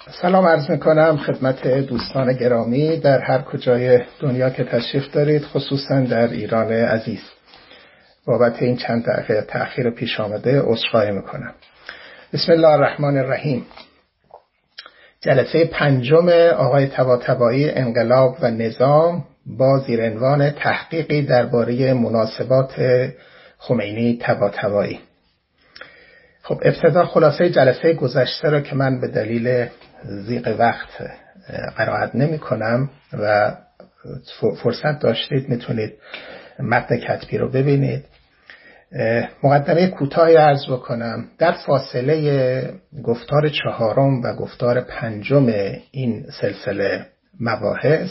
سلام عرض میکنم خدمت دوستان گرامی در هر کجای دنیا که تشریف دارید، خصوصا در ایران عزیز. بابت این چند دقیقه تأخیر پیش آمده عذرخواهی میکنم. بسم الله الرحمن الرحیم. جلسه پنجم آقای طباطبایی انقلاب و نظام با زیرعنوان تحقیقی درباره مناسبات خمینی طباطبایی. خب ابتدا خلاصه جلسه گذشته را که من به دلیل ضیق وقت قرائت نمی کنم و فرصت داشتید میتونید متن کتبی رو ببینید. مقدمه کوتاهی عرض بکنم. در فاصله گفتار چهارم و گفتار پنجم این سلسله مباحث،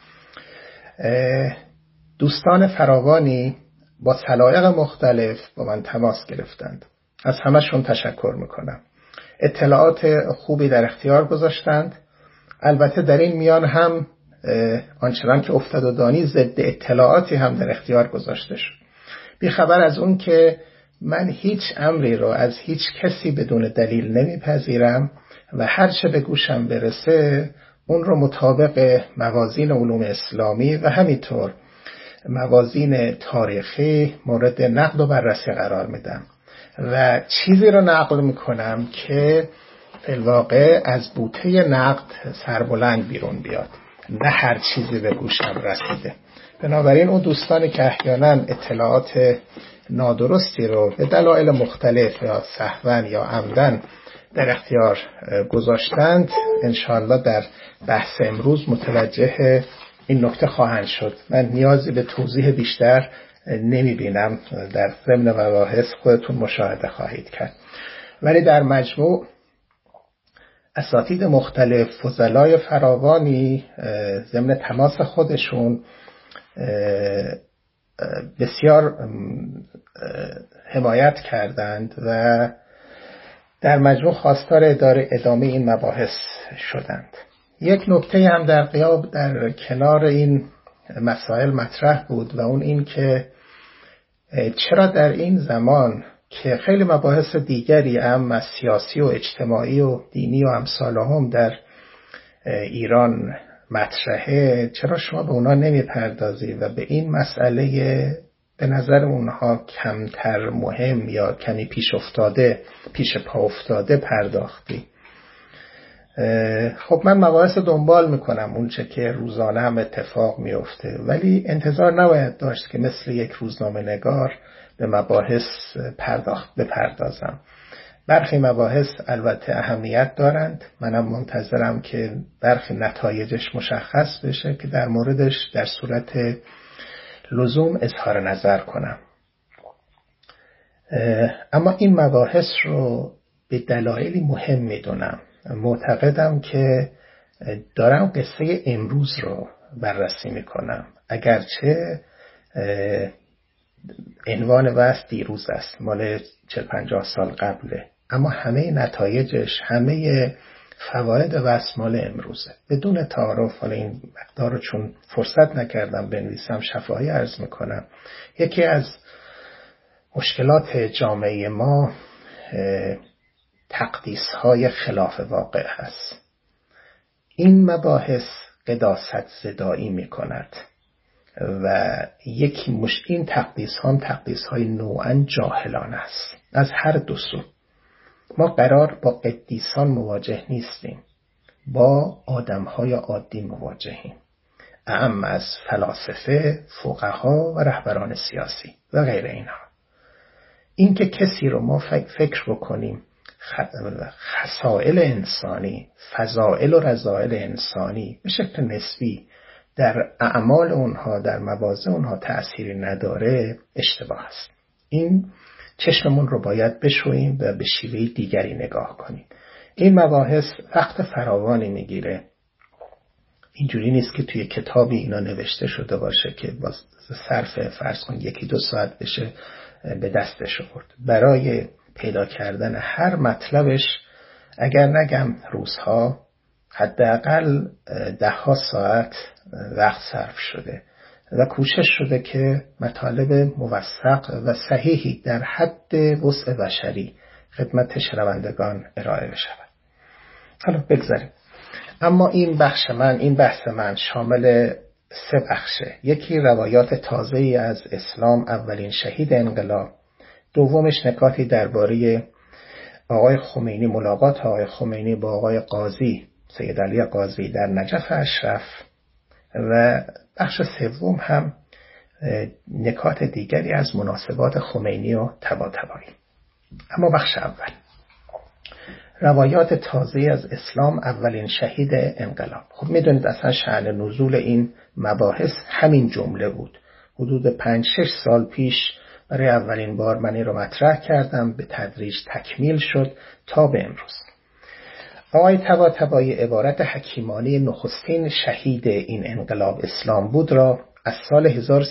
دوستان فراوانی با سلایق مختلف با من تماس گرفتند. از همشون تشکر میکنم. اطلاعات خوبی در اختیار گذاشتند. البته در این میان هم آنچنان که افتاد و دانی ضد اطلاعاتی هم در اختیار گذاشته شد. بیخبر از اون که من هیچ امری رو از هیچ کسی بدون دلیل نمیپذیرم و هر چه به گوشم برسه اون رو مطابق موازین علوم اسلامی و همینطور موازین تاریخی مورد نقد و بررسی قرار میدم و چیزی رو نقل میکنم که فی الواقع از بوته نقد سربلند بیرون بیاد، نه هر چیزی به گوشم رسیده. بنابراین اون دوستانی که احیانا اطلاعات نادرستی رو به دلایل مختلف یا سهوا یا عمدن در اختیار گذاشتند، انشاءالله در بحث امروز متوجه این نکته خواهند شد. من نیازی به توضیح بیشتر نمی بینم، در ضمن مباحث خودتون مشاهده خواهید کرد. ولی در مجموع اساتید مختلف، فضلای فراوانی ضمن تماس خودشون بسیار حمایت کردند و در مجموع خواستار ادامه این مباحث شدند. یک نکته هم در کنار این مسائل مطرح بود و اون این که چرا در این زمان که خیلی مباحث دیگری هم از سیاسی و اجتماعی و دینی و امثالهم در ایران مطرحه، چرا شما به اونا نمیپردازی و به این مسئله به نظر اونها کمتر مهم یا کمی پیش پا افتاده پرداختی؟ خب من مباحث دنبال میکنم، اون چه که روزانه هم اتفاق میفته، ولی انتظار نباید داشت که مثل یک روزنامه نگار به مباحث بپردازم. برخی مباحث البته اهمیت دارند، منم منتظرم که برخی نتایجش مشخص بشه که در موردش در صورت لزوم اظهار نظر کنم. اما این مباحث رو به دلایلی مهم میدونم. معتقدم که دارم قصه امروز رو بررسی میکنم، اگرچه عنوان بحث دیروز است، مال 40-50 سال قبله، اما همه نتایجش، همه فواید بحث مال امروزه. بدون تعارف، حالا این مقدار رو چون فرصت نکردم بنویسم شفاهی عرض میکنم. یکی از مشکلات جامعه ما تقدیس‌های خلاف واقع هست. این مباحث قداست زدایی میکند و این تقدیس‌های نوعاً جاهلانه است از هر دو سو. ما قرار با قدیسان مواجه نیستیم، با آدم‌های عادی مواجهیم، اعم از فلاسفه، فقها و رهبران سیاسی و غیر اینها. این که کسی رو ما فکر بکنیم خصائل انسانی، فضائل و رذائل انسانی به شکل نسبی در اعمال اونها، در مواضع اونها تأثیری نداره، اشتباه است. این چشممون رو باید بشوییم و به شیوه دیگری نگاه کنیم. این مباحث وقت فراوانی میگیره. اینجوری نیست که توی کتابی اینا نوشته شده باشه که با صرف فرض کن 1-2 ساعت بشه به دستش آورد. برای پیدا کردن هر مطلبش اگر نگم روزها، حداقل 10 ساعت وقت صرف شده و کوشش شده که مطالب موثق و صحیحی در حد وسع بشری خدمت شنوندگان ارائه بشود. حالا بگذاریم. اما این بحث من شامل 3 بخشه. یکی روایات تازه‌ای از اسلام، اولین شهید انقلاب. دومش نکاتی درباره آقای خمینی، ملاقات آقای خمینی با آقای قاضی، سید علی قاضی در نجف اشرف. و بخش سوم هم نکات دیگری از مناسبات خمینی و طباطبایی. اما بخش اول، روایات تازه از اسلام، اولین شهید انقلاب. خب میدونید اصلا شأن نزول این مباحث همین جمله بود. حدود 5-6 سال پیش برای اولین بار من این رو مطرح کردم، به تدریج تکمیل شد تا به امروز. آقای طباطبایی عبارت حکیمانه نخستین شهید این انقلاب اسلام بود را از سال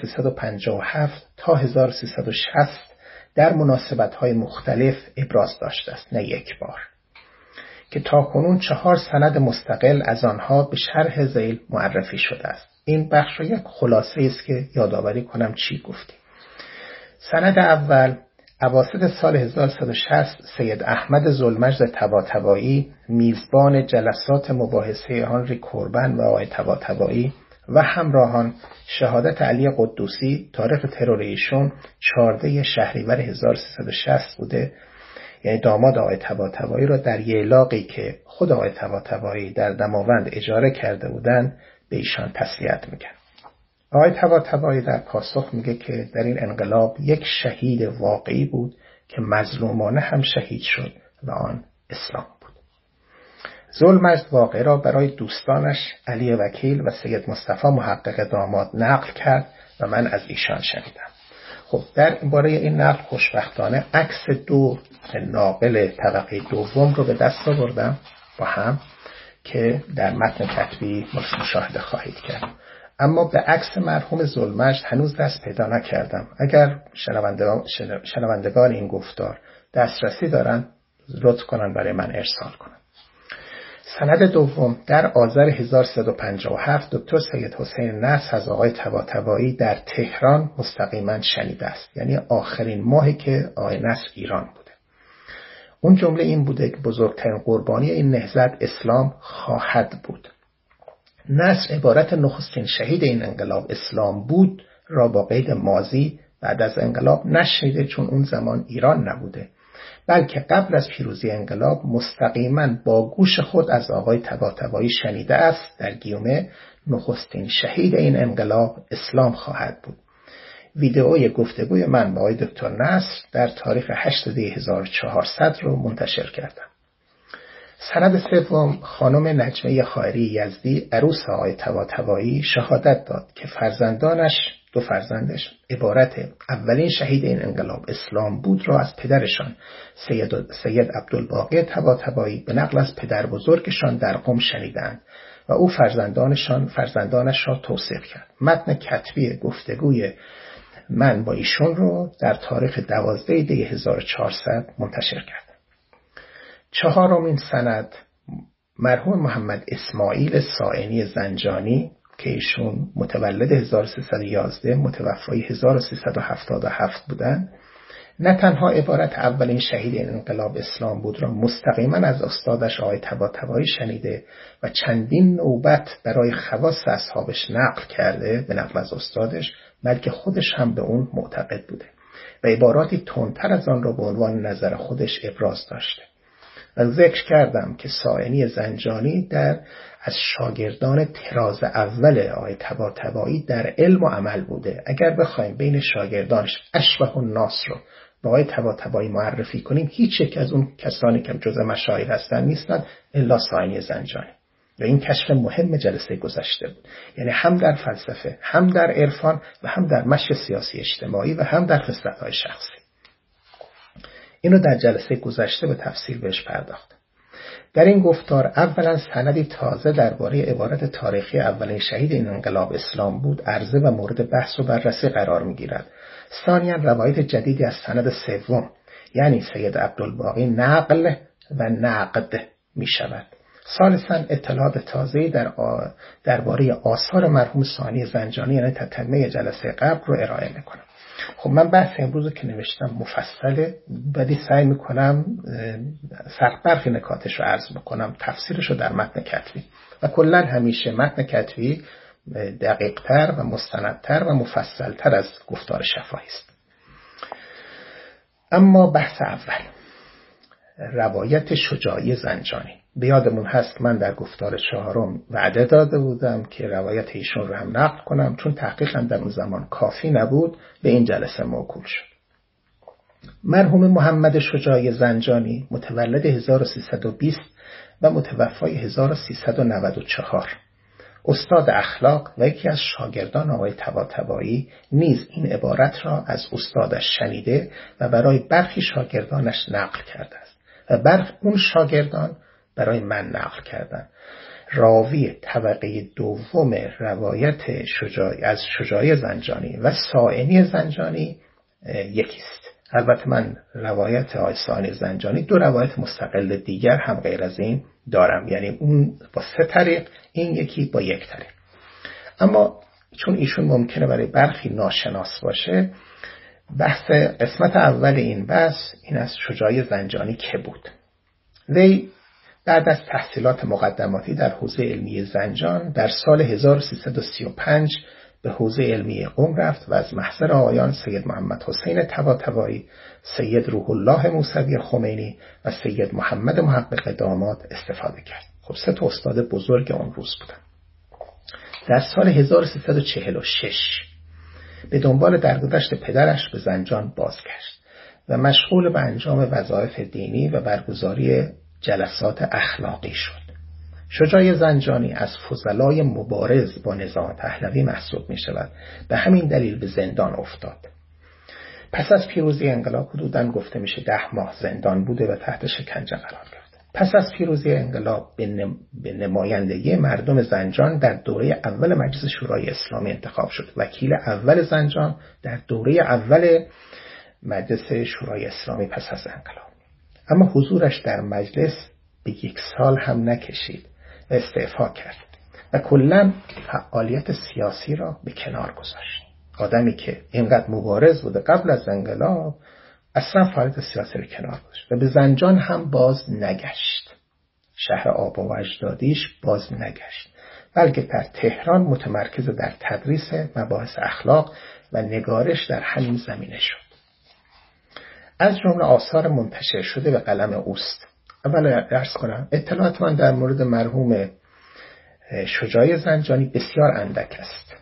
1357 تا 1360 در مناسبت‌های مختلف ابراز داشته است، نه یک بار، که تاکنون 4 سند مستقل از آنها به شرح ذیل معرفی شده است. این بخش را یک خلاصه است که یادآوری کنم چی گفتیم. سند اول، اواسط سال 1160 سید احمد ذوالمجد طباطبایی میزبان جلسات مباحثه هنری کوربن و آقای طباطبایی و همراهان شهادت علی قدوسی، تاریخ ترور ایشون 14 شهریور 1360 بوده، یعنی داماد آقای طباطبایی را در ییلاقی که خود آقای طباطبایی در دماوند اجاره کرده بودند به ایشان تسلیت میگن. آقای طباطبایی در پاسخ میگه که در این انقلاب یک شهید واقعی بود که مظلومانه هم شهید شد و آن اسلام بود. ذوالمجد واقعه را برای دوستانش علی وکیل و سید مصطفی محقق داماد نقل کرد و من از ایشان شنیدم. خب در باره این نقل خوشبختانه عکس 2 ناقل طبقه دوم رو به دست آوردم با هم که در متن کتبی مشاهده خواهید کرد. اما به عکس مرحوم ذوالمجد هنوز دست پیدا نکردم. اگر شنوندگان این گفتار دسترسی دارن لطف کنن برای من ارسال کنن. سند دوم، در آذر 1357 دکتر سید حسین نصر از آقای طباطبایی در تهران مستقیما شنیده است، یعنی آخرین ماهی که آقای نصر ایران بوده. اون جمله این بوده که بزرگترین قربانی این نهضت اسلام خواهد بود. نصر عبارت نخستین شهید این انقلاب اسلام بود را با قید ماضی بعد از انقلاب نشنیده، چون اون زمان ایران نبوده، بلکه قبل از پیروزی انقلاب مستقیما با گوش خود از آقای طباطبایی شنیده است در گیومه نخستین شهید این انقلاب اسلام خواهد بود. ویدئوی گفتگوی من با آقای دکتر نصر در تاریخ 8 دی 1400 رو منتشر کردم. سند سوم، خانم نجمه خائری یزدی عروس آقای طباطبایی شهادت داد که فرزندانش، 2 فرزندش، عبارت اولین شهید این انقلاب اسلام بود را از پدرشان سید عبدالباقی طباطبایی به نقل از پدر بزرگشان در قم شنیدند و او فرزندانش را توصیف کرد. متن کتبی گفتگوی من با ایشون رو در تاریخ 12 دی 1400 منتشر کردم. 4مین سند، مرحوم محمد اسماعیل سائنی زنجانی که ایشون متولد 1311 متوفای 1377 بودند، نه تنها عبارت اولین شهید این انقلاب اسلام بود را مستقیما از استادش آقای طباطبایی شنیده و چندین نوبت برای خواص اصحابش نقل کرده به نقل از استادش، بلکه خودش هم به اون معتقد بوده و عباراتی تندتر از آن را به عنوان نظر خودش ابراز داشته. و ذکر کردم که سائنی زنجانی از شاگردان طراز اول آقای طباطبایی در علم و عمل بوده. اگر بخوایم بین شاگردانش اشبه الناس رو با آقای طباطبایی معرفی کنیم، هیچ یک از اون کسانی که جزء مشایخ هستند نیستند الا سائنی زنجانی. و این کشف مهم جلسه گذشته بود، یعنی هم در فلسفه، هم در عرفان و هم در مشی سیاسی اجتماعی و هم در خصلت‌های شخصی. اینو در جلسه گذشته به تفصیل بهش پرداختم. در این گفتار اولا سندی تازه درباره عبارت تاریخی اولین شهید این انقلاب اسلام بود عرضه و مورد بحث و بررسی قرار می‌گیرد. ثانیاً روایت جدیدی از سند سوم، یعنی سید عبدالباقی نقل و نقد می‌شود. ثالثاً اطلاعات تازه‌ای درباره آثار مرحوم ثانی زنجانی، یعنی تتمه جلسه قبل رو ارائه می‌کنم. خب من بحث امروز که نوشتم مفصله، ولی سعی میکنم برخی نکاتش رو عرض بکنم، تفسیرش رو در متن کتبی. و کلا همیشه متن کتبی دقیقتر و مستندتر و مفصلتر از گفتار شفاهی است. اما بحث اول، روایت شجاعی زنجانی. به یادمون هست من در گفتار چهارم وعده داده بودم که روایت ایشون رو هم نقل کنم، چون تحقیقم در اون زمان کافی نبود به این جلسه موکول شد. مرحوم محمد شجاعی زنجانی متولد 1320 و متوفای 1394، استاد اخلاق و یکی از شاگردان آقای طباطبایی، نیز این عبارت را از استادش شنیده و برای برخی شاگردانش نقل کرده است و اون شاگردان برای من نقل کردند. راوی طبقه دوم روایت از شجاعی زنجانی و سائنی زنجانی یکیست. البته من روایت آقای سائنی زنجانی 2 روایت مستقل دیگر هم غیر از این دارم، یعنی اون با 3 طریق، این یکی با 1 طریق. اما چون ایشون ممکنه برای برخی ناشناس باشه، بحث قسمت اول این بحث این از شجاعی زنجانی که بود. وی بعد از تحصیلات مقدماتی در حوزه علمی زنجان در سال 1335 به حوزه علمی قم رفت و از محضر آقایان سید محمد حسین طباطبایی، سید روح الله موسوی خمینی و سید محمد محقق داماد استفاده کرد. خب 3 استاد بزرگ اون روز بودن. در سال 1346 به دنبال درگذشت پدرش به زنجان بازگشت و مشغول به انجام وظایف دینی و برگزاری جلسات اخلاقی شد. شجاعی زنجانی از فضلای مبارز با نظام پهلوی محسوب می شود. به همین دلیل به زندان افتاد. پس از پیروزی انقلاب حدوداً گفته میشه 10 ماه زندان بوده و تحت شکنجه قرار گرفته. پس از پیروزی انقلاب به نمایندگی مردم زنجان در دوره اول مجلس شورای اسلامی انتخاب شد. وکیل اول زنجان در دوره اول مجلس شورای اسلامی پس از انقلاب. اما حضورش در مجلس به 1 سال هم نکشید و استعفا کرد و کلاً فعالیت سیاسی را به کنار گذاشت. آدمی که اینقدر مبارز بوده قبل از انقلاب اصلا فعالیت سیاسی را کنار گذاشت و به زنجان هم باز نگشت. شهر آب و اجدادیش باز نگشت، بلکه در تهران متمرکز در تدریس مباحث اخلاق و نگارش در همین زمینه شد. از جمله آثار منتشر شده به قلم اوست. اول عرض کنم اطلاعات من در مورد مرحوم شجاعی زنجانی بسیار اندک است،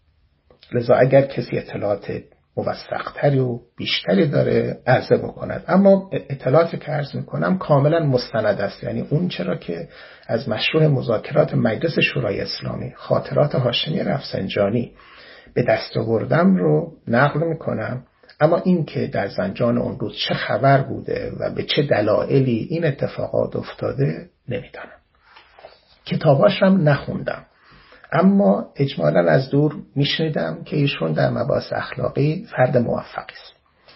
لذا اگر کسی اطلاعات موثق‌تری و بیشتری داره عرضه بکند. اما اطلاعاتی که عرض میکنم کاملا مستند است، یعنی اون چرا که از مشروع مذاکرات مجلس شورای اسلامی خاطرات هاشمی رفسنجانی به دست آوردم رو نقل میکنم. اما این که در زنجان اون روز چه خبر بوده و به چه دلایلی این اتفاقات افتاده نمیدانم. کتاباش هم نخوندم، اما اجمالاً از دور میشنیدم که ایشون در مباحث اخلاقی فرد موفقی است.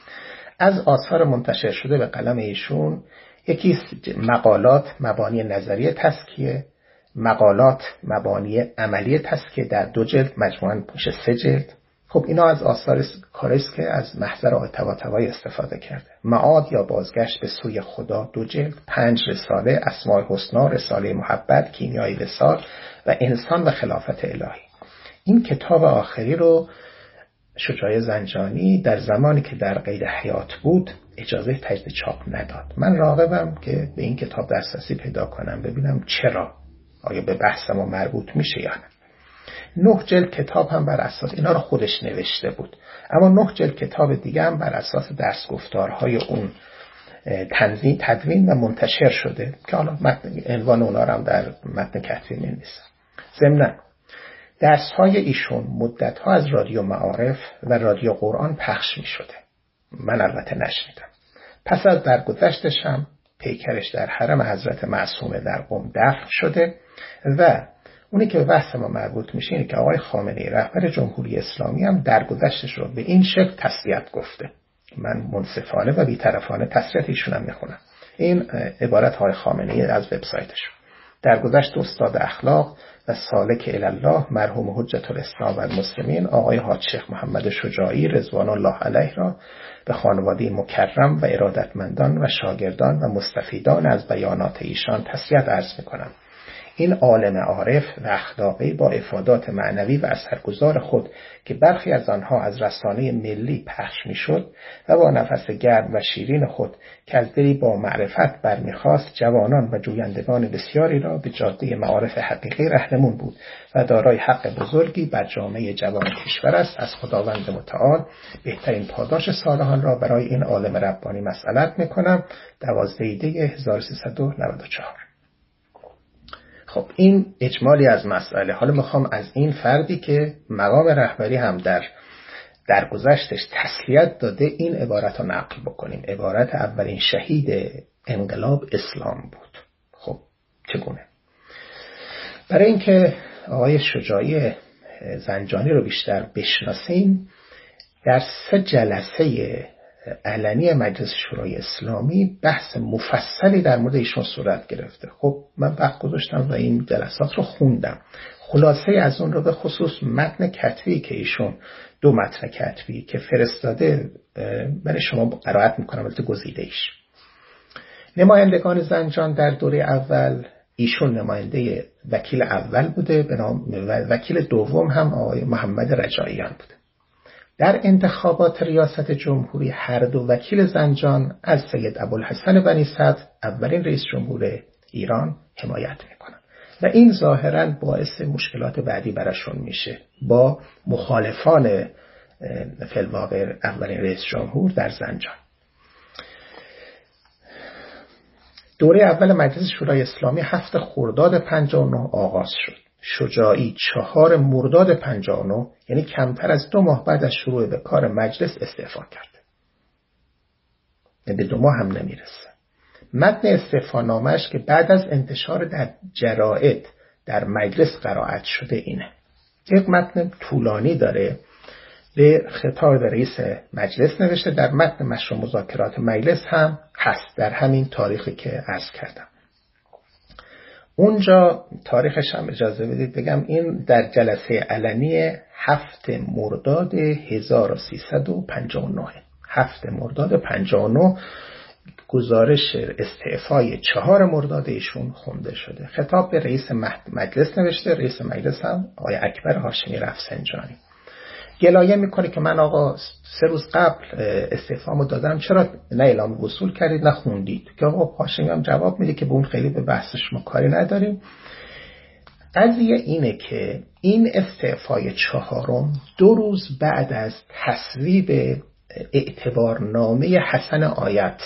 از آثار منتشر شده به قلم ایشون یکی مقالات مبانی نظری تزکیه، مقالات مبانی عملی تزکیه در 2 جلد، مجموعاً میشه 3 جلد. خب اینا از آثار کاریست که از محضر آقای طباطبایی استفاده کرده. معاد یا بازگشت به سوی خدا 2 جلد، 5 رساله، اسماء الحسنا، رساله محبت، کیمیای وصال و انسان و خلافت الهی. این کتاب آخری رو شجاعی زنجانی در زمانی که در قید حیات بود اجازه تجدید چاپ نداد. من راغبم که به این کتاب دسترسی پیدا کنم، ببینم چرا، آیا به بحث ما مربوط میشه یا نه. 9 جلد کتاب هم بر اساس اینا رو خودش نوشته بود، اما 9 جلد کتاب دیگه هم بر اساس درس گفتارهای اون تدوین و منتشر شده که حالا عنوان اونا رو هم در متن کتبی می‌نویسم. ضمناً درس‌های ایشون مدت‌ها از رادیو معارف و رادیو قرآن پخش می‌شده. من البته نشنیدم. پس از درگذشتش هم پیکرش در حرم حضرت معصومه در قم دفن شده و اونی که به بحث ما مربوط میشه اینه که آقای خامنه‌ای رهبر جمهوری اسلامی هم درگذشتش رو به این شکل تسلیت گفته. من منصفانه و بی‌طرفانه تسلیت ایشون هم میخونم. این عبارت های خامنه‌ای از وبسایتش. درگذشت استاد اخلاق و سالک الله مرحوم حجت الاسلام و المسلمین آقای حاج شیخ محمد شجاعی رضوان الله علیه را به خانواده مکرم و ارادتمندان و شاگردان و مستفیدان از بیانات ایشان تسلیت عرض می‌کنم. این عالم عارف و اخلاقی با افادات معنوی و اثرگذار خود که برخی از آنها از رسانه ملی پخش میشد و با نفس گرم و شیرین خود که از دلی با معرفت برمیخواست جوانان و جویندگان بسیاری را به جاده معارف حقیقی رهنمون بود و دارای حق بزرگی بر جامعه جوان کشور است. از خداوند متعال بهترین پاداش صالحان را برای این عالم ربانی مسئلت میکنم. 12 دی 1394. خب این اجمالی از مسئله. حالا میخوام از این فردی که مقام رهبری هم در گذشتش تسلیت داده این عبارت رو نقل بکنیم. عبارت اولین شهید انقلاب اسلام بود. خب چگونه؟ برای اینکه آقای شجاعی زنجانی رو بیشتر بشناسیم، در 3 جلسه علنی مجلس شورای اسلامی بحث مفصلی در مورد ایشون صورت گرفته. خب من وقت گذاشتم و این جلسات رو خوندم. خلاصه از اون رو به خصوص متن کتبی که ایشون 2 متن کتبی که فرستاده برای شما قرائت میکنم، البته گزیده ایش. نمایندگان زنجان در دوره اول ایشون نماینده وکیل اول بوده به نام وکیل دوم هم آقای محمد رجاییان بوده. در انتخابات ریاست جمهوری هر 2 وکیل زنجان از سید ابوالحسن بنی صدر اولین رئیس جمهور ایران حمایت میکنن و این ظاهراً باعث مشکلات بعدی براشون میشه با مخالفان فی‌الواقع اولین رئیس جمهور در زنجان. دوره اول مجلس شورای اسلامی 7 خرداد 59 آغاز شد. شجاعی 4 مرداد 59 یعنی کمتر از 2 ماه بعد از شروع به کار مجلس استعفا کرد. به 2 ماه هم نمیرسه. متن استعفانامه‌اش که بعد از انتشار در جراید در مجلس قرائت شده اینه. یک متن طولانی داره، به خطاب رئیس مجلس نوشته. در متن مشروع مذاکرات مجلس هم هست در همین تاریخی که عرض کردم. اونجا تاریخش هم اجازه بدید بگم این در جلسه علنی 7 مرداد 1359 7 مرداد 59 گزارش استعفای 4 مرداد ایشون خونده شده. خطاب به رئیس مجلس نوشته. رئیس مجلس هم آقای اکبر هاشمی رفسنجانی گلایه میکنه که من آقا 3 روز قبل استعفامو دادم، چرا نه اعلام وصول کردید نه خوندید؟ که آقا هاشمی هم جواب میده که به اون خیلی به بحثش ما کاری نداریم. قضیه اینه که این استعفای 4 2 روز بعد از تصویب اعتبارنامه حسن آیت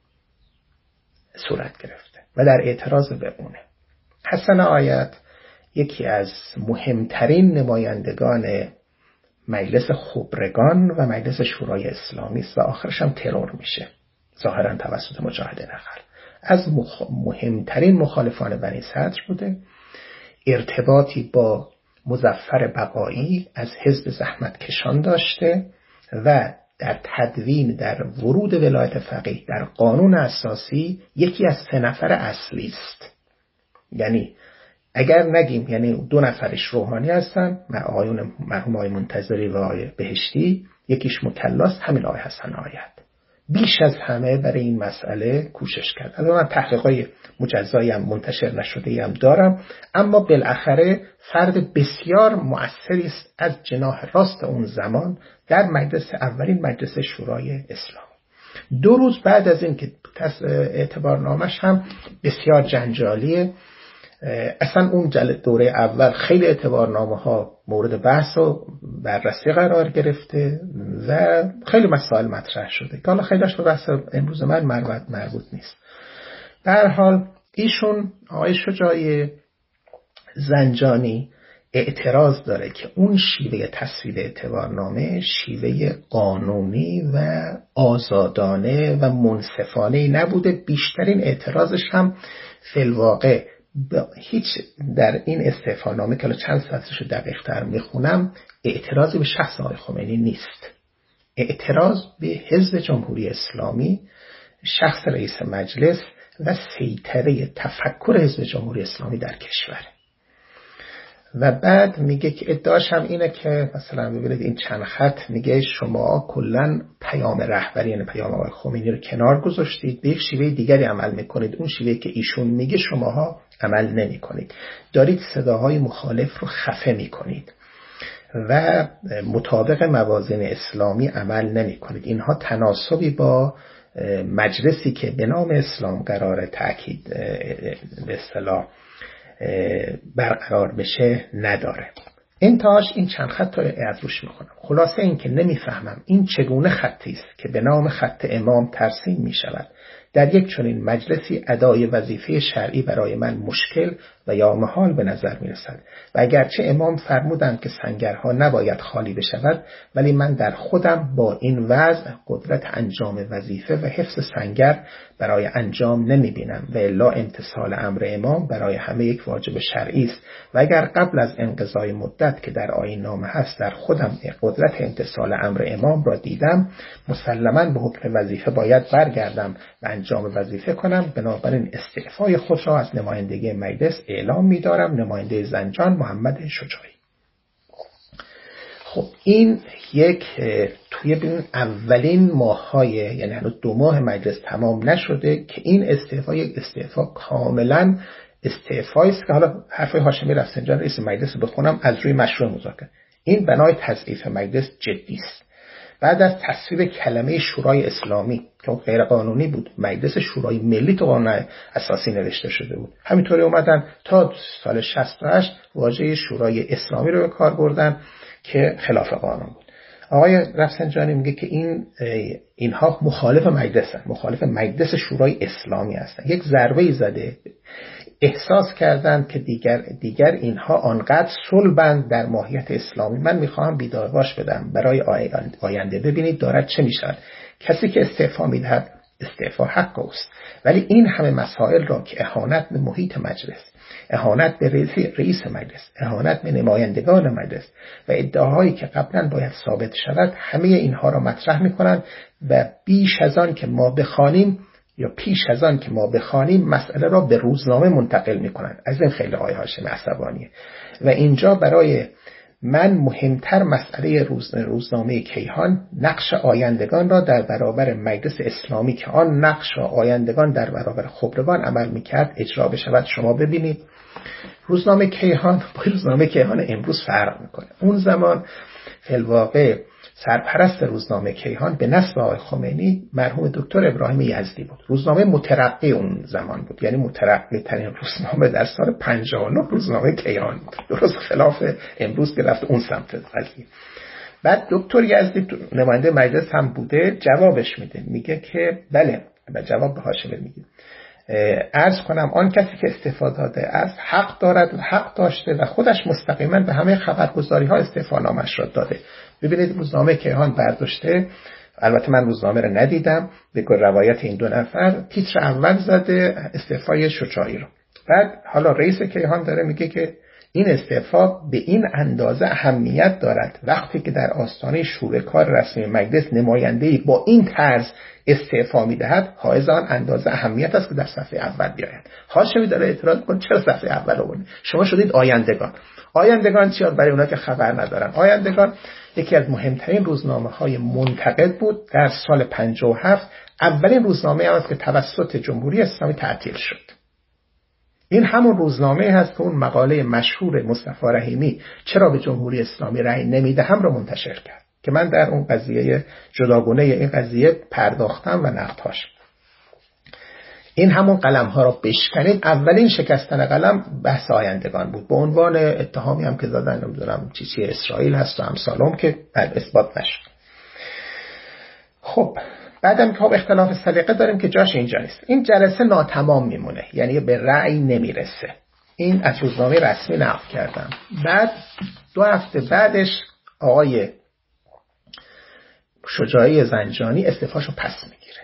صورت گرفته و در اعتراض به اونه. حسن آیت یکی از مهمترین نمایندگان مجلس خبرگان و مجلس شورای اسلامی است و آخرش هم ترور میشه ظاهرا توسط مجاهد نخل. از مهمترین مخالفان بنی صدر بوده. ارتباطی با مظفر بقایی از حزب زحمتکشان داشته و در تدوین در ورود ولایت فقیه در قانون اساسی یکی از 3 نفر اصلی است. یعنی اگر نگیم یعنی 2 نفرش روحانی هستن، آقایون مرحوم آقای منتظری و آقای بهشتی، یکیش مکلاست همین آقای حسن آیت. بیش از همه برای این مسئله کوشش کرد. البته من تحقیقات مجزایی هم منتشر نشده هم دارم، اما بالاخره فرد بسیار مؤثری است از جناح راست اون زمان در مجلس اولین مجلس شورای اسلام. 2 روز بعد از این که اعتبارنامش هم بسیار جنجالیه، اصلا اون دوره اول خیلی اعتبارنامه ها مورد بحث و بررسی قرار گرفته و خیلی مسائل مطرح شده که حالا خیلیش به بحث امروز من مربوط نیست. به هر حال ایشون آقای شجاعی زنجانی اعتراض داره که اون شیوه تصویب اعتبارنامه شیوه قانونی و آزادانه و منصفانه نبوده. بیشترین اعتراضش هم فی الواقع هیچ در این استعفانامه که چند سطرشو دقیق تر میخونم اعتراضی به شخص آقای خمینی نیست. اعتراض به حزب جمهوری اسلامی، شخص رئیس مجلس و سیطره تفکر حزب جمهوری اسلامی در کشور. و بعد میگه که ادعاش هم اینه که مثلا ببینید این چند خط میگه شما کلا پیام رهبری یعنی پیام آقای خمینی رو کنار گذاشتید، به یک شیوه دیگری عمل میکنید، اون شیوهی که ایشون میگه شماها عمل نمیکنید، دارید صداهای مخالف رو خفه میکنید و مطابق موازین اسلامی عمل نمیکنید. اینها تناسبی با مجلسی که به نام اسلام قرار تأکید به اصطلاح برقرار بشه نداره. انتهاش این چند خط رو از روش میکنم. خلاصه این که نمیفهمم این چگونه خطی است که به نام خط امام ترسیم میشود در یک چنین مجلسی ادای وظیفه شرعی برای من مشکل و یا محال به نظر می رسد و اگرچه امام فرمودند که سنگرها نباید خالی بشود، ولی من در خودم با این وضع قدرت انجام وظیفه و حفظ سنگر برای انجام نمی بینم و الا امتثال امر امام برای همه یک واجب شرعی است و اگر قبل از انقضای مدت که در آیین نامه هست در خودم قدرت امتثال امر امام را دیدم، مسلماً به حکم وظیفه باید برگردم و انجام وظیفه کنم. بنابراین استعفای خود را از نمایندگی مجلس اعلام می‌دارم. نماینده زنجان محمد شجاعی. خب این یک توی ببین اولین ماه‌های یعنی هنوز 2 ماه مجلس تمام نشده که این استعفا یک استعفا کاملا استعفایی است که حالا حرفای هاشمی رفسنجانی رئیس مجلس رو بخونم از روی مشروع مذاکره. این بنای تضعیف مجلس جدی است. بعد از تصویب کلمه شورای اسلامی که غیر قانونی بود، مجلس شورای ملی تو قانون اساسی نوشته شده بود، همینطوری اومدن تا سال 68 واژه شورای اسلامی رو به کار بردن که خلاف قانون بود. آقای رفسنجانی میگه که اینها مخالف مجلسن، مخالف مجلس شورای اسلامی هستن. یک ضربه زده، احساس کردند که دیگر اینها آنقدر صلبند در ماهیت اسلامی. من میخواهم بیدارباش بدم برای آینده. ببینید دارد چه میشود. کسی که استعفا میدهد استعفا حق است، ولی این همه مسائل را که اهانت به محیط مجلس، اهانت به رئیس مجلس، اهانت به نمایندگان مجلس و ادعاهایی که قبلا باید ثابت شود، همه اینها را مطرح میکنند و بیش از آن که ما بخوانیم یا پیش از آن که ما بخوانیم مسئله را به روزنامه منتقل میکنند. از این خیلی آقای هاشمی عصبانیه و اینجا برای من مهمتر مسئله روزنامه کیهان نقش آیندگان را در برابر مجلس اسلامی که آن نقش را آیندگان در برابر خبرگان عمل میکرد اجرا بشود. شما ببینید روزنامه کیهان با روزنامه کیهان امروز فرق میکنه. اون زمان فی الواقع سرپرست روزنامه کیهان به نسب آقای خمینی مرحوم دکتر ابراهیم یزدی بود. روزنامه مترقی اون زمان بود، یعنی مترقی ترین روزنامه در سال 59 روزنامه کیهان بود، درست خلاف امروز که رفت اون سمت قضیه. بعد دکتر یزدی نماینده مجلس هم بوده، جوابش میده، میگه که بله، و جواب به هاشمی میگه عرض کنم آن کسی که استعفا داده است حق دارد و حق داشته و خودش مستقیما به همه خبرگزاری ها استعفا نامش را داده. ببینید روزنامه کیهان برداشته، البته من روزنامه را ندیدم، به روایت این 2 نفر تیتر اول زده استعفای شجاعی را. بعد حالا رئیس کیهان داره میگه که این استعفا به این اندازه اهمیت دارد وقتی که در آستانه شورکار رسمی مجلس نماینده‌ای با این طرز استعفا میدهد، حائز آن اندازه اهمیت است که در صفحه اول بیاید. هاشمی داره اعتراض کنه چرا صفحه اول آوردید؟ شما شدید آیندگان. آیندگان چیه؟ برای اونها که خبر ندارن. آیندگان یکی از مهمترین روزنامه‌های منتقد بود در سال 57. اولین روزنامه است که توسط جمهوری اسلامی تعطیل شد. این همون روزنامه هست که اون مقاله مشهور مصطفی رحیمی چرا به جمهوری اسلامی رأی نمیدهم رو منتشر کرد که من در اون قضیه جداگانه این قضیه پرداختم و نقدهاش. این همون قلم ها رو بشکنید. اولین شکستن قلم بحث آیندگان بود، به عنوان اتهامی هم که دادن نمیدونم چی اسرائیل هست و امثالم که اثبات نشد. خب بعدم که اختلاف سلیقه داریم که جاش اینجا نیست. این جلسه ناتمام میمونه، یعنی به رأی نمیرسه. این از روزنامه رسمی نقل کردم. بعد 2 هفته بعدش آقای شجاعی زنجانی استعفاشو پس میگیره.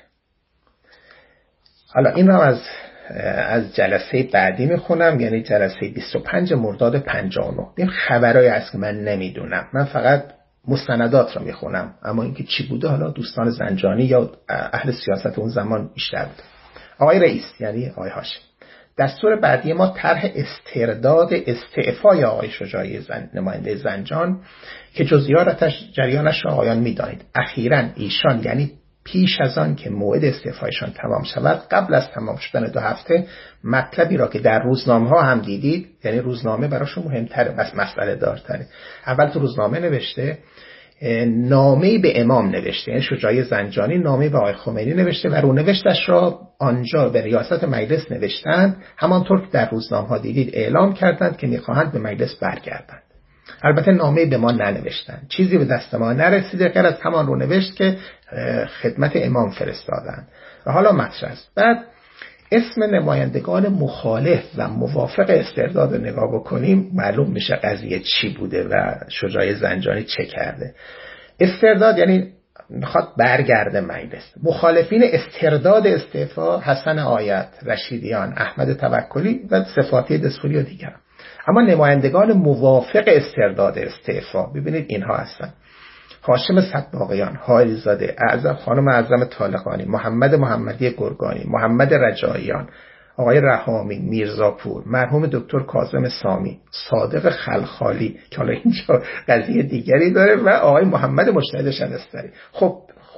حالا این رو از جلسه بعدی میخونم، یعنی جلسه 25 مرداد 59. این خبرایی هست که من نمیدونم، من فقط مستندات رو میخونم، اما اینکه چی بوده حالا دوستان زنجانی یا اهل سیاست اون زمان بیشتر بوده. آقای رئیس یعنی آقای هاشم، دستور بعدی ما طرح استرداد استعفای آقای شجاعی نماینده زنجان که جزئیاتش جریانش را آقایان می‌دانید. اخیراً ایشان یعنی پیش از آن که موعد استعفایشان تمام شود، قبل از تمام شدن 2 هفته، مطلبی را که در روزنامه‌ها هم دیدید، یعنی روزنامه براشون مهمتره بس مسئله دارتره، اول تو روزنامه نوشته، نامه‌ای به امام نوشته، یعنی شجاعی زنجانی نامه‌ای به آقای خمینی نوشته و رونوشتش را آنجا به ریاست مجلس نوشتند، همانطور که در روزنامه‌ها دیدید اعلام کردند که می‌خواهند به مجلس برگردند. البته نامه‌ای به ما ننوشتند، چیزی به دست ما نرسیده غیر از همان رونوشت که خدمت امام فرستادند و حالا مطرح است. بعد اسم نمایندگان مخالف و موافق استرداد رو نگاه بکنیم، معلوم میشه قضیه چی بوده و شجاعی زنجانی چه کرده. استرداد یعنی میخواد برگرده مجلس. مخالفین استرداد استعفا حسن آیت، رشیدیان، احمد توکلی و صفاتی دسوقی و دیگر. اما نمایندگان موافق استرداد استعفا ببینید اینها هستن: هاشم صدباقیان، حائری زاده، خانم اعظم طالقانی، محمد محمدی گرگانی، محمد رجاییان، آقای رحامی، میرزاپور، مرحوم دکتر کاظم سامی، صادق خلخالی که حالا اینجا قضیه دیگری داره، و آقای محمد مجتهد شنستری. خب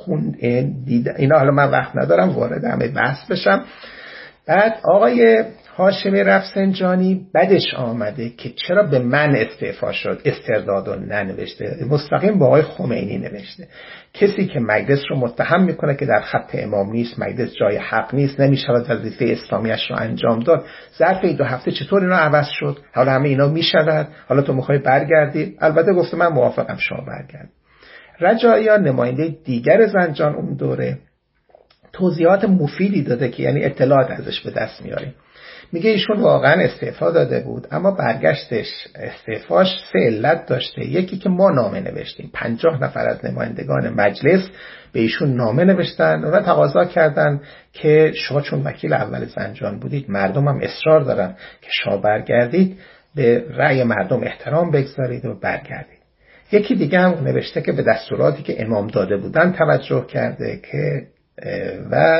اینا حالا من وقت ندارم وارد همه بحث بشم. بعد آقای هاشمی رفسنجانی بدش آمده که چرا به من استعفا شد، استرداد رو ننوشته، مستقیم با آقای خمینی نوشته. کسی که مجلس رو متهم میکنه که در خط امام نیست، مجلس جای حق نیست، نمیشود وظیفه اسلامیش رو انجام داد، ظرف این 2 هفته چطور اینا عوض شد؟ حالا همه اینا میشود، حالا تو میخوای برگردی؟ البته گفته من موافقم شما برگرد. رجاییان نماینده دیگر زنجان اون دوره توضیحات مفیدی داده که یعنی اطلاعات ازش به دست میاریم. میگه ایشون واقعا استعفا داده بود، اما برگشتش استعفاش 3 علت داشته. یکی که ما نامه نوشتیم، 50 نفر از نمایندگان مجلس به ایشون نامه نوشتن و تقاضا کردن که شما چون وکیل اول زنجان بودید، مردم هم اصرار دارن که شما برگردید، به رأی مردم احترام بگذارید و برگردید. یکی دیگه هم نوشته که به دستوراتی که امام داده بودن توجه کرده که و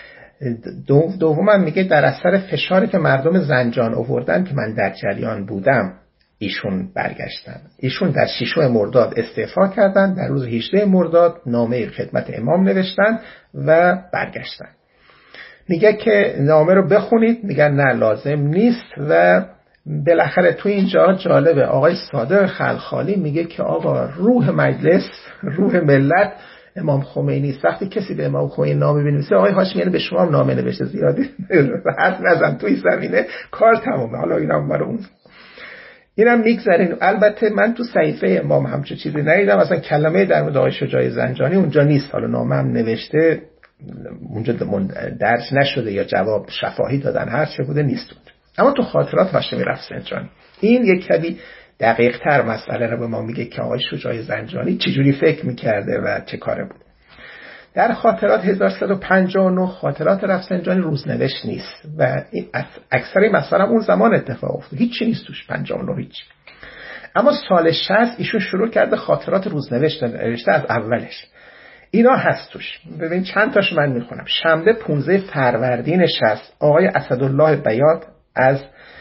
دومم میگه در اثر فشاری که مردم زنجان آوردن که من در جریان بودم ایشون برگشتن. ایشون در 6 مرداد استعفا کردن، در روز 18 مرداد نامه خدمت امام نوشتن و برگشتن. میگه که نامه رو بخونید، میگن نه لازم نیست. و بالاخره تو اینجا جالبه آقای صادق خلخالی میگه که آقا روح مجلس، روح ملت امام خمینی است. وقتی کسی به امام خمینی نامه بنویسه، آقای هاشمی یعنی به شما هم نامه نوشته، زیادی حرف نزن توی زمینه، کار تمومه. حالا اینم برای اون اینم میگذارین. البته من تو صحیفه امام همچه چیزی ندیدم، اصلا کلمه در مورد آقای شجاعی زنجانی اونجا نیست. حالا نامه هم نوشته اونجا درج نشده یا جواب شفاهی دادن، هر چه بوده نیست اونجا. اما تو خاطرات هاشمی رفسنجانی این یک کمی دقیق تر مسئله رو به ما میگه که آقای شجاعی زنجانی چجوری فکر میکرده و چه کاره بود. در خاطرات 1159 خاطرات رفسنجانی روزنوشت نیست و اکثر مثلا اون زمان اتفاق افتاد، هیچی نیست توش 59 هیچ. اما سال 60 ایشون شروع کرده خاطرات روزنوشت نوشته از اولش. اینا هست توش. ببین چند تاش من میخونم. شنبه 15 فروردین 60 آقای اسدالله بیات از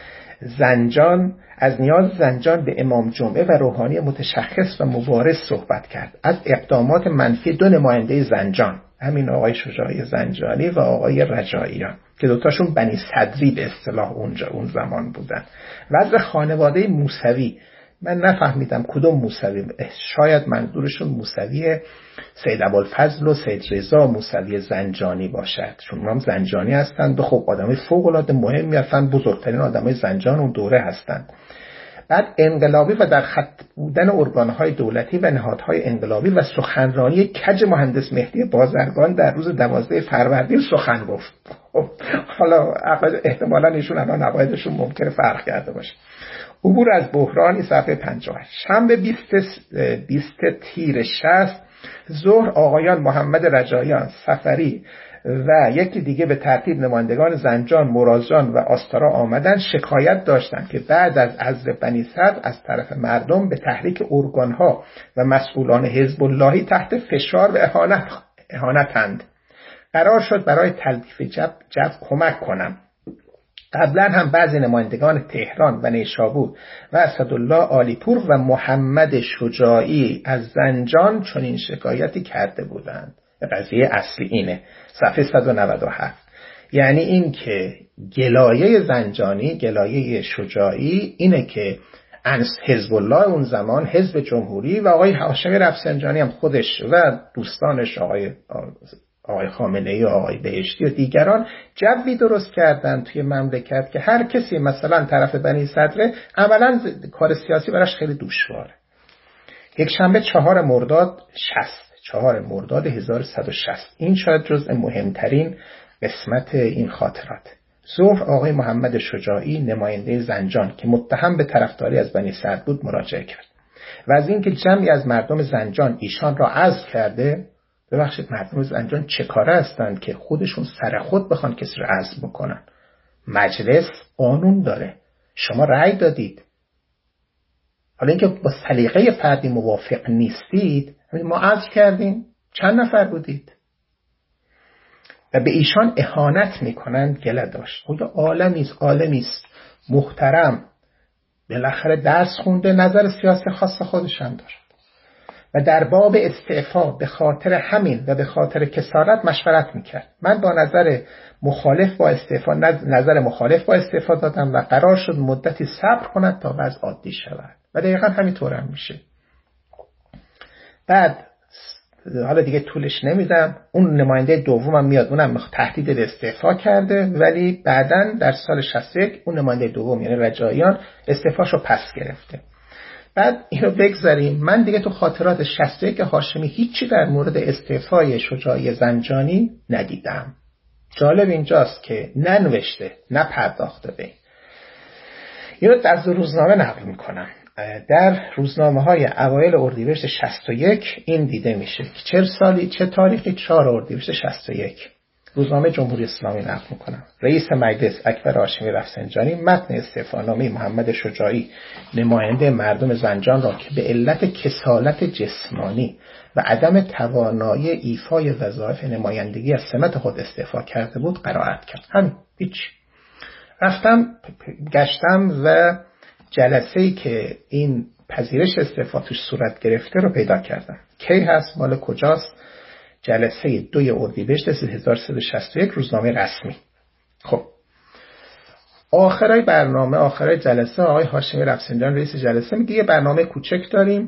زنجان، از نیاز زنجان به امام جمعه و روحانی متشخص و مبارز صحبت کرد. از اقدامات منفی 2 نماینده زنجان، همین آقای شجاعی زنجانی و آقای رجاییان که دوتاشون بنی صدری به اصطلاح اونجا اون زمان بودن. وضع خانواده موسوی، من نفهمیدم کدوم موسوی، شاید منظورشون موسوی سید ابوالفضل و سید رضا موسوی زنجانی باشد، چون اونام زنجانی هستند و خب آدمای فوق العاده مهمی هستند، بزرگترین آدمای زنجان اون دوره هستند. بعد انقلابی و در خط بودن ارگانهای دولتی و نهادهای انقلابی و سخنرانی کج مهندس مهدی بازرگان در روز 12 فروردین سخن گفت. حالا احتمالاً ایشون الان عقایدشون ممکنه فرق کرده باشه. عبور از بحرانی صفحه 58. شنبه 20 تیر 60 ظهر آقایان محمد رجاییان، سفری و یکی دیگه به ترتیب نمایندگان زنجان، مرازجان و آستارا آمدن، شکایت داشتند که بعد از عزل بنی صدر از طرف مردم به تحریک ارگانها و مسئولان حزب اللهی تحت فشار و اهانتند. قرار شد برای تلطیف جو کمک کنم. قبلا هم بعضی نمایندگان تهران و نیشابور و اسدالله عالیپور و محمد شجاعی از زنجان چنین شکایتی کرده بودند. قضیه اصلی اینه، صفحه 197. یعنی این که گلایه زنجانی، گلایه شجاعی اینه که حزب الله اون زمان، حزب جمهوری و آقای هاشمی رفسنجانی هم خودش و دوستانش آقای خامنه‌ای و آقای بهشتی و دیگران جوی درست کردن توی مملکت که هر کسی مثلا طرف بنی صدره عملا کار سیاسی براش خیلی دشواره. یک شنبه 4 مرداد 1160. این شاید جزء مهمترین قسمت این خاطرات. ظهر آقای محمد شجاعی نماینده زنجان که متهم به طرفداری از بنی صدر بود مراجعه کرد و از اینکه جمعی از مردم زنجان ایشان را عزل کرده. ببخشید، مردم زنجان چه کاره هستند که خودشون سر خود بخوان کسی را عزل بکنن؟ مجلس قانون داره، شما رأی دادید. حالا اینکه با سلیقه فردی موافق نیستید، ما عزل کردیم. چند نفر بودید؟ و به ایشان اهانت میکنند. گله داشت. خود عالمی است محترم، بالاخره درس خونده، نظر سیاسی خاص خودش هم داره و در باب استعفا به خاطر همین و به خاطر کسالت مشورت میکرد. من با نظر مخالف با استعفا دادم و قرار شد مدتی صبر کند تا وضع عادی شود و دقیقا همینطور هم میشه. بعد حالا دیگه طولش نمیدم، اون نماینده دومم میاد، اونم تهدید به استعفا کرده، ولی بعداً در سال 61 اون نماینده دوم یعنی رجاییان استعفاشو پس گرفته. بعد اینو بگذاریم، من دیگه تو خاطرات 61 هاشمی هیچی در مورد استعفای شجاعی زنجانی ندیدم. جالب اینجاست که ننوشته، نپرداخته به اینو از روزنامه نقل میکنم. در روزنامه‌های اوایل اردیبهشت 61 این دیده میشه که چه تاریخی؟ 4 اردیبهشت 61. روزنامه جمهوری اسلامی نقل میکنم. رئیس مجلس اکبر هاشمی رفسنجانی متن استعفانامه محمد شجاعی نماینده مردم زنجان را که به علت کسالت جسمانی و عدم توانایی ایفای وظایف نمایندگی از سمت خود استعفا کرده بود قرائت کرد. همین، هیچ. رفتم گشتم و جلسه‌ای که این پذیرش استعفا توش صورت گرفته رو پیدا کردم. کی هست؟ مال کجاست؟ جلسه 2 اردیبهشت 1361 روزنامه رسمی. خب آخرای جلسه آقای هاشمی رفسنجانی رئیس جلسه میگه یه برنامه کوچک داریم،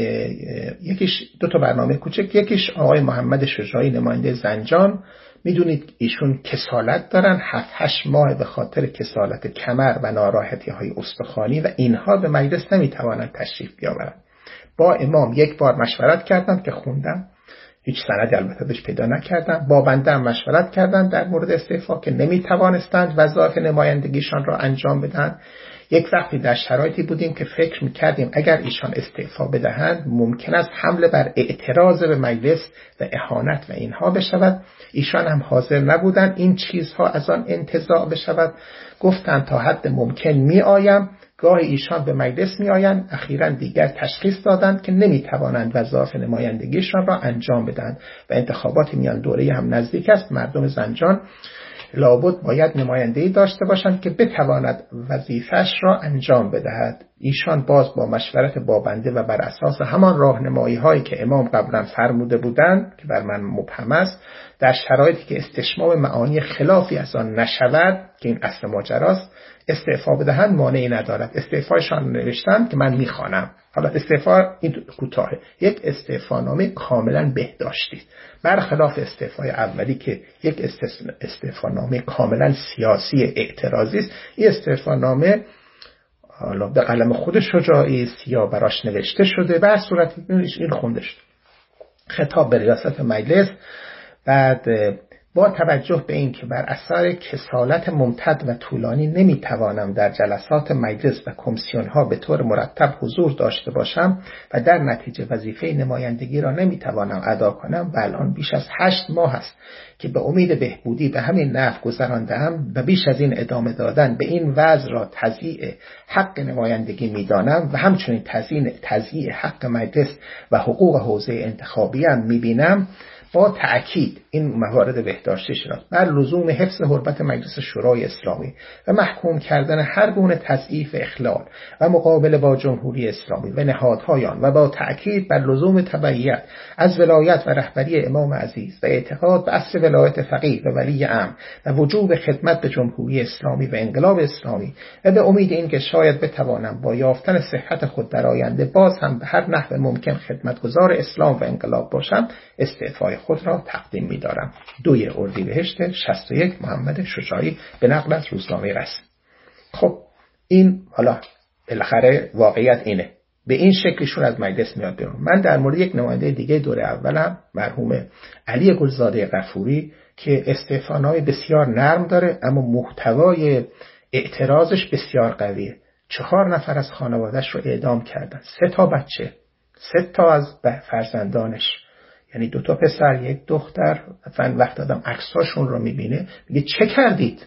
یکیش 2 تا برنامه کوچک، یکیش آقای محمد شجاعی نماینده زنجان، میدونید ایشون کسالت دارن، 7-8 ماه به خاطر کسالت کمر و ناراحتی های استخوانی و اینها به مجلس نمیتوانند تشریف بیاورند. با امام یک بار مشورت کردم که خوندم، هیچ سندی البته بهش پیدا نکردم. با بنده هم مشورت کردن در مورد استعفا که نمیتوانستند وظایف نمایندگیشان را انجام بدهند. یک وقتی در شرایطی بودیم که فکر میکردیم اگر ایشان استعفا بدهند ممکن است حمله بر اعتراض به مجلس و اهانت و اینها بشود. ایشان هم حاضر نبودند این چیزها از آن انتزاع بشود. گفتند تا حد ممکن میآیم. گاهی ایشان به مجلس میآیند. اخیراً دیگر تشخیص دادند که نمیتوانند وظایف نمایندگیشان را انجام بدهند و انتخابات میان دوره‌ای هم نزدیک است. مردم زنجان لابد باید نماینده‌ای داشته باشند که بتواند وظیفه‌اش را انجام بدهد. ایشان باز با مشورت با بنده و بر اساس همان راهنمایی‌هایی که امام قبلا فرموده بودند که بر من مبهم است، در شرایطی که استشمام معانی خلافی از آن نشود که این اصل ماجراست استعفا بدهند مانعی ندارد. استعفایشان نوشتند که من میخوانم. حالا استعفا این کوتاهه، یک استعفانامه کاملا بهداشتی، برخلاف استعفای اولی که یک استعفانامه کاملا سیاسی اعتراضی است. این استعفانامه حالا به قلم خود شجاعی است یا براش نوشته شده، به صورت این خونده شده. خطاب به ریاست مجلس. بعد با توجه به این که بر اثر کسالت ممتد و طولانی نمیتوانم در جلسات مجلس و کمیسیون ها به طور مرتب حضور داشته باشم و در نتیجه وظیفه نمایندگی را نمیتوانم ادا کنم و الان بیش از 8 ماه است که به امید بهبودی به همین نحو گذرانده‌ام و بیش از این ادامه دادن به این وضع را تضییع حق نمایندگی میدانم و همچنین تضییع حق مجلس و حقوق حوزه انتخابی هم میبینم. با تأکید این موارد بهداشتی شد بر لزوم حفظ حرمت مجلس شورای اسلامی و محکوم کردن هر گونه تضعیف و اخلال و مقابله با جمهوری اسلامی و نهادهای آن و با تأکید بر لزوم تبعیت از ولایت و رهبری امام عزیز و اعتقاد به اصل ولایت فقیه و ولی امر و وجوب خدمت به جمهوری اسلامی و انقلاب اسلامی و به امید اینکه شاید بتوانم با یافتن صحت خود در آینده باز هم به هر نحو ممکن خدمتگزار اسلام و انقلاب باشم، استعفای خود را تقدیم می‌دارم. 2 اردیبهشت 61 محمد شجاعی به نقل از روزنامه رسمی. خب این حالا بالاخره واقعیت اینه، به این شکلشون از مجلس میاد بیرون. من در مورد یک نماینده دیگه دوره اولم مرحوم علی گلزاده غفوری که استعفانامه بسیار نرم داره اما محتوای اعتراضش بسیار قویه. 4 نفر از خانواده‌اش رو اعدام کردن، 3 تا بچه، 3 تا از فرزندانش، یعنی 2 تا پسر 1 دختر. وقت آدم عکساشون رو میبینه میگه چه کردید؟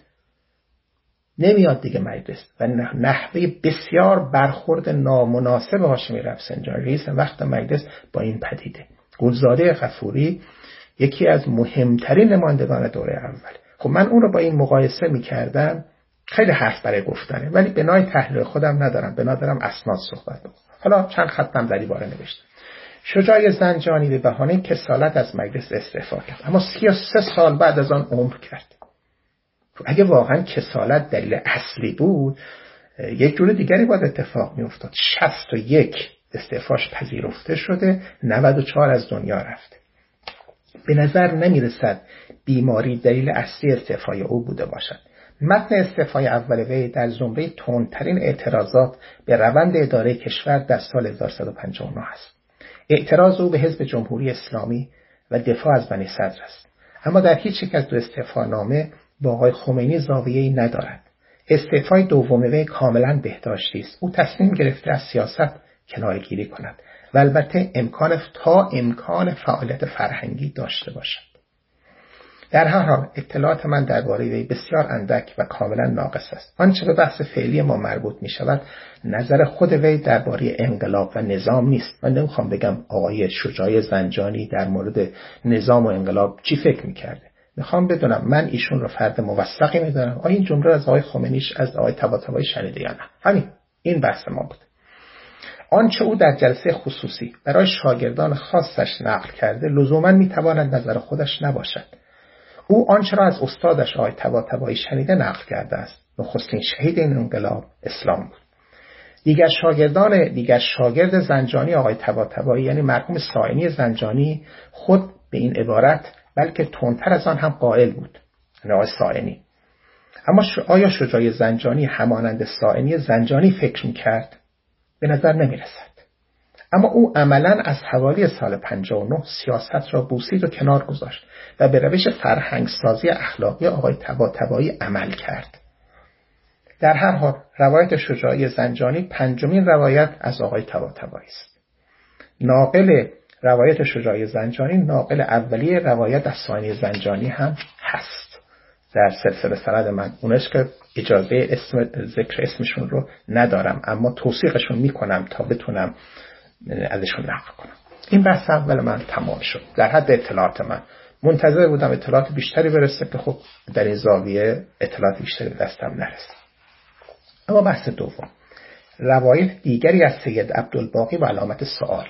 نمیاد دیگه مجلس و نحوه بسیار برخورد نامناسب هاشمی رفسنجانی رئیس وقت مجلس با این پدیده. گلزاده غفوری یکی از مهمترین نمایندگان دوره اول. خب من اون رو با این مقایسه میکردم، خیلی حرف برای گفتنه ولی بنای تحلیل خودم ندارم، بنا دارم اسناد صحبت بکنم. حالا چند خطم در این باره نوشتم. شجاع زنجانی به بهانه کسالت از مجلس استعفا کرد اما 33 سال بعد از آن عمر کرد. اگه واقعا کسالت دلیل اصلی بود یک جور دیگری باید اتفاق می افتاد. 61 استعفاش پذیرفته شده، 94 از دنیا رفته. به نظر نمی رسد بیماری دلیل اصلی استعفای او بوده باشد. متن استعفای اول وی در زمره تندترین اعتراضات به روند اداره کشور در سال 1159 است. اعتراض او به حزب جمهوری اسلامی و دفاع از بنی صدر است. اما در هیچ یک از 2 استعفانامه با آقای خمینی زاویه‌ای ندارد. استعفای دوم وی کاملا بهداشتی است. او تصمیم گرفته از سیاست کناره‌گیری کند و البته امکان فعالیت فرهنگی داشته باشد. در هر حال اطلاعات من درباره وی بسیار اندک و کاملا ناقص است. آنچه به بحث فعلی ما مربوط می شود نظر خود وی درباره انقلاب و نظام نیست. من نمیخوام بگم آقای شجاع زنجانی در مورد نظام و انقلاب چی فکر میکرده. میخوام بدونم من ایشون رو فرد موثقی میدونم. آیا این جمله از آقای خمینیش از آقای طباطبایی شنیده یا نه؟ همین این بحث ما بود. آنچه او در جلسه خصوصی برای شاگردان خاصش نقل کرده لزوما میتواند نظر خودش نباشد. او آنچه را از استادش آقای طباطبایی شنیده نقل کرده است. نخستین شهید این انقلاب اسلام بود. دیگر شاگرد زنجانی آقای طباطبایی یعنی مرحوم سائنی زنجانی خود به این عبارت بلکه تندتر از آن هم قائل بود، یعنی آقای سائنی. اما آیا شجاع زنجانی همانند سائنی زنجانی فکر می‌کرد؟ به نظر نمی‌رسد. اما او عملاً از حوالی سال 59 سیاست را بوسید و کنار گذاشت و به روش فرهنگسازی اخلاقی آقای طباطبایی عمل کرد. در هر حال روایت شجاع زنجانی 5مین روایت از آقای طباطبایی است. ناقل روایت شجاع زنجانی ناقل اولیه روایت از سائنی زنجانی هم هست در سلسله سند من. اونش که اجازه ذکر اسمشون رو ندارم اما توثیقشون میکنم تا بتونم ازشون نقل کنم. این بحث اول من تمام شد. در حد اطلاعات من منتظر بودم اطلاعات بیشتری برسه که خب در این زاویه اطلاعات بیشتری دستم نرسید. اما بحث دوم، روایت دیگری از سید عبدالباقی و علامت سوال.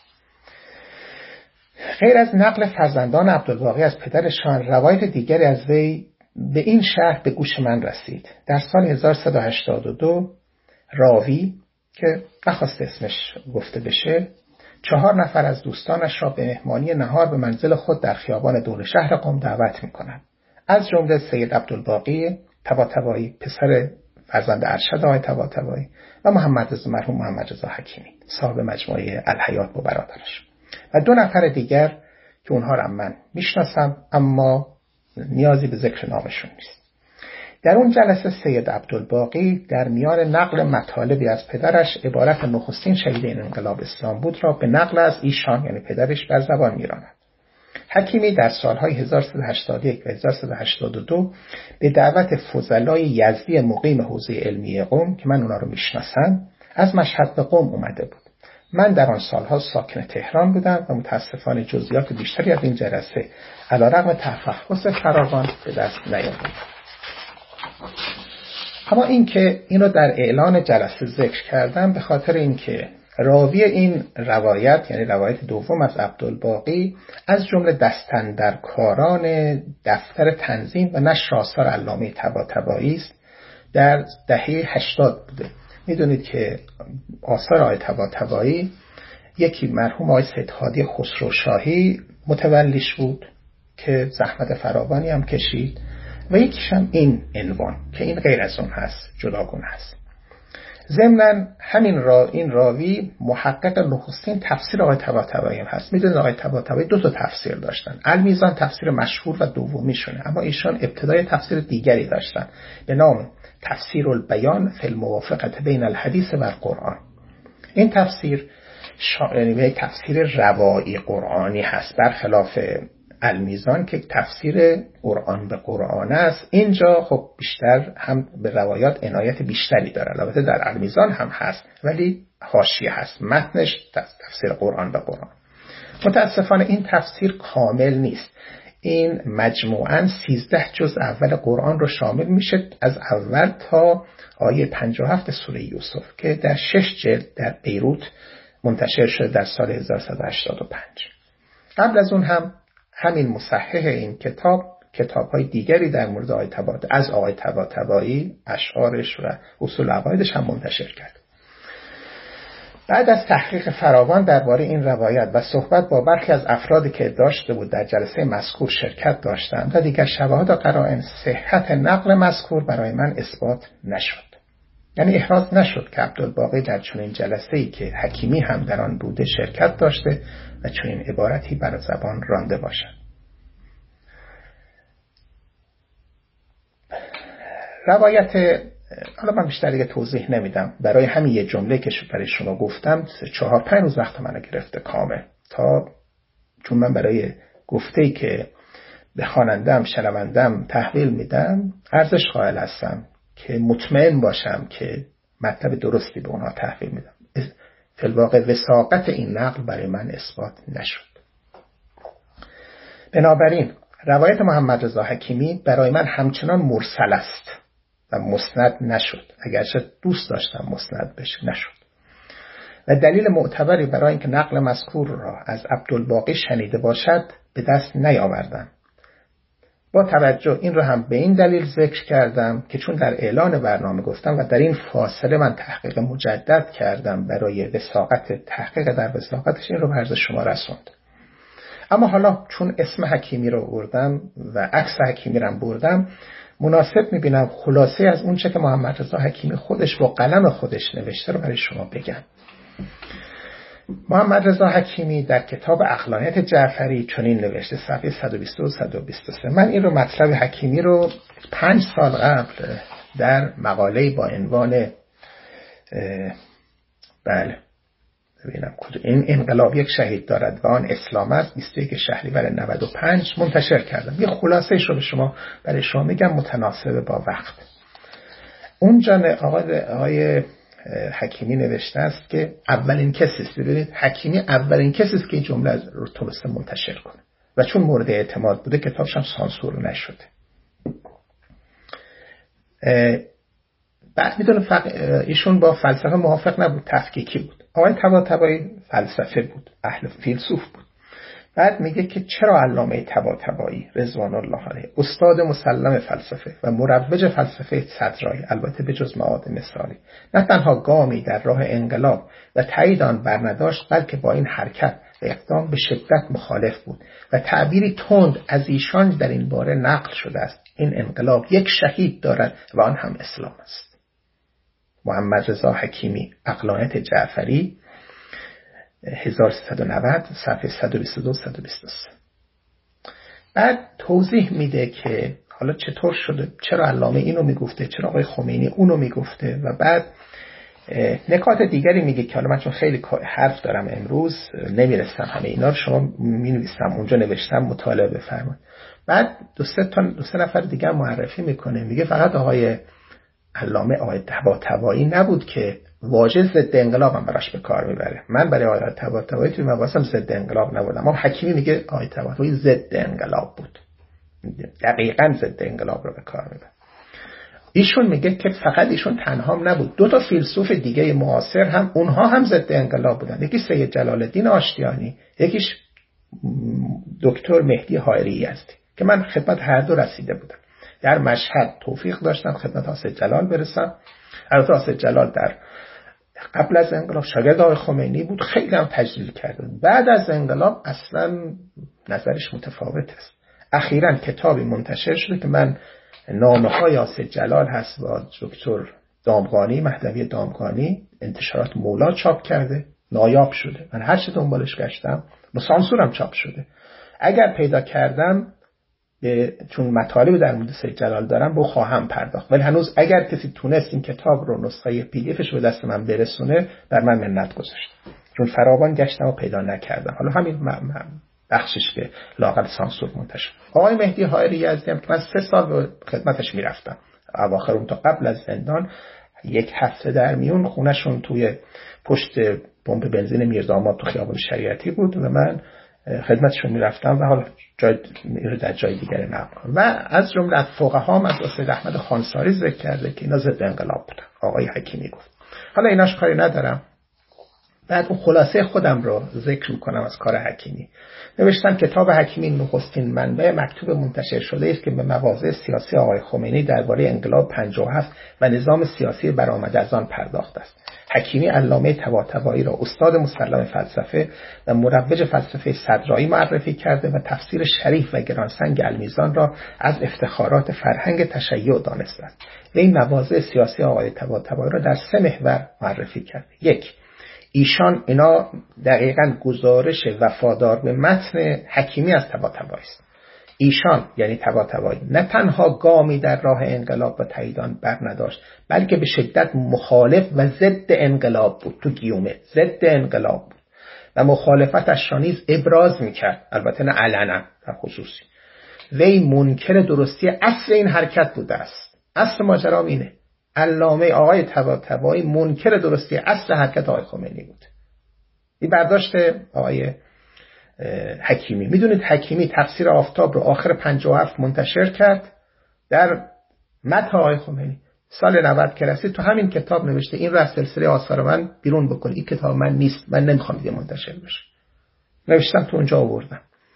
غیر از نقل فرزندان عبدالباقی از پدرشان، روایت دیگری از وی به این شرح به گوش من رسید. در سال 1182 راوی که نخواست اسمش گفته بشه 4 نفر از دوستانش را به مهمانی نهار به منزل خود در خیابان دور شهر قم دعوت می‌کند. از جمله سید عبدالباقی طباطبایی پسر فرزند ارشد آقای طباطبایی و مرحوم محمد رضا حکیمی صاحب مجموعه الحیات با برادرش و 2 نفر دیگر که اونها را من میشناسم اما نیازی به ذکر نامشون نیست. در اون جلسه سید عبدالباقی در میان نقل مطالبی از پدرش عبارت نخستین شهید این انقلاب اسلام بود را به نقل از ایشان یعنی پدرش بر زبان میراند. حکیمی در سالهای 1181 و 1182 به دعوت فضلای یزدی مقیم حوزه علمی قم که من اونا رو میشناسم از مشهد به قم اومده بود. من در آن سالها ساکن تهران بودم و متاسفانه جزئیات بیشتری از این جلسه علیرغم تفحص فراوان به دست نیاوردم. اما اینکه اینو در اعلان جلسه ذکر کردم به خاطر اینکه راوی این روایت، یعنی روایت دوم از عبدالباقی، از جمله دستاندرکاران دفتر تنظیم و نشر آثار علامه طباطبایی است. در دهه 80 بوده. میدونید که آثار آقای طباطبایی یکی مرحوم آقای سید هادی خسروشاهی متولیش بود که زحمت فراوانی هم کشید و یکیش هم این عنوان که این غیر از اون هست، جداگونه هست. ضمناً این راوی محقق نخستین تفسیر آقای طباطبایی هم هست. میدونید آقای طباطبایی 2 تفسیر داشتن. المیزان تفسیر مشهور و دومیشونه، اما ایشان ابتدای تفسیر دیگری داشتن به نام تفسیر البیان فی الموافقه بین الحدیث و القرآن. این تفسیر یعنی تفسیر روایی قرآنی هست، برخلاف المیزان که تفسیر قرآن به قرآن است. اینجا خب بیشتر هم به روایات عنایت بیشتری داره. البته در المیزان هم هست ولی حاشیه هست، متنش تفسیر قرآن به قرآن. متاسفانه این تفسیر کامل نیست. این مجموعاً 13 جزء اول قرآن رو شامل میشه، از اول تا آیه 57 سوره یوسف که در 6 جلد در بیروت منتشر شده در سال 1185. قبل از اون هم همین مصحح این کتاب‌های دیگری در مورد آقای طباطبایی، اشعارش و اصول عقایدش هم منتشر کرد. بعد از تحقیق فراوان درباره این روایت و صحبت با برخی از افرادی که داشته بود در جلسه مذکور شرکت داشتند و دیگر شواهد و قرائن، صحت نقل مذکور برای من اثبات نشد. یعنی احراز نشد که عبدالباقی در چنین جلسه‌ای که حکیمی هم در آن بوده شرکت داشته و چنین عبارتی بر زبان رانده باشد. روایت، حالا من بیشتر دیگه توضیح نمیدم، برای همین یه جمله که برای شما گفتم 4-5 روز وقت منو گرفته کامل، چون من برای گفته‌ای که به خواننده‌ام شنونده‌ام تحویل میدم ارزش قائل هستم که مطمئن باشم که مطلب درستی به اونها تحویل میدم. فی الواقع وثاقت این نقل برای من اثبات نشد. بنابراین روایت محمد رضا حکیمی برای من همچنان مرسل است و مسند نشد، اگرچه دوست داشتم مسند بشه، نشد. و دلیل معتبری برای اینکه نقل مذکور را از عبدالباقی شنیده باشد به دست نیاوردم. با توجه این رو هم به این دلیل ذکر کردم که چون در اعلان برنامه گفتم و در این فاصله من تحقیق مجدد کردم برای وثاقت تحقیق در وثاقتش، این رو به عرض شما رسوند. اما حالا چون اسم حکیمی رو بردم و عکس حکیمی رو بردم، مناسب میبینم خلاصه از اون چه که محمد رضا حکیمی خودش با قلم خودش نوشته رو برای شما بگم. محمد رضا حکیمی در کتاب عقلانیت جعفری چنین نوشته، صفحه 122 و 123. من این رو مطلب حکیمی رو 5 سال قبل در مقاله‌ای با عنوان ببینم این انقلاب یک شهید دارد و آن اسلام است، 21 شهریور 95 منتشر کردم. یه خلاصه‌اش رو برای شما میگم متناسب با وقت. اونجا آقای حکیمی نوشته است که اولین کسی است، ببینید حکیمی اولین کسی است که این جمله رو تونسته منتشر کنه و چون مورد اعتماد بوده کتابش هم سانسور نشده. بعد میدونه ایشون با فلسفه موافق نبود، تفکیکی بود. آقای طباطبایی فلسفه بود، اهل فیلسوف بود. بعد میگه که چرا علامه طباطبایی رضوان الله علیه، استاد مسلم فلسفه و مروج فلسفه صدرایی، البته به جز معاد مثالی، نه تنها گامی در راه انقلاب و تایید آن برنداشت، بلکه با این حرکت و اقدام به شدت مخالف بود و تعبیری تند از ایشان در این باره نقل شده است: این انقلاب یک شهید دارد و آن هم اسلام است. محمد رضا حکیمی، عقلانیت جعفری، 1390 صفحه 122 123. بعد توضیح میده که حالا چطور شده، چرا علامه اینو میگفته، چرا آقای خمینی اونو میگفته، و بعد نکات دیگری میگه که حالا من چون خیلی حرف دارم امروز نمیرسم همه اینا رو، شما مینویسم اونجا نوشتم مطالعه بفرمایید. بعد دو سه نفر دیگه معرفی میکنه، میگه فقط آقای علامه آقای طباطبایی نبود که واژه ضد انقلاب هم براش به کار میبره. من برای آقای طباطبایی توی مباحثم ضد انقلاب نبودم، اما حکیمی میگه آقای طباطبایی ضد انقلاب بود، دقیقاً ضد انقلاب رو به کار میبره. ایشون میگه که فقط ایشون تنها نبود، دو تا فیلسوف دیگه معاصر هم اونها هم ضد انقلاب بودن، یکی سید جلال الدین آشتیانی، یکیش دکتر مهدی حائری یزدی که من خدمت هر دو رسیده بودم. در مشهد توفیق داشتم خدمت حاسد جلال برسم. البته حاسد جلال در قبل از انقلاب شاگرد آقای خمینی بود، خیلی هم تجلیل کرده. بعد از انقلاب اصلا نظرش متفاوت است. اخیراً کتابی منتشر شده که من نامه‌های حاسد جلال هست با دکتر دامغانی، مهدوی دامغانی، انتشارات مولا چاپ کرده، نایاب شده. من هر چه دنبالش گشتم با سانسورم چاپ شده. اگر پیدا کردم چون مطالب در مورد سید جلال دارم با خواهم پرداخت، ولی هنوز اگر کسی تونست این کتاب رو نسخه پی دی افش به دست من برسونه بر من منت گذاشت، چون فراوان گشتم و پیدا نکردم. حالا همین بخشش که لااقل سانسور منتشر. آقای مهدی حائری یزدی هم من 3 سال به خدمتش میرفتم، اواخر اون تا قبل از زندان، 1 هفته در میون خونهشون توی پشت پمپ بنزین میرداماد تو خیابان شریعتی بود و من خدمتشون میرفتم و حالا در جای دیگری نبودم. و از جمله از فقها از سید احمد خانساری ذکر کرده که اینا ضد انقلاب بودن. آقای حکیمی گفت. حالا ایناش کاری ندارم. بعد اون خلاصه خودم رو ذکر میکنم از کار حکیمی. نوشتم کتاب حکیمی نخستین منبع مکتوب منتشر شده است که به مواضع سیاسی آقای خمینی درباره انقلاب 57 و نظام سیاسی برآمده از آن پرداخته است. حکیمی علامه طباطبایی را استاد مسلم فلسفه و مروج فلسفه صدرایی معرفی کرده و تفسیر شریف و گرانسنگ المیزان را از افتخارات فرهنگ تشیع دانسته است. و این مواضع سیاسی آقای طباطبایی را در 3 محور معرفی کرده. 1. ایشان اینا دقیقاً گزارش وفادار به متن حکیمی از طباطبایی است. ایشان یعنی طباطبایی نه تنها گامی در راه انقلاب و تایید آن بر نداشت، بلکه به شدت مخالف و ضد انقلاب بود، تو گیومه ضد انقلاب بود و مخالفتش را نیز ابراز میکرد، البته نه علنا، در خصوصی. وی منکر درستی اصل این حرکت بوده است. اصل ماجرا اینه، علامه آقای طباطبایی منکر درستی اصل حرکت آقای خمینی بود. این برداشت آقای حکیمی. میدونید حکیمی تفسیر آفتاب رو آخر 57 منتشر کرد در متن آقای خمینی. سال 90 که رسید تو همین کتاب نوشته این رو از سلسله آثار من بیرون بکنید، این کتاب من نیست، من نمیخوام دیگه منتشر بشه. نوشتم تو اونجا آوردم.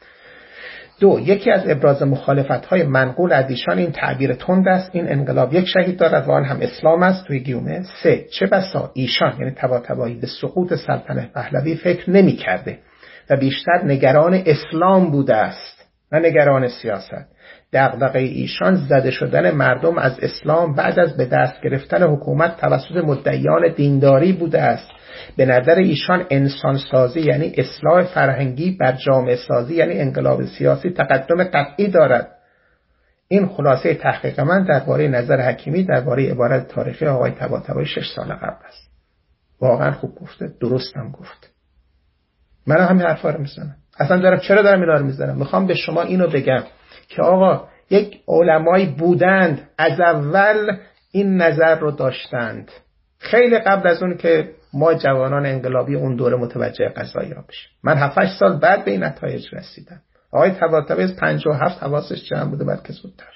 2. یکی از ابراز مخالفت‌های منقول از ایشان این تعبیر تند است: این انقلاب 1 شهید دارد و آن هم اسلام است، توی گیومه. 3. چه بسا ایشان یعنی طباطبایی به سقوط سلطنت پهلوی فکر نمی‌کرده و بیشتر نگران اسلام بوده است نه نگران سیاست. دغدغه ایشان زده شدن مردم از اسلام بعد از به دست گرفتن حکومت توسط مدعیان دینداری بوده است. به نظر ایشان انسان سازی یعنی اصلاح فرهنگی بر جامعه سازی یعنی انقلاب سیاسی تقدم قطعی دارد. این خلاصه تحقیق من درباره نظر حکیمی درباره عبارت تاریخی آقای طباطبایی 6 سال قبل است. واقعا خوب گفته، درستم گفت. من همین حرفا رو میزنم. اصلا چرا دارم اینا رو میزنم؟ میخوام به شما اینو بگم که آقا یک علمایی بودند از اول این نظر رو داشتند، خیلی قبل از اون که ما جوانان انقلابی اون دوره متوجه قضایا بشیم. من 7-8 سال بعد به این نتایج رسیدم. آقای طباطبایی از 57 حواسش جمع بوده، بعد که زودتر.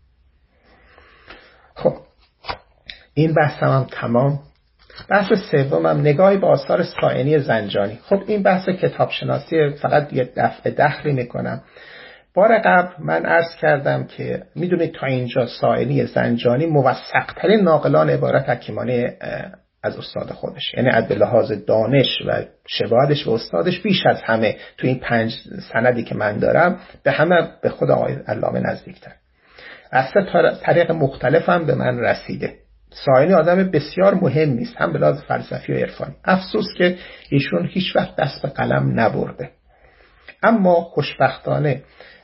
خب این بحثم تمام. بحث سومم نگاهی به آثار سائنی زنجانی. خب این بحث کتابشناسی فقط یه دفعه دخلی میکنم. بار قبل من عرض کردم که میدونید تا اینجا سائنی زنجانی موثق‌ترین ناقلان عبارت حکیمانه از استاد خودش، یعنی از به لحاظ دانش و شباهتش به استادش بیش از همه تو این 5 سندی که من دارم به همه به خود آقای علامه نزدیکتر. از 3 طریق مختلف هم به من رسیده. سائنی آدم بسیار مهمی است، هم به لحاظ فلسفی و عرفانی. افسوس که ایشون هیچ وقت دست به قلم نبرده. اما خوشبختانه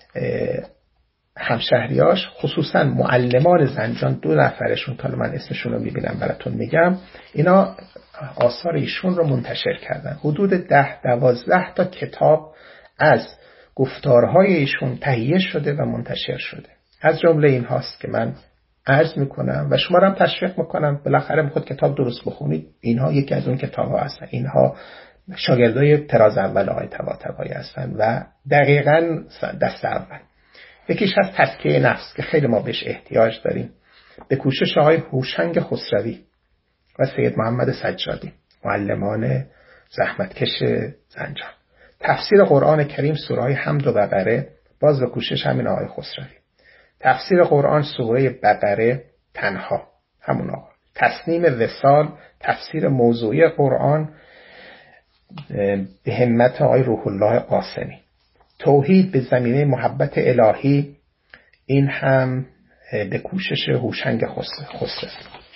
همشهریاش خصوصا معلمان زنجان 2 نفرشون، تا من اسمشون رو میبینم براتون میگم، اینا آثار ایشون رو منتشر کردن. حدود 10-12 تا کتاب از گفتارهای ایشون تهیه شده و منتشر شده. از جمله این هاست که من عرض میکنم و شما رو هم تشویق میکنم، بالاخره میخواد کتاب درست بخونید، اینها یکی از اون کتاب ها هستن، اینها شاگردای تراز اول آقای طباطبایی هستن و دقیقاً دست اول. یکیش از تزکیه نفس که خیلی ما بهش احتیاج داریم، به کوشش آقای هوشنگ خسروی و سید محمد سجادی، معلمان زحمتکش زنجان. تفسیر قرآن کریم سوره های حمد و بقره باز به کوشش همین آقای خسروی. تفسیر قرآن سوره بقره تنها همون آقا. تصنیم وصال تفسیر موضوعی قرآن به همت آقای روح الله قاسمی. توحید به زمینه محبت الهی، این هم به کوشش هوشنگ خسروی.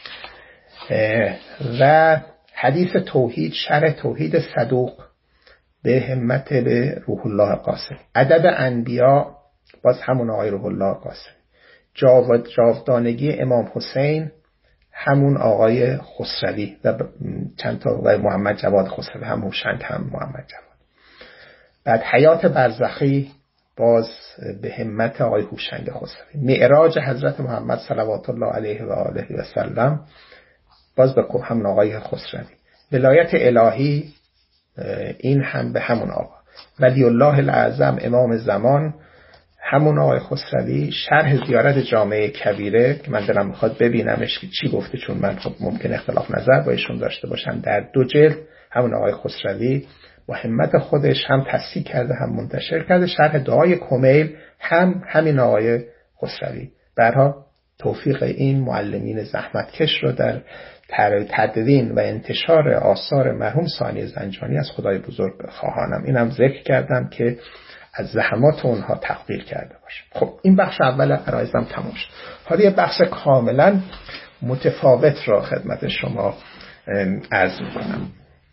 و حدیث توحید، شرح توحید صدوق به همت به روح الله قاسمی. ادب انبیا باز همون آقای روح الله قاسمی. جاودانگی امام حسین همون آقای خسروی و چند تا و محمد جواد خسروی، هم هوشنگ هم محمد جواد. بعد حیات برزخی باز به همت آقای هوشنگ خسروی. معراج حضرت محمد صلوات الله علیه و آله و سلم باز به همون آقای خسروی. ولایت الهی این هم به همون آقا. ولی الله الاعظم امام زمان همون آقای خسروی. شرح زیارت جامعه کبیره که من دلم میخواد ببینمش که چی گفته، چون من خب ممکن اختلاف نظر با ایشون داشته باشم، در 2 جلد همون آقای خسروی با همت خودش هم تصحیح کرده هم منتشر کرده. شرح دعای کمیل هم همین آقای خسروی. برها توفیق این معلمین زحمتکش رو در تدوین و انتشار آثار مرحوم ثانی زنجانی از خدای بزرگ خواهانم. اینم ذکر کردم که از زحمات اونها تقدیر کرده باشم. خب این بخش اول عرایزم تموم شد. حالا یه بخش کاملا متفاوت را خدمت شما عرض میکنم.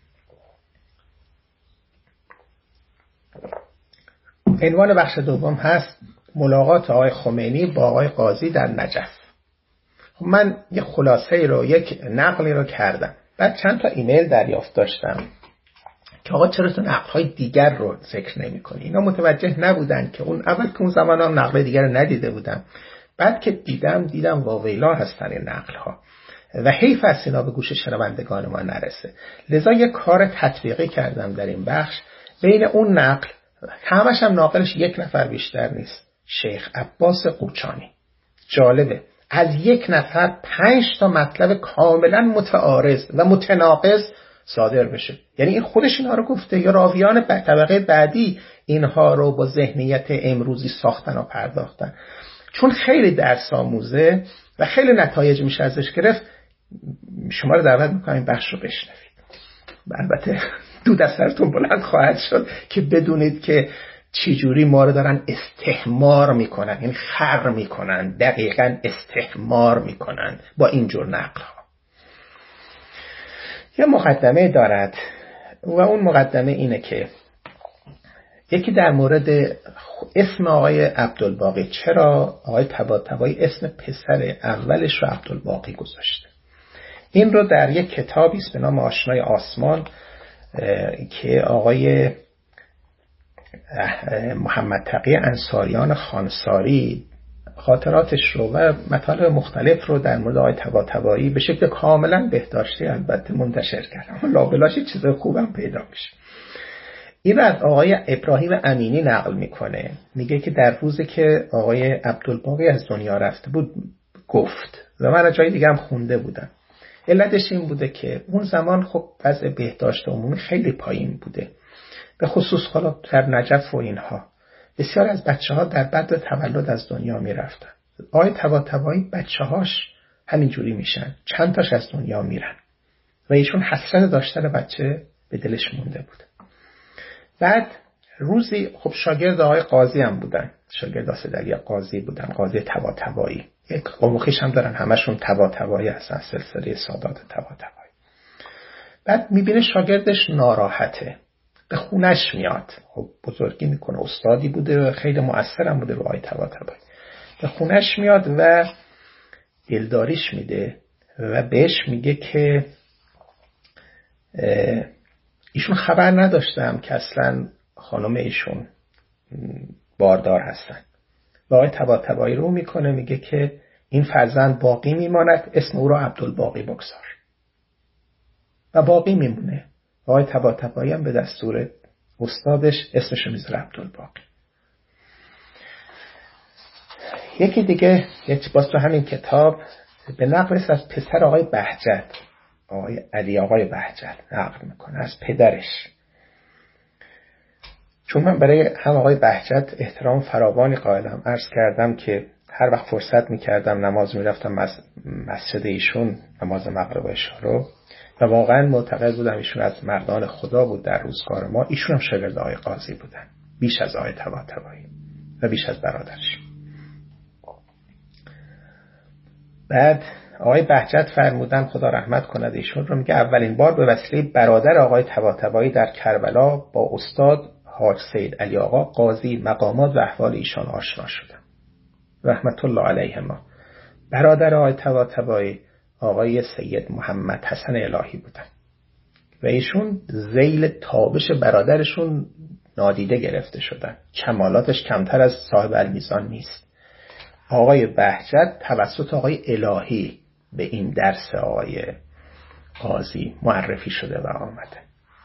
عنوان بخش دوم هست ملاقات آقای خمینی با آقای قاضی در نجف. من یه خلاصه رو، یک نقلی رو کردم، بعد چند تا ایمیل دریافت داشتم که آقا چرا تو نقل‌های دیگر رو ذکر نمی‌کنی؟ اینا متوجه نبودن که اون اول که اون زمانا نقل دیگر رو ندیده بودم، بعد که دیدم واویلا هستن این نقل‌ها و حیف است اینا به گوش شنوندگان ما نرسه. لذا یه کار تطبیقی کردم در این بخش. بین اون نقل همش هم ناقلش 1 نفر بیشتر نیست، شیخ عباس قوچانی. جالبه از 1 نفر 5 تا مطلب کاملا متعارض و متناقض صادر بشه. یعنی این خودش اینها رو گفته یا راویان طبقه بعدی اینها رو با ذهنیت امروزی ساختن و پرداختن؟ چون خیلی درس آموزه و خیلی نتایج میشه ازش گرفت، شما رو دعوت میکنم این بخش رو بشنوید. البته دود از سرتون بلند خواهد شد که بدونید که چجوری ما رو دارن استحمار میکنن، یعنی خر میکنن، دقیقاً استحمار میکنن با اینجور نقل ها. یه مقدمه دارد و اون مقدمه اینه که یکی در مورد اسم آقای عبدالباقی، چرا آقای طباطبایی اسم پسر اولش رو عبدالباقی گذاشته. این رو در یک کتابی است به نام آشنای آسمان که آقای محمد تقی انصاریان خانساری خاطراتش رو و مطالب مختلف رو در مورد آقای طباطبایی به شکل کاملا بهداشتی البته منتشر کردم. لابلاش چیز خوبم پیدا میشه. این رو از آقای ابراهیم امینی نقل میکنه، میگه که در روزی که آقای عبدالباقی از دنیا رفته بود گفت، و من جای دیگه هم خونده بودم. علتش این بوده که اون زمان خب وضع بهداشت عمومی خیلی پایین بوده، به خصوص حالا در نجف و اینها بسیار از بچه‌ها در بعد تولد از دنیا میرفتن. آقای طباطبایی بچه‌هاش همینجوری میشن، چند تاش از دنیا میرن و ایشون حسرت داشتن بچه به دلش مونده بود. بعد روزی خب شاگرد آقای قاضی هم بودن، شاگرد آسدلی قاضی بودن، قاضی طباطبایی، یک قومخیش هم دارن، همشون طباطبایی هستن، سلسله سادات طباطبایی. بعد میبینه شاگردش ناراحته، به خونش میاد. خب بزرگی میکنه، استادی بوده و خیلی مؤثرم بوده رو آقای طباطبایی. به خونش میاد و دلداریش میده و بهش میگه که ایشون خبر نداشتم که اصلا خانم ایشون باردار هستن. و آقای طباطبایی رو میکنه، میگه که این فرزند باقی میماند، اسم او را عبدالباقی بگذار. و باقی میمونه. آقای طباطبایی هم به دستور استادش اسمشو میذاره عبدالباقی. یکی دیگه باز تو همین کتاب به نقل از پسر آقای بهجت، آقای علی آقای بهجت نقل میکنه از پدرش. چون من برای هم آقای بهجت احترام فراوانی قائلم، عرض کردم که هر وقت فرصت میکردم نماز میرفتم مسجد ایشون، نماز مغرب و عشا رو، و واقعا معتقد بودم ایشون از مردان خدا بود در روزگار ما. ایشون هم شاگرد آقای قاضی بودن، بیش از آقای طباطبایی و بیش از برادرش. بعد آقای بهجت فرمودن خدا رحمت کند ایشون رو، میگه اولین بار به وسیله برادر آقای طباطبایی در کربلا با استاد حاج سید علی آقا قاضی مقامات و احوال ایشان آشنا شدم رحمت الله علیهما. برادر آقای طباطبایی آقای سید محمد حسن الهی بودن و ایشون ذیل تابش برادرشون نادیده گرفته شدن. کمالاتش کمتر از صاحب المیزان نیست. آقای بهجت توسط آقای الهی به این درس آقای قاضی معرفی شده و آمده.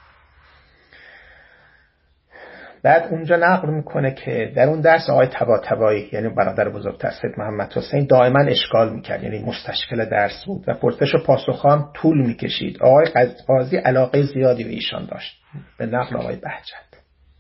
بعد اونجا نقل میکنه که در اون درس آقای طباطبایی یعنی برادر بزرگتر سید محمد حسین دائما اشکال میکرد، یعنی مستشکل درس بود و پرسش و پاسخ هم طول میکشید. آقای قاضی علاقه زیادی به ایشان داشت، به نقل آقای بهجت.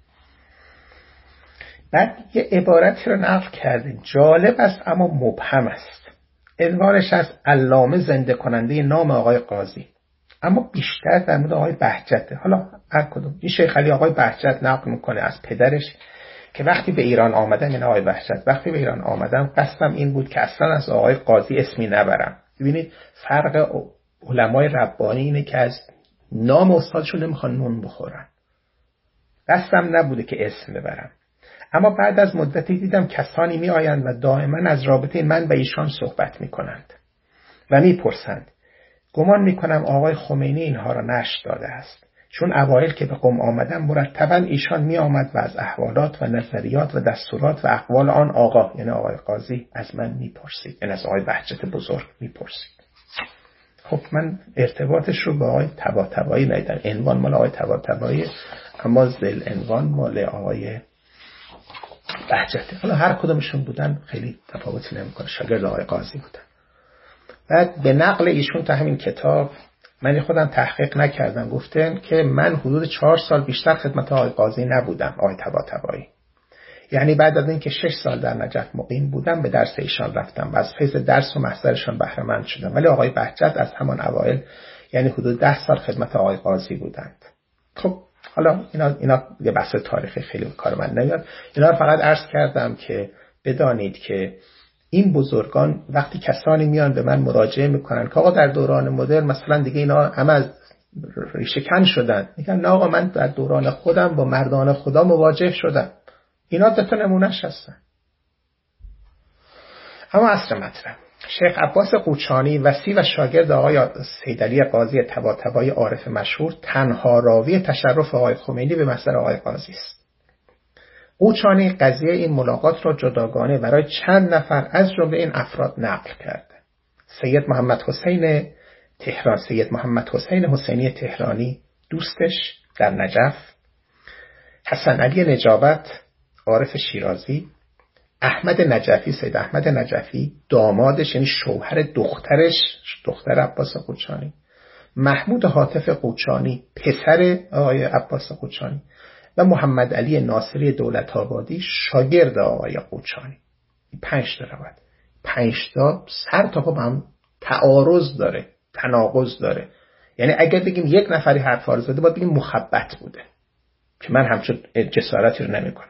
بعد یه عبارتی رو نقل کرده جالب است اما مبهم است. عنوانش از علامه زنده کننده نام آقای قاضی، اما بیشتر در مورد آقای بهجته. حالا هر کدوم. این شیخ علی آقای بهجت نقل میکنه از پدرش که وقتی به ایران آمدم، این آقای بهجت وقتی به ایران آمدم قصدم این بود که اصلا از آقای قاضی اسمی نبرم. ببینید فرق علمای ربانی اینه که از نام استادشون نمیخوان نون بخورن. قصدم نبوده که اسم ببرم، اما بعد از مدتی دیدم کسانی می آیند و دائما از رابطه من و ایشان صحبت می کنند و می پرسند. گمان می کنم آقای خمینی اینها را نشر داده است، چون اوایل که به قم آمدم مرتبا ایشان می آمد و از احوالات و نظریات و دستورات و اقوال آن آقا یعنی آقای قاضی از من می پرسید، یعنی از آقای بهجت بزرگ می پرسید. خب من ارتباطش رو با آقای طباطبایی ندیدم. عنوان مال آقای طباطبایی اما ذیل عنوان مال آقای بهجت. حالا هر کدومشون بودن خیلی تفاوتی نمیکنه، شاگرد آقای قاضی بودن. بعد به نقل ایشون تا همین کتاب من خودم تحقیق نکردم، گفتن که من حدود 4 سال بیشتر خدمت آقای قاضی نبودم، آقای طباطبایی. یعنی بعد از اینکه 6 سال در نجف مقیم بودم به درس ایشان رفتم و از فیض درس و محضرشان بهره مند شدم. ولی آقای بهجت از همان اوایل یعنی حدود 10 سال خدمت آقای قاضی بودند. خب حالا اینا یه بحث تاریخی خیلی کار من نمیاد. اینا رو فقط عرض کردم که بدانید که این بزرگان وقتی کسانی میان به من مراجعه میکنن که آقا در دوران مدرن مثلا دیگه اینا همه از ریشه کن شدن، میگن نه آقا من در دوران خودم با مردان خدا مواجه شدم. اینا دو تا نمونهش هستن. اما اصل مطلب شیخ عباس قوچانی وصی و شاگرد آقای سید علی قاضی طباطبایی عارف مشهور تنها راوی تشرف آقای خمینی به محضر آقای قاضی است. قوچانی قضیه این ملاقات را جداگانه برای چند نفر از جمله این افراد نقل کرده. سید محمد حسین حسینی تهرانی دوستش در نجف، حسن علی نجابت عارف شیرازی، احمد نجفی سید احمد نجفی دامادش یعنی شوهر دخترش دختر عباس قوچانی، محمود حاتف قوچانی پسر آقای عباس قوچانی و محمد علی ناصری دولت‌آبادی شاگرد آقای قوچانی. 5 تا روایت، 5 تا سر تا پا با هم تعارض داره، تناقض داره. یعنی اگر بگیم یک نفری حرف رو زده باید بگیم مخبط بوده که من همچون جسارتی رو نمی‌کنم.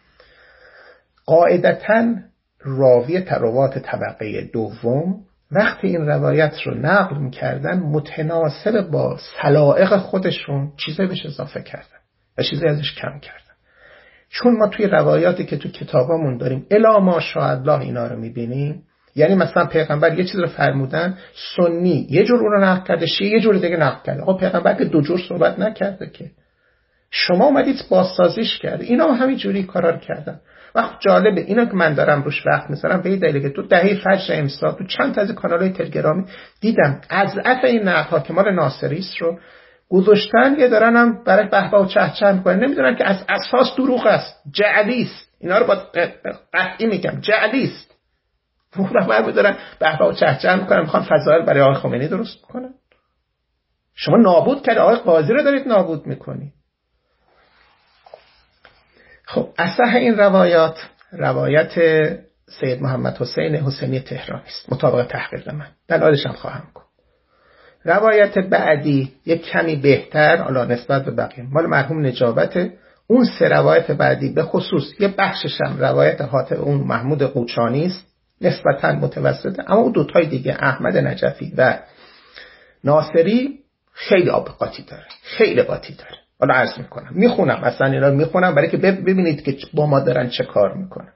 قاعدتاً راوی روایات طبقه دوم وقتی این روایت رو نقل می‌کردن متناسب با سلائق خودشون چیزایی بهش اضافه کردن و چیزایی ازش کم کردن. چون ما توی روایاتی که تو کتابامون داریم الا ماشاءالله اینا رو می‌بینیم، یعنی مثلا پیغمبر یه چیز رو فرمودن، سنی یه جور اون رو نقل کرده، شیعه یه جور دیگه نقل کرده. آقا پیغمبر که 2 جور صحبت نکرده که، شما اومدید بازسازیش کرد. اینا هم همین جوری کارا کردن. وقت جالبه اینا که من دارم روش وقت میذارم به این دلیل که تو دهه فجر امسال تو چند تا از کانال‌های تلگرامی دیدم اضعف این نقدها که مال ناصری است رو گذاشتن، یه دارن هم برای بهبه و چهچه میکنن، نمیدونن که از اساس دروغ است، جعلی است. اینا رو با قطعی میگم جعلی است. خودم میدارن بهبه و چهچه میکنن، میخوان فضایل برای آقای خمینی درست کنن. شما نابود کرد آقای قاضی رو دارید نابود میکنی. خب اصح این روایت سید محمد حسین حسینی تهرانی است مطابق تحقیق من، دلایلش هم خواهم گفت. روایت بعدی یک کمی بهتر حالا نسبت به بقیه مال مرحوم نجابته. اون سه روایت بعدی به خصوص یه بخشش هم روایت حاتب اون محمود قوچانی است، نسبتاً متوسطه، اما اون دوتای دیگه احمد نجفی و ناصری خیلی آب قاطی داره، خیلی قاطی داره. حالا عرض میکنم، میخونم اصلا اینا رو میخونم برای که ببینید که با ما دارن چه کار میکنن.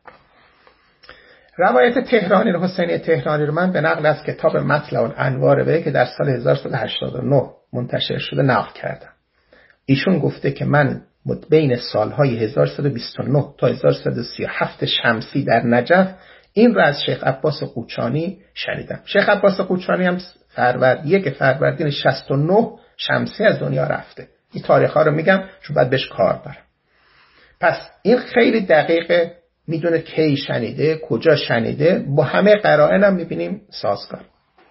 روایت تهرانی رو، حسینی تهرانی رو من به نقل از کتاب مطلع الانوار به که در سال 1189 منتشر شده نقل کردم. ایشون گفته که من بین سالهای 1129 تا 1137 شمسی در نجف این را از شیخ عباس قوچانی شنیدم. شیخ عباس قوچانی هم یک فروردین 69 شمسی از دنیا رفته. این تاریخ ها رو میگم چون باید بهش کار برم. پس این خیلی دقیقه، میدونه کی شنیده، کجا شنیده، با همه قرائن هم میبینیم سازگار.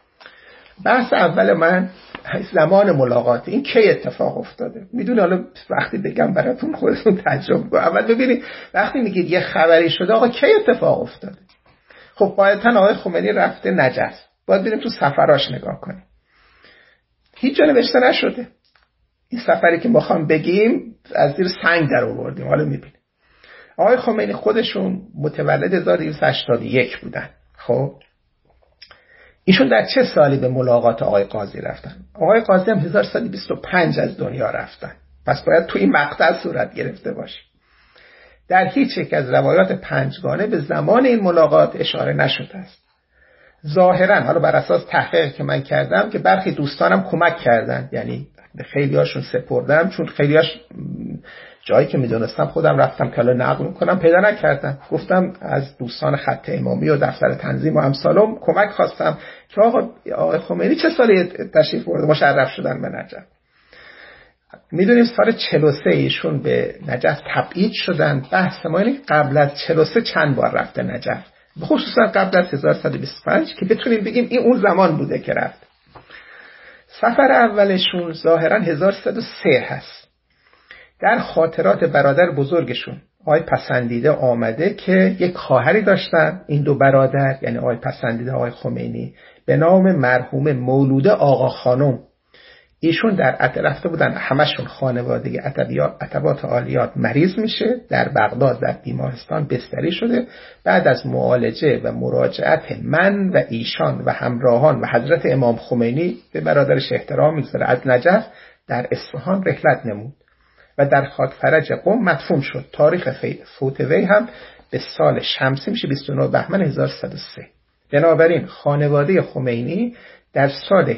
بحث اول من زمان ملاقات، این کی اتفاق افتاده. میدونه حالا وقتی بگم براتون خودتون تجربه کنید. اول ببینید وقتی میگید یه خبری شده آقا کی اتفاق افتاده. خب قاعدتاً آقای خمینی رفته نجف، باید بریم تو سفراش نگاه کنیم. هیچ جا نوشته نشده. این سفری که میخوام بگیم از زیر سنگ در آوردیم. حالا میبینیم آقای خمینی خودشون متولد 1281 بودن. خب ایشون در چه سالی به ملاقات آقای قاضی رفتن؟ آقای قاضی هم 1125 از دنیا رفتن. پس باید توی این مقطع صورت گرفته باشه. در هیچ یک از روایات پنجگانه به زمان این ملاقات اشاره نشده است. ظاهرا حالا بر اساس تحقیقی که من کردم که برخی دوستانم کمک کردن، یعنی به خیلی هاشون سپردم، چون خیلی هاش جایی که میدونستم خودم رفتم که حالا نقل میکنم پیدا نکردم. گفتم از دوستان خط امامی و دفتر تنظیم و امثالم کمک خواستم که آقای خمینی چه سالی تشریف برده مشرف شدن به نجف. میدونیم سال 43 ایشون به نجف تبعید شدن. بحث ما اینه قبل از 43 چند بار رفته نجف، خصوصا قبل از 1125 که بتونیم بگیم این اون زمان بوده که رفت. سفر اولشون ظاهرا 1103 هست. در خاطرات برادر بزرگشون آقای پسندیده آمده که یک خواهری داشتن، این دو برادر یعنی آقای پسندیده آقای خمینی به نام مرحوم مولوده آقا خانم. ایشون در رفته بودن، همشون خانواده عتبات عالیات مریض میشه، در بغداد در بیمارستان بستری شده. بعد از معالجه و مراجعت من و ایشان و همراهان و حضرت امام خمینی به برادرش احترام میگذاره، از نجف در اصفهان رحلت نمود و در خاک فرج قم مدفون شد. تاریخ فوت وی هم به سال شمسی میشه 29 بهمن 1103. بنابراین خانواده خمینی در سال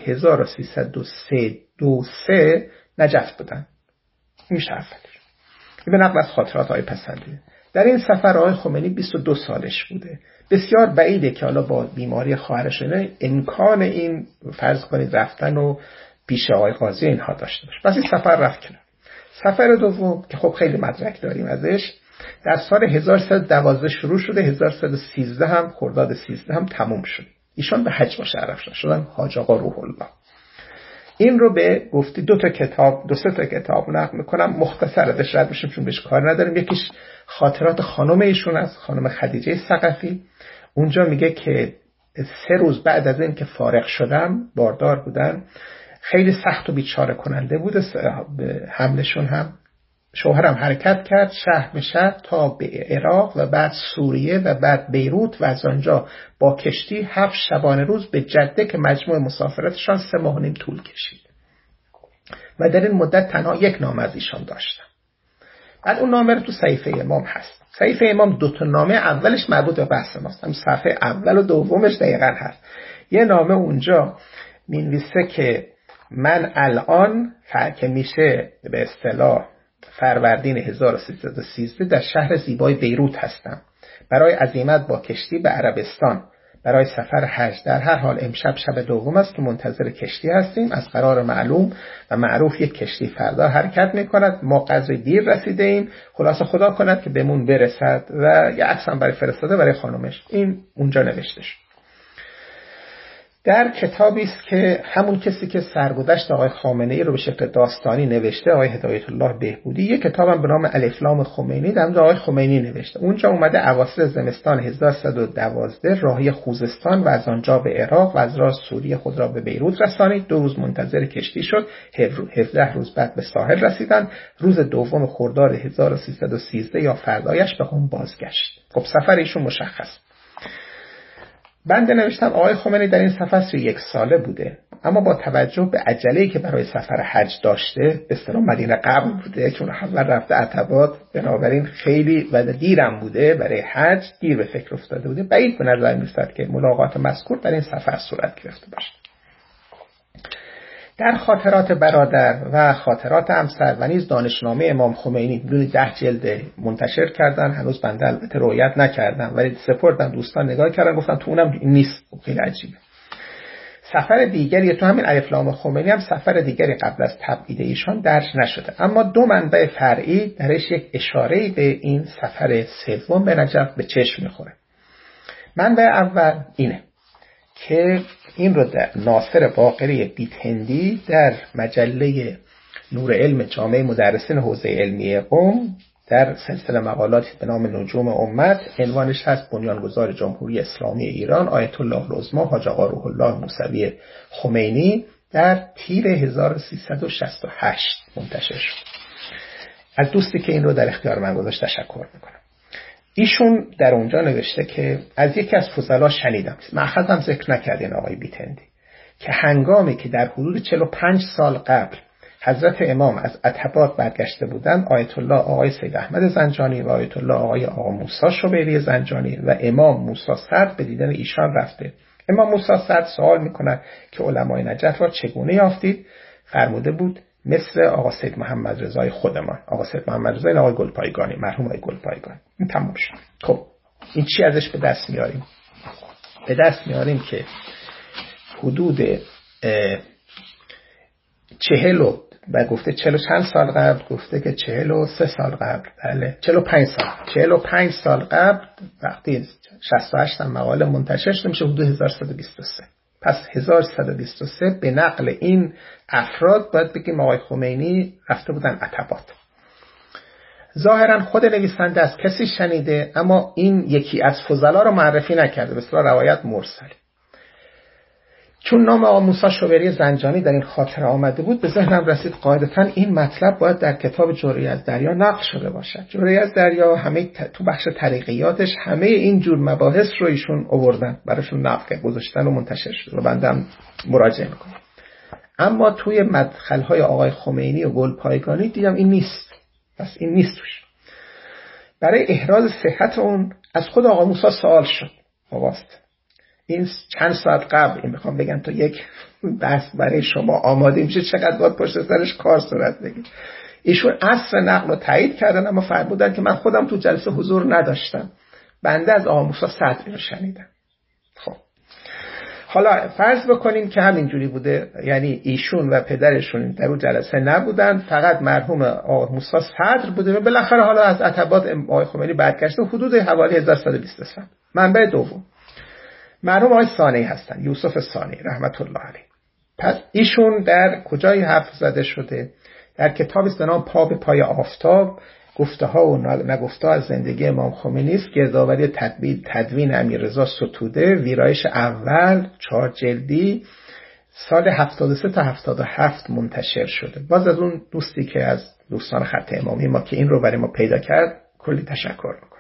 1303 نجف بودن. میشه اولش. به نقل از خاطرات آقای پسندیده. در این سفر آقای خمینی 22 سالش بوده. بسیار بعیده که حالا با بیماری خواهرش امکان این فرض کنید رفتن و پیش آقای قاضی اینها داشته باشه. پس این سفر رفت کنار. سفر دوم که خب خیلی مدرک داریم ازش، در سال 1112 شروع شده، 1113 هم خرداد 13 هم تموم شد. ایشان به حج مشرف شدن، حاج آقا روح الله. این رو به گفتی دو سه تا کتاب نقل میکنم، مختصر ازش رد میشم چون بهش کار نداریم. یکیش خاطرات خانم ایشون است، خانم خدیجه ثقفی. اونجا میگه که 3 روز بعد از این که فارغ شدم، باردار بودن، خیلی سخت و بیچاره کننده بود حملشون. هم شوهرم حرکت کرد شهر به شهر تا به عراق و بعد سوریه و بعد بیروت و از آنجا با کشتی 7 شبانه روز به جده که مجموع مسافرتشان 3 ماه و نیم طول کشید و در این مدت تنها 1 نامه از ایشان داشتم. بعد اون نامه رو تو صحیفه امام هست. صحیفه امام 2 تا نامه، اولش مربوط به بحث ماست، هم صفحه اول و دومش دقیقاً هست. یه نامه اونجا مینویسه که من الان که میشه به اصطلاح فروردین 1313 در شهر زیبای بیروت هستم برای عزیمت با کشتی به عربستان برای سفر حج. در هر حال امشب شب دوم است که منتظر کشتی هستیم. از قرار معلوم و معروف یک کشتی فردا حرکت می‌کند. ما قدر دیر رسیده ایم. خلاصه خدا کند که بهمون برسد. و یه عکس هم برای فرستاده برای خانومش. این اونجا نوشته شد. در کتابی است که همون کسی که سرگذشت آقای خامنه‌ای رو به شکل داستانی نوشته، آقای هدایت الله بهبودی، یک کتابم به نام الفلام خمینی در مورد آقای خمینی نوشته. اونجا اومده اواسط زمستان 1312 راهی خوزستان و از آنجا به عراق و از راه سوریه خود را به بیروت رسانید. 2 روز منتظر کشتی شد. 17 روز بعد به ساحل رسیدند. روز دوم خرداد 1313 یا فردایش به قم بازگشت. خب سفر ایشون مشخص. بنده نوشتم آقای خمینی در این سفر 31 ساله بوده، اما با توجه به عجله‌ای که برای سفر حج داشته، به اصطلاح مدینه قبل بوده چون اول رفته عتبات، بنابراین خیلی و دیرم بوده برای حج، دیر به فکر افتاده بوده. بعید به نظر می‌رسد که ملاقات مذکور در این سفر صورت گرفته باشه. در خاطرات برادر و خاطرات همسر و نیز دانشنامه امام خمینی بدون 10 جلد منتشر کردن. هنوز بنده البته رؤیت نکردم ولی سپردم، دوستان نگاه کردن گفتن تو اونم نیست. خیلی عجیبه. سفر دیگری تو همین الفلام خمینی هم سفر دیگری قبل از تبعید ایشان درج نشده، اما 2 منبع فرعی درش یک اشاره‌ای به این سفر سوم به نجف به چشم می‌خوره. منبع اول اینه که این رو در ناصر باقری بیتهندی در مجله نور علم جامعه مدرسین حوزه علمی قم در سلسله مقالاتی به نام نجوم امت، عنوانش هست بنیانگذار جمهوری اسلامی ایران آیت الله العظما حاج آقا روح الله موسوی خمینی، در تیر 1368 منتشر شد. از دوستی که این رو در اختیار من گذاشت تشکر میکنم. ایشون در اونجا نوشته که از یکی از فضلا شنیدم، مأخذم ذکر نکردین آقای بیتندی، که هنگامی که در حدود 45 سال قبل حضرت امام از عتبات برگشته بودند، آیت الله آقای سید احمد زنجانی و آیت الله آقای آقا موسی شبیری زنجانی و امام موسی صدر به دیدن ایشان رفته. امام موسی صدر سوال میکند که علمای نجف را چگونه یافتید؟ فرموده بود مثل آقا سید محمد رضای خودمان. آقا سید محمد رضای آقای گلپایگانی، مرحوم آقای گلپایگانی. این تموم شد. خب این چی ازش به دست میاریم؟ به دست میاریم که حدود 40 و گفته 40 چند سال قبل، گفته که 43 سال قبل، بله 45 سال قبل وقتی 68 مقاله منتشر شد میشه حدود 1123. پس 1123 به نقل این افراد باید بگیم آقای خمینی رفته بودن عتبات. ظاهرا خود نویسنده از کسی شنیده، اما این یکی از فضلا رو معرفی نکرده، به اصطلاح روایت مرسل. چون نام آقا موسی شبیری زنجانی در این خاطره آمده بود، به ذهنم رسید قاعدتاً این مطلب باید در کتاب جرعی از دریا نقل شده باشد. جرعی از دریا همه تو بخش طریقیاتش همه این جور مباحث رو ایشون آوردن، براشون نقل گذاشتن و منتشر شده و بنده مراجعه میکنم. اما توی مدخل‌های آقای خمینی و گلپایگانی دیدم این نیست. پس این نیست توش. برای احراز صحت اون از خود آقا موسی سوال شد. واسط این چند ساعت قبل، این میخوام بگم تا یک بحث برای شما آماده میشه چقدر باید پشت سرش کار صورت بگیر. ایشون اصل نقل رو تایید کردن، اما فرمودن که من خودم تو جلسه حضور نداشتم، بنده از آقا موسی صدری رو شنیدم. خب حالا فرض بکنیم که همینجوری بوده، یعنی ایشون و پدرشون در اون جلسه نبودن، فقط مرحوم آقا موسی صدر بوده و بالاخره حالا از عتبات آقای خمینی برگشته حدود حوالی 1123. منبع دوم مرحوم آقای ثانی هستن، یوسف ثانی رحمت الله علیه. پس ایشون در کجای حرف زده شده؟ در کتابی به نام پا به پای آفتاب، گفته ها و نگفته ها از زندگی امام خمینی است، گردآوری تدوین امیررضا ستوده، ویرایش اول 4 جلدی سال 73 تا 77 منتشر شده. باز از اون دوستی که از دوستان خط امامی ما که این رو برای ما پیدا کرد کلی تشکر میکنم.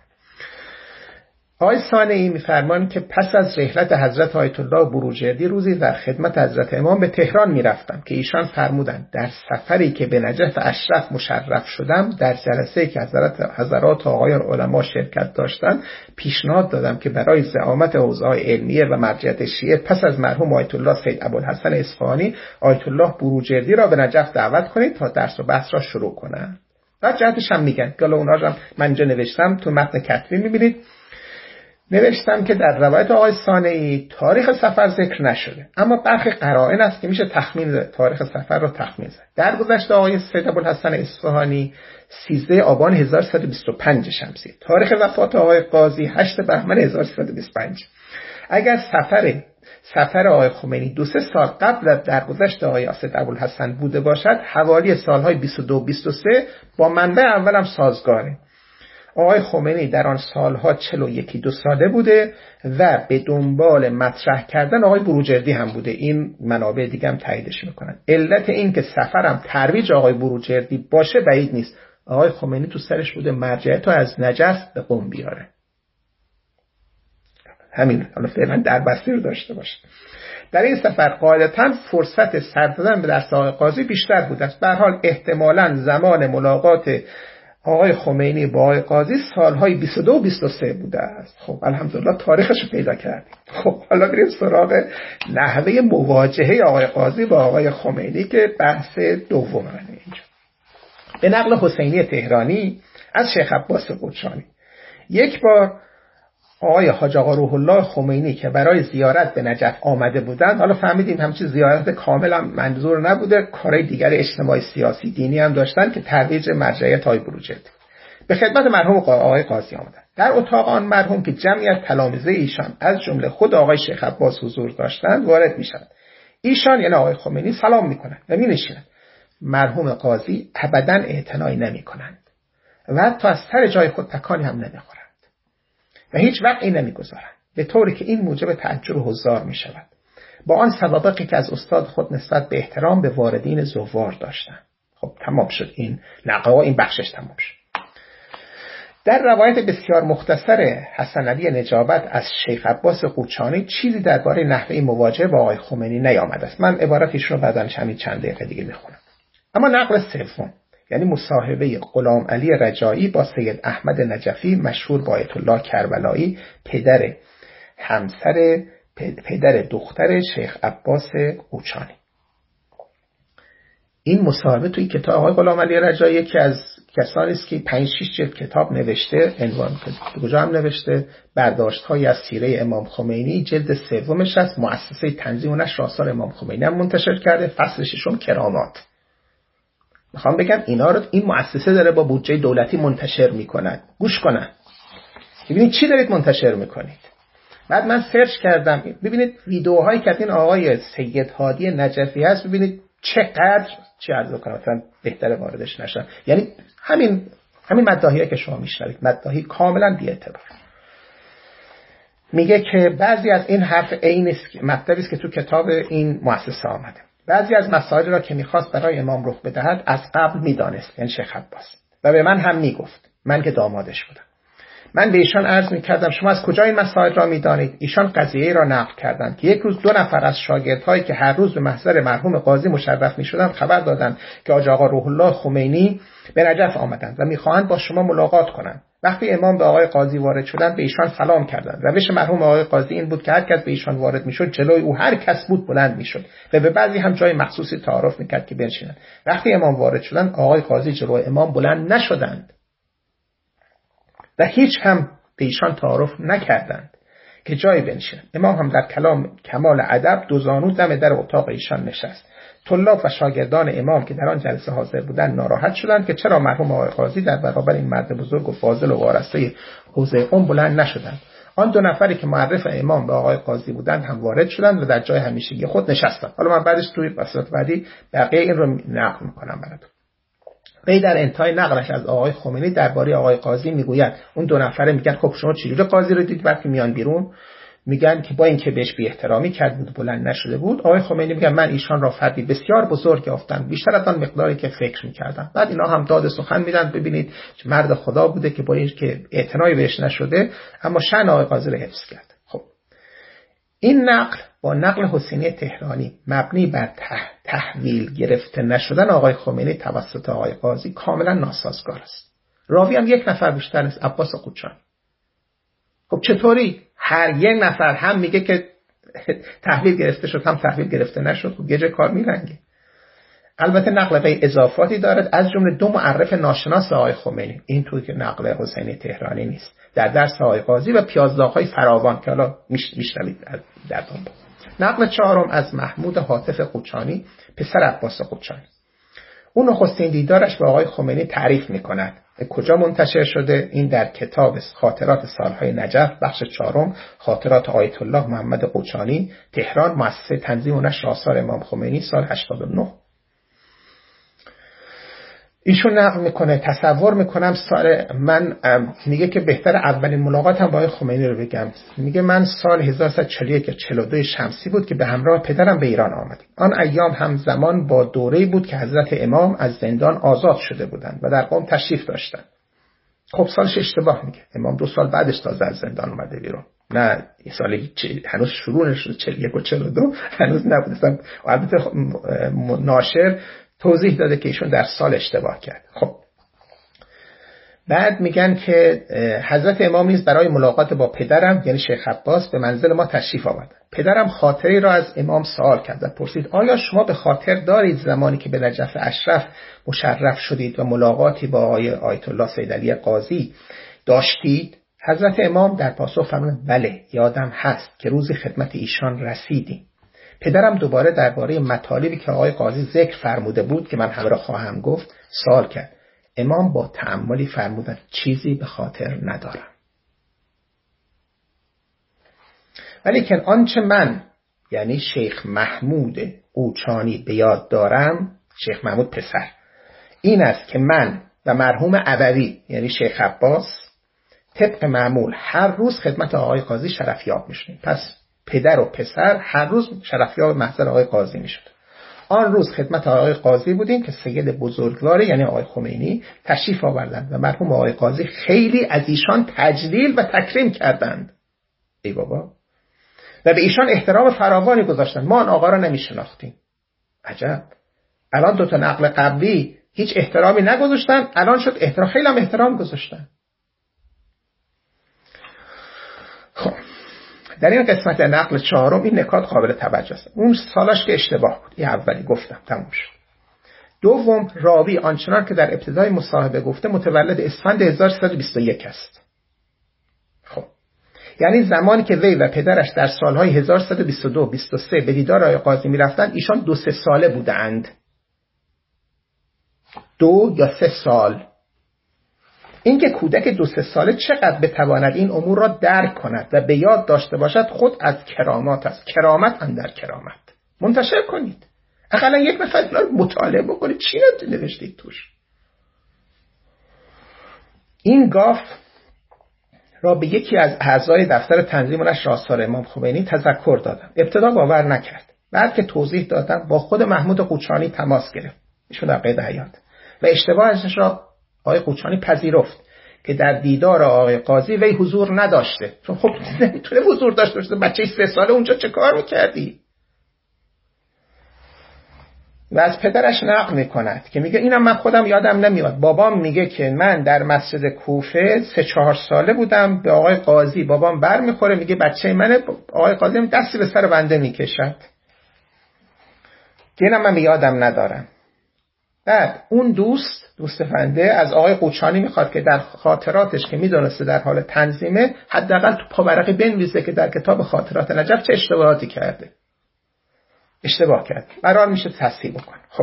آقای ثانی می‌فرمایند که پس از رحلت حضرت آیت الله بروجردی روزی در خدمت حضرت امام به تهران می‌رفتم که ایشان فرمودند در سفری که به نجف اشرف مشرف شدم، در جلسه‌ای که حضرات آقایان علما شرکت داشتند، پیشنهاد دادم که برای زعامت حوزه‌های علمیه و مرجعیت شیعه پس از مرحوم آیت الله سید ابوالحسن اصفهانی، آیت الله بروجردی را به نجف دعوت کنید تا درس و بحث را شروع کنند. بعد جهتش هم میگن که اونها رو من اینجا نوشتم، تو متن کتبی می‌بینید نوشتم که در روایت آقای صانعی تاریخ سفر ذکر نشده، اما برخی قرائن است که میشه تخمین تاریخ سفر رو تخمین زد. در گذشته آقای سید ابوالحسن اصفهانی 13 آبان 1325 شمسی، تاریخ وفات آقای قاضی 8 بهمن 1325. اگر سفر آقای خمینی 2-3 سال قبل از درگذشت آقای سید ابوالحسن بوده باشد، حوالی سالهای 22-23 با منبع اولم سازگاره. آقای خمینی در آن سالها 41-42 ساله بوده و به دنبال مطرح کردن آقای بروجردی هم بوده. این منابع دیگه هم تاییدش میکنن. علت این که سفرم ترویج آقای بروجردی باشه بعید نیست. آقای خمینی تو سرش بوده مرجعیت رو از نجف به قم بیاره. همین، حالا فعلا در بسته رو داشته باشه. در این سفر قاعدتاً فرصت سر دادن به دست آقای قاضی بیشتر بوده است. به هر حال احتمالاً زمان ملاقات آقای خمینی با آقای قاضی سالهای 22 و 23 بوده است. خب الحمدلله تاریخش رو پیدا کردیم. خب حالا بریم سراغ نحوه مواجهه آقای قاضی با آقای خمینی که بحث دومه اینجا. به نقل حسینی تهرانی از شیخ عباس قوچانی، یک بار آقای حاج آقا روح الله خمینی که برای زیارت به نجف آمده بودند، حالا فهمیدیم همچین زیارت کاملا منظور نبوده، کارهای دیگر اجتماعی سیاسی دینی هم داشتن که ترویج مرجعیت های بروجردی، به خدمت مرحوم آقای قاضی آمدند. در اتاق آن مرحوم که جمعی از تلامذه ایشان از جمله خود آقای شیخ عباس حضور داشتند وارد میشند. ایشان یعنی آقای خمینی سلام میکنند و مینشینند. مرحوم قاضی ابدا اعتنایی نمیکنند و حتی از سر جای خود تکانی هم نمیخورند و هیچ وقت این نمیگذارند، به طوری که این موجب تعجب حضار می شود، با آن سوابقی که از استاد خود نسبت به احترام به واردین زوار داشتند. خب تمام شد این نقا، این بخشش تمام شد. در روایت بسیار مختصر حسن علی نجابت از شیخ عباس قوچانی چیزی درباره نحوه مواجهه با آقای خمینی نیامده است. من عبارتش رو بعداً همین چند دقیقه دیگه میخونم. اما نقل سوم، یعنی مصاحبه غلام علی رجایی با سید احمد نجفی مشهور با آیت الله کربلایی، پدر دختر شیخ عباس قوچانی. این مصاحبه توی کتاب آقای غلام علی رجایی که از کسانی است که 5-6 جلد کتاب نوشته، عنوان کجا هم نوشته، برداشت‌هایی از سیره امام خمینی، جلد 3 است. مؤسسه تنظیم و نشر آثار امام خمینی هم منتشر کرده، فصل 6 کرامات. میخوام بگم اینا رو این مؤسسه داره با بودجه دولتی منتشر میکنن. گوش کنن ببینید چی دارید منتشر میکنید. بعد من سرچ کردم، ببینید ویدیوهایی که این آقای سید هادی نجفی هست، ببینید چقدر چه عرض کنم، مثلا بهتره واردش نشن. یعنی همین مداحیه که شما میشنوید مداحی کاملا بی اعتبار. میگه که بعضی از این حرف عین است، مطلبی است که تو کتاب این مؤسسه آمده. بعضی از مسائل را که میخواست برای امام رخ بدهد از قبل میدانست، یعنی شیخ عباس، و به من هم میگفت، من که دامادش بودم. من به ایشان عرض میکردم شما از کجا این مسائل را میدانید؟ ایشان قضیه را نقل کردند که یک روز 2 نفر از شاگردهایی که هر روز به محضر مرحوم قاضی مشرف میشدند خبر دادند که حاج آقا روح الله خمینی به نجف آمدند و میخواهند با شما ملاقات کنند. وقتی امام به آقای قاضی وارد شدند به ایشان سلام کردند. روش مرحوم آقای قاضی این بود که هر کس به ایشان وارد میشد جلوی او هر کس بود بلند میشد و به بعضی هم جای مخصوصی تعارف میکرد که بنشینند. وقتی امام وارد شدند آقای قاضی جلوی امام بلند نشدند و هیچ هم به ایشان تعارف نکردند که جای بنشینند. امام هم در کمال ادب 2 زانو دم در اتاق ایشان نشست. طلاب و شاگردان امام که در آن جلسه حاضر بودند ناراحت شدند که چرا مرحوم آقای قاضی در برابر این مرد بزرگ و فاضل و وارسته حوزه قم بلند نشدند. آن 2 نفری که معرف امام به آقای قاضی بودند هم وارد شدند و در جای همیشگی خود نشستند. حالا من بعدش توی بساط بعدی بقیه این رو نقل میکنم براتون. وی در انتهای نقلش از آقای خمینی درباره آقای قاضی میگوید اون 2 نفره میگن خب شما چجوری قاضی رو دید؟ وقتی میان بیرون میگن که با اینکه بهش بی احترامی کرد بود بلند نشده بود. آقای خمینی میگن من ایشان را فردی بسیار بزرگ یافتم، بیشتر از آن مقداری که فکر میکردم. بعد اینا هم داد سخن میدن، ببینید مرد خدا بوده که با اینکه اعتنایی بهش نشده اما شأن آقای قاضی رو حفظ کرد. خب این نقل با نقل حسینی تهرانی مبنی بر تحویل گرفته نشدن آقای خمینی توسط آقای قاضی کاملا ناسازگار است. راوی هم 1 نفر بیشتر نیست، عباس قوچانی. خب چطوری هر 1 نفر هم میگه که تحویل گرفته شد هم تحویل گرفته نشد؟ خب یه جای کار میلنگه. البته نقل وی اضافاتی دارد، از جمله 2 معرف ناشناس آقای خمینی. این توی که نقل حسینی تهرانی نیست، در درس آقای قاضی و پیازداغ‌های فراوان که حالا میشنوید در دنبال. نقل 4 از محمود حاتف قوچانی، پسر عباس قوچانی. اون نخستین دیدارش با آقای خمینی تعریف می‌کند. کجا منتشر شده؟ این در کتاب خاطرات سالهای نجف، بخش 4، خاطرات آیت الله محمد قوچانی، تهران، مؤسسه تنظیم و نشر آثار امام خمینی، سال 89. ایشون نقل میکنه، تصور میکنم من میگه که بهتر اولین ملاقاتم با آقای خمینی رو بگم. میگه من سال 1341 42 شمسی بود که به همراه پدرم به ایران آمدیم. آن ایام همزمان با دوره‌ای بود که حضرت امام از زندان آزاد شده بودند و در قم تشریف داشتند. خب سالش اشتباه میگه، امام 2 سال بعدش تازه از زندان اومده بیرون، نه سال هنوز شروع نشده، 41 و 42 هنوز نبود. البته ناشر توضیح داده که ایشون در سال اشتباه کرد. خب بعد میگن که حضرت امام نیز برای ملاقات با پدرم یعنی شیخ عباس به منزل ما تشریف آورد. پدرم خاطری را از امام سوال کرد و پرسید آیا شما به خاطر دارید زمانی که به نجف اشرف مشرف شدید و ملاقاتی با آیت الله سیدعلی قاضی داشتید؟ حضرت امام در پاسخ فرمودند بله یادم هست که روزی خدمت ایشان رسیدیم. پدرم دوباره درباره مطالبی که آقای قاضی ذکر فرموده بود که من همه را خواهم گفت سوال کرد. امام با تأملی فرمودند چیزی به خاطر ندارم. ولی که آنچه من یعنی شیخ محمود قوچانی به یاد دارم، شیخ محمود پسر، این است که من و مرحوم عبوی یعنی شیخ عباس طبق معمول هر روز خدمت آقای قاضی شرفیاب میشدیم. پس پدر و پسر هر روز شرفیاب محضر آقای قاضی میشد. آن روز خدمت آقای قاضی بودیم که سید بزرگوار یعنی آقای خمینی تشریف آوردند و مرحوم آقای قاضی خیلی از ایشان تجلیل و تکریم کردند. ای بابا. و به ایشان احترام فراوانی گذاشتند. ما آن آقا را نمیشناختیم. عجب. الان 2 نقل قبلی هیچ احترامی نگذاشتن، الان شد احترام، خیلی هم احترام گذاشتن. خب در این قسمت نقل 4 این نکات قابل توجه است. اون سالاش که اشتباه بود، این اولی گفتم تموم شد. دوم، راوی آنچنان که در ابتدای مصاحبه گفته متولد اسفند 1321 است. خب یعنی زمانی که وی و پدرش در سالهای 1122 23 به دیدار آقای قاضی میرفتند ایشان 2-3 ساله بودند. 2 یا 3 سال. اینکه کودک 2-3 ساله چقدر بتواند این امور را درک کند و به یاد داشته باشد خود از کرامات است. کرامت اندر کرامت. منتشر کنید. اقلا یک نفر اینا رو مطالعه بکنید. چی نوشتید توش؟ این گاف را به یکی از اعضای دفتر تنظیم و نشر آثار امام خمینی تذکر دادم. ابتدا باور نکرد. بعد که توضیح دادم با خود محمود قوچانی تماس گرفت. ایشون در قید حیات و اشتباهش را آقای قوچانی پذیرفت که در دیدار آقای قاضی وی حضور نداشته. چون خب نمیتونه حضور داشته باشه، بچه 3 ساله اونجا چه کار میکردی؟ و از پدرش نقل میکند که میگه اینم من خودم یادم نمیاد. بابام میگه که من در مسجد کوفه 3-4 ساله بودم، به آقای قاضی بابام بر میخوره، میگه بچه منه، آقای قاضی دستی به سر بنده میکشد. که اینم من یادم ندارم. بعد اون دوست بنده از آقای قوچانی میخواد که در خاطراتش که میدونسته در حال تنظیمه حداقل تو پاورقی بنویسه که در کتاب خاطرات نجف چه اشتباهاتی کرده. اشتباه کرد. قرار میشه تصحیح بکنه. خب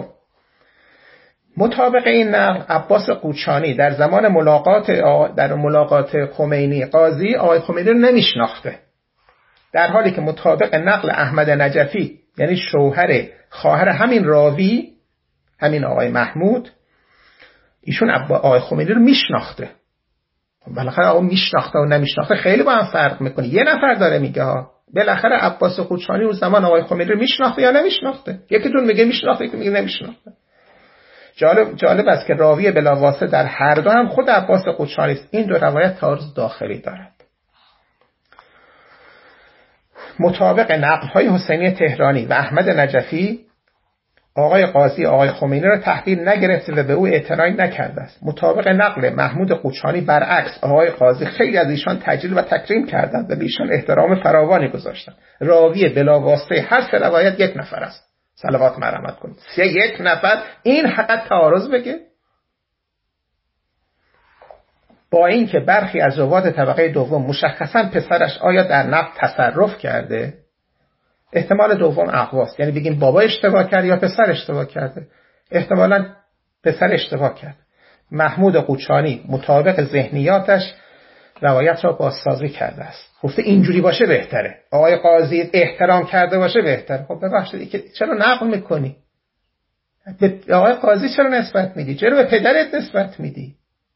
مطابق این نقل عباس قوچانی در زمان ملاقات خمینی قاضی آقای خمینی رو نمیشناخته، در حالی که مطابق نقل احمد نجفی یعنی خواهر همین راوی، همین آقای محمود، ایشون آقای خمینی رو میشناخته. بالاخره آقا میشناخته و نمیشناخته خیلی با هم فرق میکنه. یه نفر داره میگه ها، بالاخره عباس قوچانی اون زمان آقای خمینی رو میشناخته یا نمیشناخته؟ یکیتون میگه میشناخته، یکی میگه نمیشناخته. جالب است که راوی بلاواسطه در هر دو هم خود عباس قوچانی است. این 2 روایت تعارض داخلی دارد. مطابق نقل‌های حسینی تهرانی و احمد نجفی آقای قاضی آقای خمینی را تحویل نگرفته و به او اعتنایی نکرده است. مطابق نقل محمود قوچانی برعکس آقای قاضی خیلی از ایشان تجلیل و تکریم کردند و به ایشان احترام فراوانی گذاشتند. راوی بلاواسطه هر 3 روایت 1 نفر است. صلوات مرحمت کنید. یک نفر این حق تعارض بگه؟ با اینکه برخی از رواد طبقه دوم مشخصاً پسرش آیا در نقل تصرف کرده، احتمال دوم اقواست، یعنی بگیم بابا اشتباه کرد یا پسر اشتباه کرده. احتمالاً پسر اشتباه کرد. محمود قوچانی مطابق ذهنیاتش روایت را بازسازی کرده است. گفته اینجوری باشه بهتره. آقای قاضی احترام کرده باشه بهتره. خب ببخشید چرا نقل میکنی؟ به آقای قاضی چرا نسبت میدی؟ چرا به پدرت نسبت میدی؟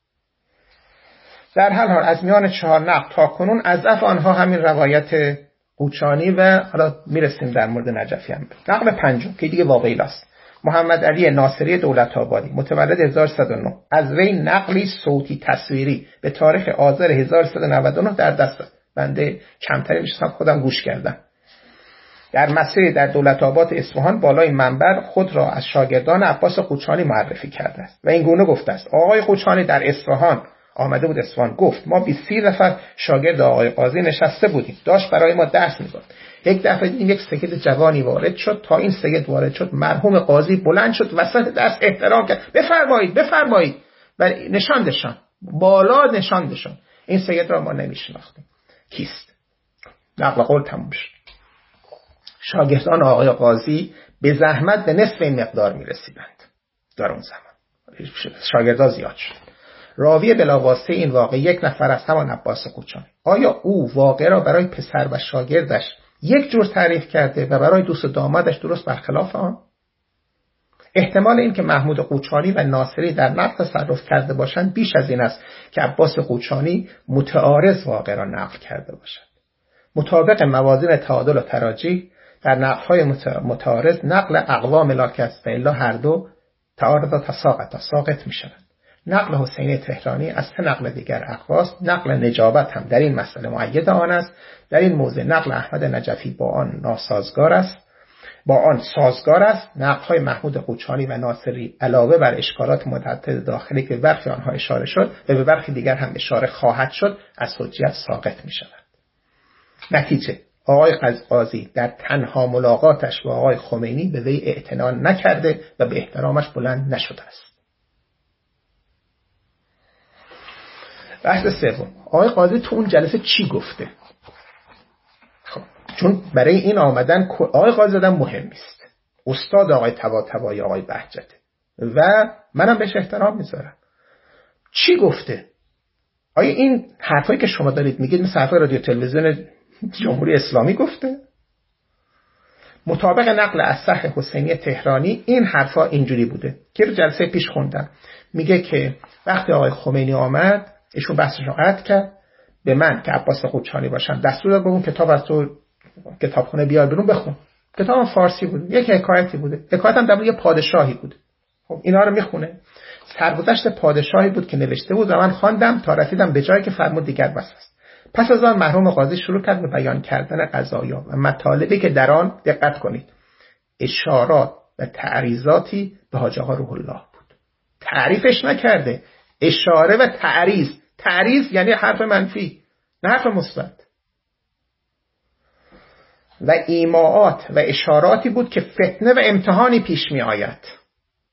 در هر حال از میان 4 نقل تا کنون اضعف آنها همین روایت قوچانی و حالا میرسیم در مورد نجفی هم. نقل پنجم که دیگه واقعی است. محمد علی ناصری دولت‌آبادی متولد 1109 از وی نقلی صوتی تصویری به تاریخ آذر 1399 در دست است. بنده کمتری میشم خودم گوش کردم. در مسیری در دولت‌آباد اصفهان بالای منبر خود را از شاگردان عباس قوچانی معرفی کرده است و این گونه گفته است: آقای قوچانی در اصفهان آمده بود. اصفهان گفت ما 20 نفر شاگرد آقای قاضی نشسته بودیم، داشت برای ما درس می‌داد. یک دفعه دیدیم یک سید جوانی وارد شد. تا این سید وارد شد مرحوم قاضی بلند شد وسط درس احترام کرد: بفرمایید و نشاندشان بالا نشاندشان. این سید را ما نمی‌شناختیم کیست. نقل قول تموم شد. شاگردان آقای قاضی به زحمت به نصف این مقدار می‌رسیدند. در اون زمان شاگردان زیاد شد. راوی بلاواسطه این واقعه یک نفر است، همان عباس قوچانی. آیا او واقعه را برای پسر و شاگردش یک جور تعریف کرده و برای دوست و دامادش درست برخلاف آن؟ احتمال این که محمود قوچانی و ناصری در نقل تصرف کرده باشند بیش از این است که عباس قوچانی متعارض واقعه را نقل کرده باشد. مطابق موازین تعادل و تراجیح در نقل‌های متعارض نقل اقوام لاک است و الا هر دو تعارض ساقط می‌شوند. نقل حسینی تهرانی از 3 نقل دیگر اقواست. نقل نجابت هم در این مسئله مؤید آن است. در این موضع نقل احمد نجفی با آن سازگار است. نقل‌های محمود قوچانی و ناصری علاوه بر اشکالات متعدد داخلی که به برخی آنها اشاره شد و به برخی دیگر هم اشاره خواهد شد از حجیت ساقط می‌شوند. نتیجه: آقای قاضی در تنها ملاقاتش با آقای خمینی به وی اعتنا نکرده و به احترامش بلند نشده است. بحث سوم: آقای قاضی تو اون جلسه چی گفته؟ خب چون برای این آمدن آقای قاضی آدم مهمی است. استاد آقای طباطبایی آقای بهجت و منم بهش احترام میذارم. چی گفته؟ آیا این حرفایی که شما دارید میگید مثل حرفای رادیو تلویزیون جمهوری اسلامی گفته؟ مطابق نقل از صح حسینی تهرانی این حرفا اینجوری بوده که رو جلسه پیش خوندم. میگه که وقتی آقای خمینی آمد ایشون بحثش رو قطع کرد، به من که عباس قوچانی باشم دستور داد اون کتاب از تو کتابخونه بیار برون بخون. کتاب فارسی بود، یک حکایتی بوده. حکایت هم در یه پادشاهی بود. خب اینا رو میخونه. سرگذشت پادشاهی بود که نوشته بود و من خواندم تا رسیدم به جایی که فرمود دیگر بس است. پس از آن مرحوم قاضی شروع کرد به بیان کردن قضایا و مطالبی که در آن دقت کنید اشارات و تعریضاتی به حاجی آقا روح الله بود. تعریفش نکرده، اشاره و تعریض یعنی حرف منفی نه حرف مثبت. و ایماعات و اشاراتی بود که فتنه و امتحانی پیش می آید.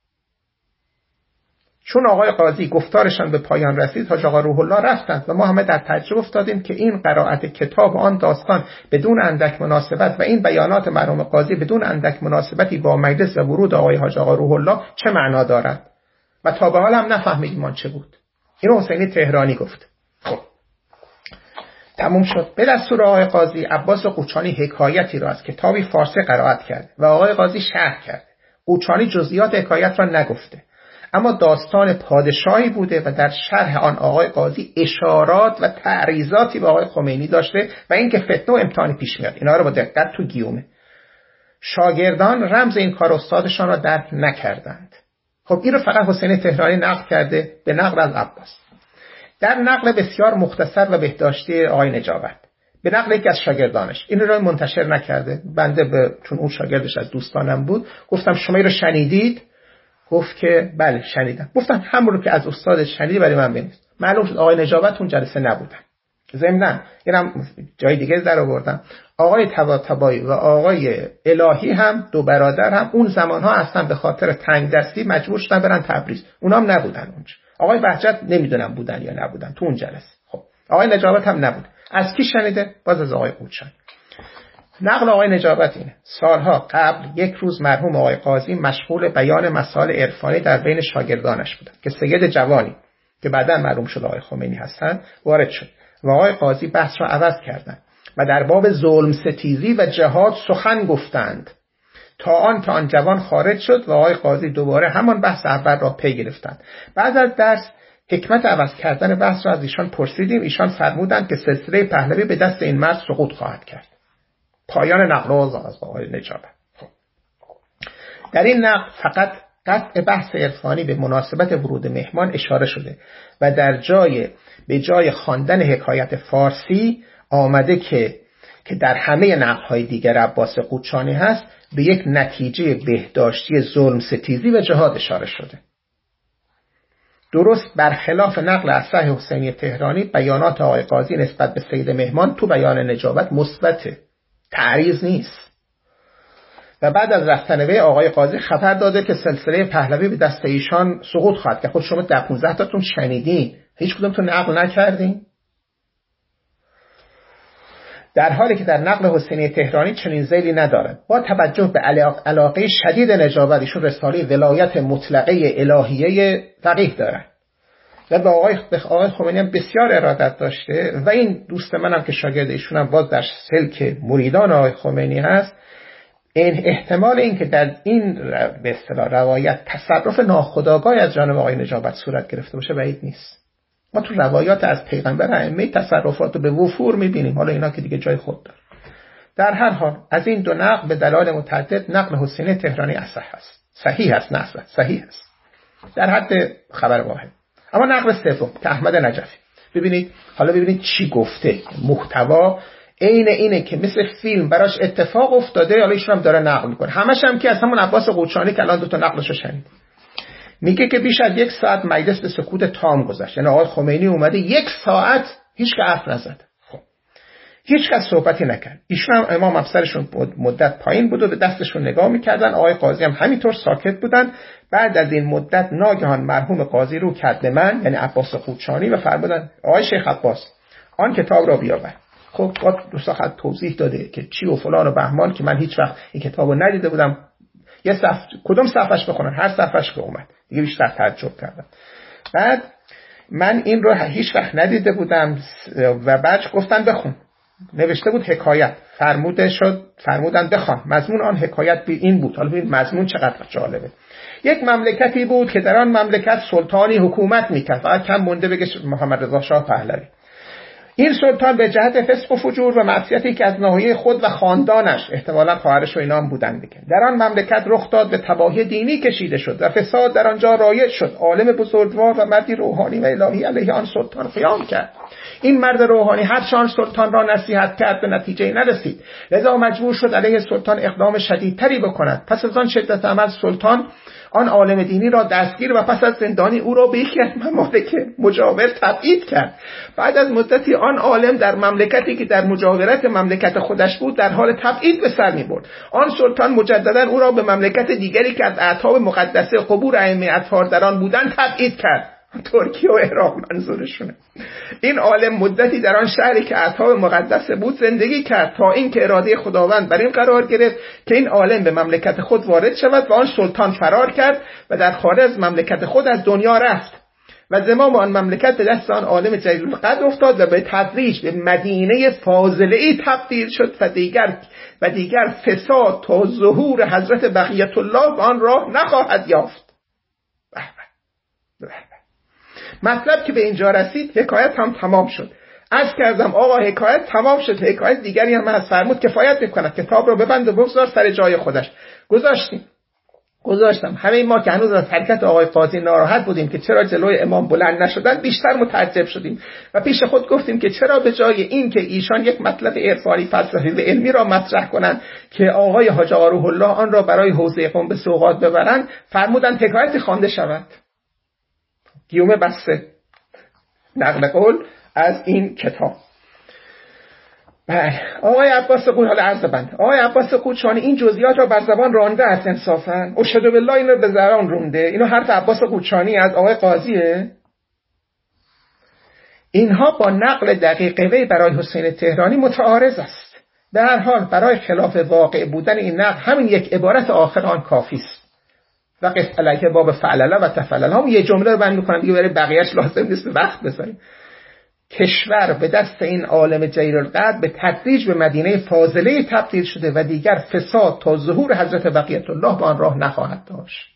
چون آقای قاضی گفتارشان به پایان رسید حاج آقا روح الله رفتند و ما همه در تعجب افتادیم که این قرائت کتاب و آن داستان بدون اندک مناسبت و این بیانات مرحوم قاضی بدون اندک مناسبتی با مجلس و ورود آقای حاج آقا روح الله چه معنا دارد و تا به حال هم نفهمیدیم آن چه بود. اینو حسینی تهرانی گفت. خب تموم شد. به دستور آقای قاضی عباس قوچانی حکایتی را از کتابی فارسی قرائت کرد و آقای قاضی شرح کرد. قوچانی جزئیات حکایت را نگفته اما داستان پادشاهی بوده و در شرح آن آقای قاضی اشارات و تعریضاتی به آقای خمینی داشته و اینکه فتنه و امتحانی پیش میاد. اینا رو با دقت تو گیومه. شاگردان رمز این کار استادشان را درک نکردند. خب این رو فقط حسین تهرانی نقل کرده به نقل از عباس. در نقل بسیار مختصر و بهداشتی آقای نجابت به نقل یکی از شاگردانش این رو منتشر نکرده. بنده چون اون شاگردش از دوستانم بود گفتم شما این رو شنیدید؟ گفت که بله شنیدم. گفتم همون رو که از استادش شنیدی برای من بنویس. معلوم شد آقای نجابت اون جلسه نبودن. ضمناً اینم جای دیگه در آوردم، آقای طباطبایی و آقای الهی هم دو برادر هم اون زمانها اصلا به خاطر تنگ دستی مجبور شدن برن تبریز، اونام نبودن اونجا. آقای بهجت نمیدونم بودن یا نبودن تو اون جلسه. خب آقای نجابت هم نبود. از کی شنیده؟ باز از آقای قوچان. نقل آقای نجابت اینه: سالها قبل یک روز مرحوم آقای قاضی مشغول بیان مسائل عرفانی در بین شاگردانش بودند که سید جوانی که بعداً معلوم شد آقای خمینی هستند وارد شد و آقای قاضی بحث را عوض کردند و در باب ظلم ستیزی و جهاد سخن گفتند تا آن جوان خارج شد و آقای قاضی دوباره همان بحث اول را پی گرفتند. بعد از درس حکمت عوض کردن بحث را از ایشان پرسیدیم. ایشان فرمودند که سلسله پهلوی به دست این مرد سقوط خواهد کرد. پایان نقل از آقای نجابت. در این نقل فقط قطع بحث عرفانی به مناسبت ورود مهمان اشاره شده و به جای خواندن حکایت فارسی آمده که در همه نقل‌های دیگر عباس قوچانی هست به یک نتیجه بهداشتی ظلم ستیزی و جهاد اشاره شده. درست برخلاف نقل اصح حسینی تهرانی، بیانات آقای قاضی نسبت به سید مهمان تو بیان نجابت مثبته، تعریض نیست. و بعد از رفتن وی آقای قاضی خبر داده که سلسله پهلوی به دست ایشان سقوط خواهد که خود شما 15 تاتون شنیدین، هیچ کدومتون نقل نکردین. در حالی که در نقل حسینی تهرانی چنین ذیلی ندارد. با توجه به علاقه شدید نجابت، ایشون رساله ولایت مطلقه الهیه فقیه دارن و به آقای خمینی هم بسیار ارادت داشته و این دوست منم که شاگرد ایشون هم باز در سلک مریدان آقای خمینی هست، این احتمال این که در این به اصطلاح روایت تصرف ناخودآگاه از جانب آقای نجابت صورت گرفته باشه بعید نیست. ما تو روایات از پیغمبر ائمه تصرفات رو به وفور می‌بینیم، حالا اینا که دیگه جای خود داره. در هر حال از این دو نقل به دلایل متعدد نقل حسینی تهرانی اصح است، صحیح است، نه اصح، صحیح است در حد خبر واحد. اما نقل سوم که احمد نجفی، ببینید چی گفته، محتوا عین اینه که مثل فیلم براش اتفاق افتاده، حالا ایشون هم داره نقل میکنه، همش هم که از همون عباس قوچانی که الان دو تا نقلشو شنید. میگه که بیش از 1 ساعت مجلس به سکوت تام گذشت، یعنی آقای خمینی اومده 1 ساعت هیچ که حرف نزد، خب هیچ کس صحبتی نکرد. ایشون هم امام افسرشون مدت پایین بود و به دستشون نگاه میکردن. آقای قاضی هم همینطور ساکت بودن. بعد از این مدت ناگهان مرحوم قاضی رو کرد به من، یعنی عباس قوچانی، و فرمودن آقای شیخ عباس آن کتاب را بیاور. خب با دو خط توضیح داده که چی و فلان و بهمان که من هیچ وقت این کتابو ندیده بودم. یه صفحه کدوم صفحش بخونن، هر صفحش که اومد دیگه بیشتر تعجب کردم. بعد من این رو هیچ وقت ندیده بودم و بعد گفتن بخون. نوشته بود حکایت، فرمودن بخوان. مضمون آن حکایت این بود. حالا ببین مضمون چقدر جالبه. یک مملکتی بود که در آن مملکت سلطانی حکومت میکرد، فقط کم مونده بگه محمد رضا شاه پهلوی. این سلطان به جهت فسق و فجور و معصیتی که از ناحیه خود و خاندانش، احتمالاً خواهرش و اینا هم بودن دیگه، در آن مملکت رخ داد، به تباهی دینی کشیده شد و فساد در آنجا رایج شد. عالم بزرگوار و مردی روحانی و الهی علیه آن سلطان قیام کرد. این مرد روحانی هر چند سلطان را نصیحت کرد به نتیجه نرسید، لذا مجبور شد علیه سلطان اقدام شدیدتری بکند. پس از آن شدت عمل سلطان آن عالم دینی را دستگیر و پس از زندانی او را به یکی از ممالک مجاور تبعید کرد. بعد از مدتی آن عالم در مملکتی که در مجاورت مملکت خودش بود در حال تبعید به سر می‌برد. آن سلطان مجددا او را به مملکت دیگری که از اعتاب مقدسه قبور ائمه اطهار در آن بودند تبعید کرد. ترکیه و عراق منظورشونه. این عالم مدتی در آن شهری که اعتاب مقدسه بود زندگی کرد تا اینکه اراده خداوند بر این قرار گرفت که این عالم به مملکت خود وارد شود و آن سلطان فرار کرد و در خارج از مملکت خود از دنیا رفت و زمام آن مملکت به دست آن عالم جلیل القدر افتاد و به تدریج به مدینه فاضله‌ای تبدیل شد و دیگر فساد تا ظهور حضرت بقیت الله به آن راه نخواهد یافت. مطلب که به اینجا رسید حکایت هم تمام شد. عرض کردم آقا حکایت تمام شد، حکایت دیگری هم از فرمود کفایت میکند، کتاب رو ببند و بگذار سر جای خودش. گذاشتم. همه ما که هنوز از حرکت آقای قاضی ناراحت بودیم که چرا جلوی امام بلند نشدن بیشتر متعجب شدیم و پیش خود گفتیم که چرا به جای این که ایشان یک مطلب عرفانی فلسفی و علمی را مطرح کنند که آقای حاج آقا روح الله آن را برای حوزه قم به سوغات ببرند، فرمودند حکایت خوانده شود. گیومه بسته نقل قول از این کتاب. بله آقای عباس قوچانی، حالا عرض بند، آقای عباس قوچانی این جزئیات را بر زبان رانده است انصافا. اشهد بالله اینو به زبان رونده. اینو حرف عباس قوچانی از آقای قاضیه. اینها با نقل دقیق وی برای حسین تهرانی متعارض است. به هر حال برای خلاف واقع بودن این نقل همین یک عبارت آخر آن کافی است. و قف علیه باب فعلله و تفلله، هم یه جمله رو بند می‌کنم دیگه، برای بقیه‌اش لازم نیست وقت بذاریم. کشور به دست این عالم جلیل‌القدر به تدریج به مدینه فاضله تبدیل شده و دیگر فساد تا ظهور حضرت بقیت الله به آن راه نخواهد داشت.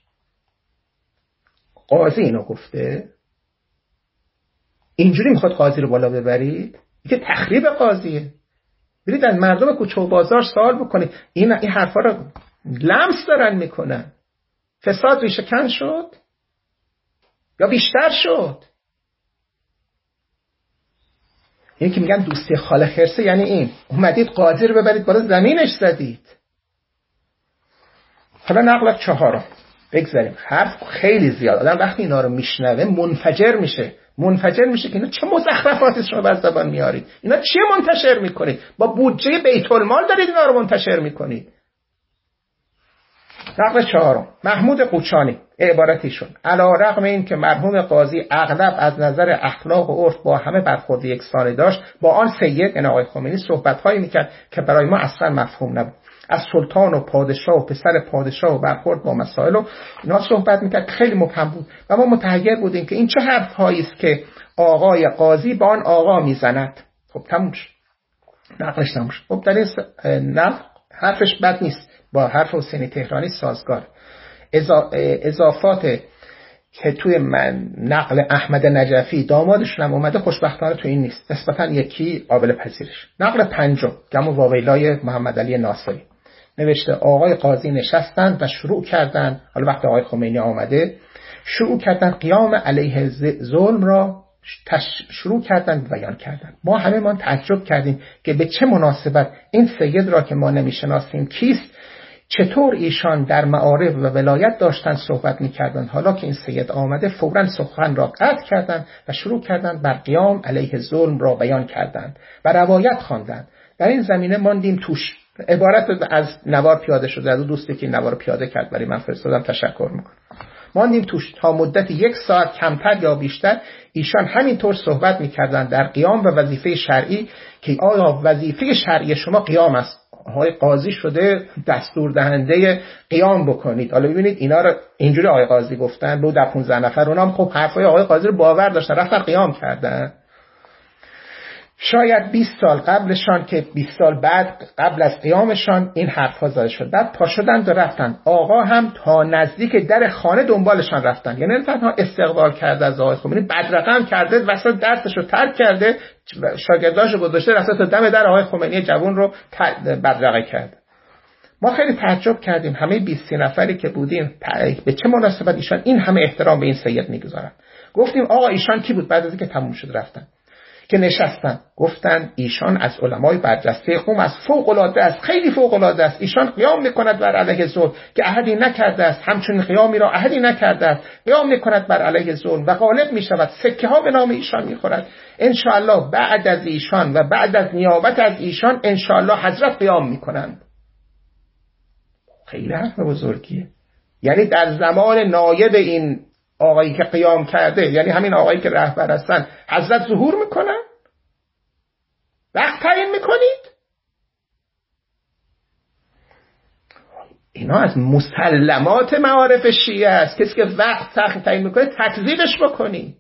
قاضی اینو گفته. اینجوری میخواد قاضی رو بالا ببرید؟ که تخریب قاضیه. برید از مردم کوچه و بازار سوال بکنید، این حرفا رو لمس دارن میکنن. فساد ریشه کن شد یا بیشتر شد؟ اینی که میگن دوستی خاله خرسه، یعنی این اومدید قاضی رو ببرید بالا زمینش زدید. حالا نقل 4 بگذاریم. حرف خیلی زیاد، آدم وقتی اینا رو میشنوه منفجر میشه که اینا چه مزخرفاتی شما بر زبان میارید، اینا چیه منتشر میکنید، با بودجه بیت المال دارید اینا رو منتشر میکنید. نقل 4 محمود قوچانی عبارتیشون: علی رغم این که مرحوم قاضی اغلب از نظر اخلاق و عرف با همه برخورد یکسانی داشت، با آن سید یعنی آقای خمینی صحبت‌هایی میکرد که برای ما اصلا مفهوم نبود. از سلطان و پادشاه و پسر پادشاه و برخورد با مسائل و اینا صحبت میکرد، خیلی مبهم بود و ما متحیر بودیم که این چه حرف‌هایی است که آقای قاضی با آن آقا میزند. خب تموم شد، نقلش تموم شد. خب در این نقل حرفش بد نیست، با حرف حسین تهرانی سازگار. اضافات که توی نقل احمد نجفی دامادشون هم اومده خوشبختانه تو این نیست، نسبتا یکی قابل پذیرش. نقل 5 گم و واویلای محمد علی ناصری نوشته: آقای قاضی نشستند و شروع کردند، حالا وقت آقای خمینی آمده، شروع کردند قیام علیه ظلم را شروع کردند بیان کردند. ما همه ما تعجب کردیم که به چه مناسبت این سید را که ما نمیشناسیم کیست، چطور ایشان در معارف و ولایت داشتن صحبت می‌کردند، حالا که این سید آمده فوراً سخن را قطع کردند و شروع کردند بر قیام علیه ظلم را بیان کردند و روایت خواندند. در این زمینه ماندیم توش. عبارت از نوار پیاده شده، از دوستی که نوار پیاده کرد برای من فرستادم، تشکر میکنم. ماندیم توش تا مدت 1 ساعت کمتر یا بیشتر ایشان همینطور صحبت می‌کردند در قیام و وظیفه شرعی که آیا وظیفه شرعی شما قیام است، آقای قاضی شده دستور دهنده قیام بکنید. حالا ببینید اینا رو اینجوری آقای قاضی گفتن، بود 15 نفر اونام خب حرفای آقای قاضی رو باور داشتن، رفتن قیام کردن. شاید 20 سال قبلشان که 20 سال بعد قبل از قیامشان این حرفا زده شد، بعد پا شدند و رفتند. آقا هم تا نزدیک در خانه دنبالشان رفتند، یعنی نه تنها استقبال کرده از آقای خمینی، بدرقم کرده، وسط درسش رو ترک کرده، شاگرداشو گذاشته رفته تا دم در آقای خمینی جوان رو بدرقه کرد. ما خیلی تعجب کردیم، همه 20 نفری که بودیم به چه مناسبت ایشان این همه احترام به این سید میگذارن. گفتیم آقا ایشان کی بود؟ بعد از اینکه تموم شد رفتن که نشستن گفتن ایشان از علمای برجسته قوم است، فوق العاده است، خیلی فوق العاده است. ایشان قیام میکند بر علیه ظلم که احدی نکرده است، همچون قیامی را احدی نکرده است. قیام میکند بر علیه ظلم و غالب میشود، سکه ها به نام ایشان میخورد. ان شاء الله بعد از ایشان و بعد از نیابت از ایشان ان شاء الله حضرت قیام میکنند. خیلی حرف بزرگیه. یعنی در زمان نایب این آقایی که قیام کرده، یعنی همین آقایی که رهبر هستن، حضرت ظهور میکنن؟ وقت تعیین میکنید؟ اینا از مسلمات معارف شیعه است. کسی که وقت تعیین میکنه تکذیبش بکنید.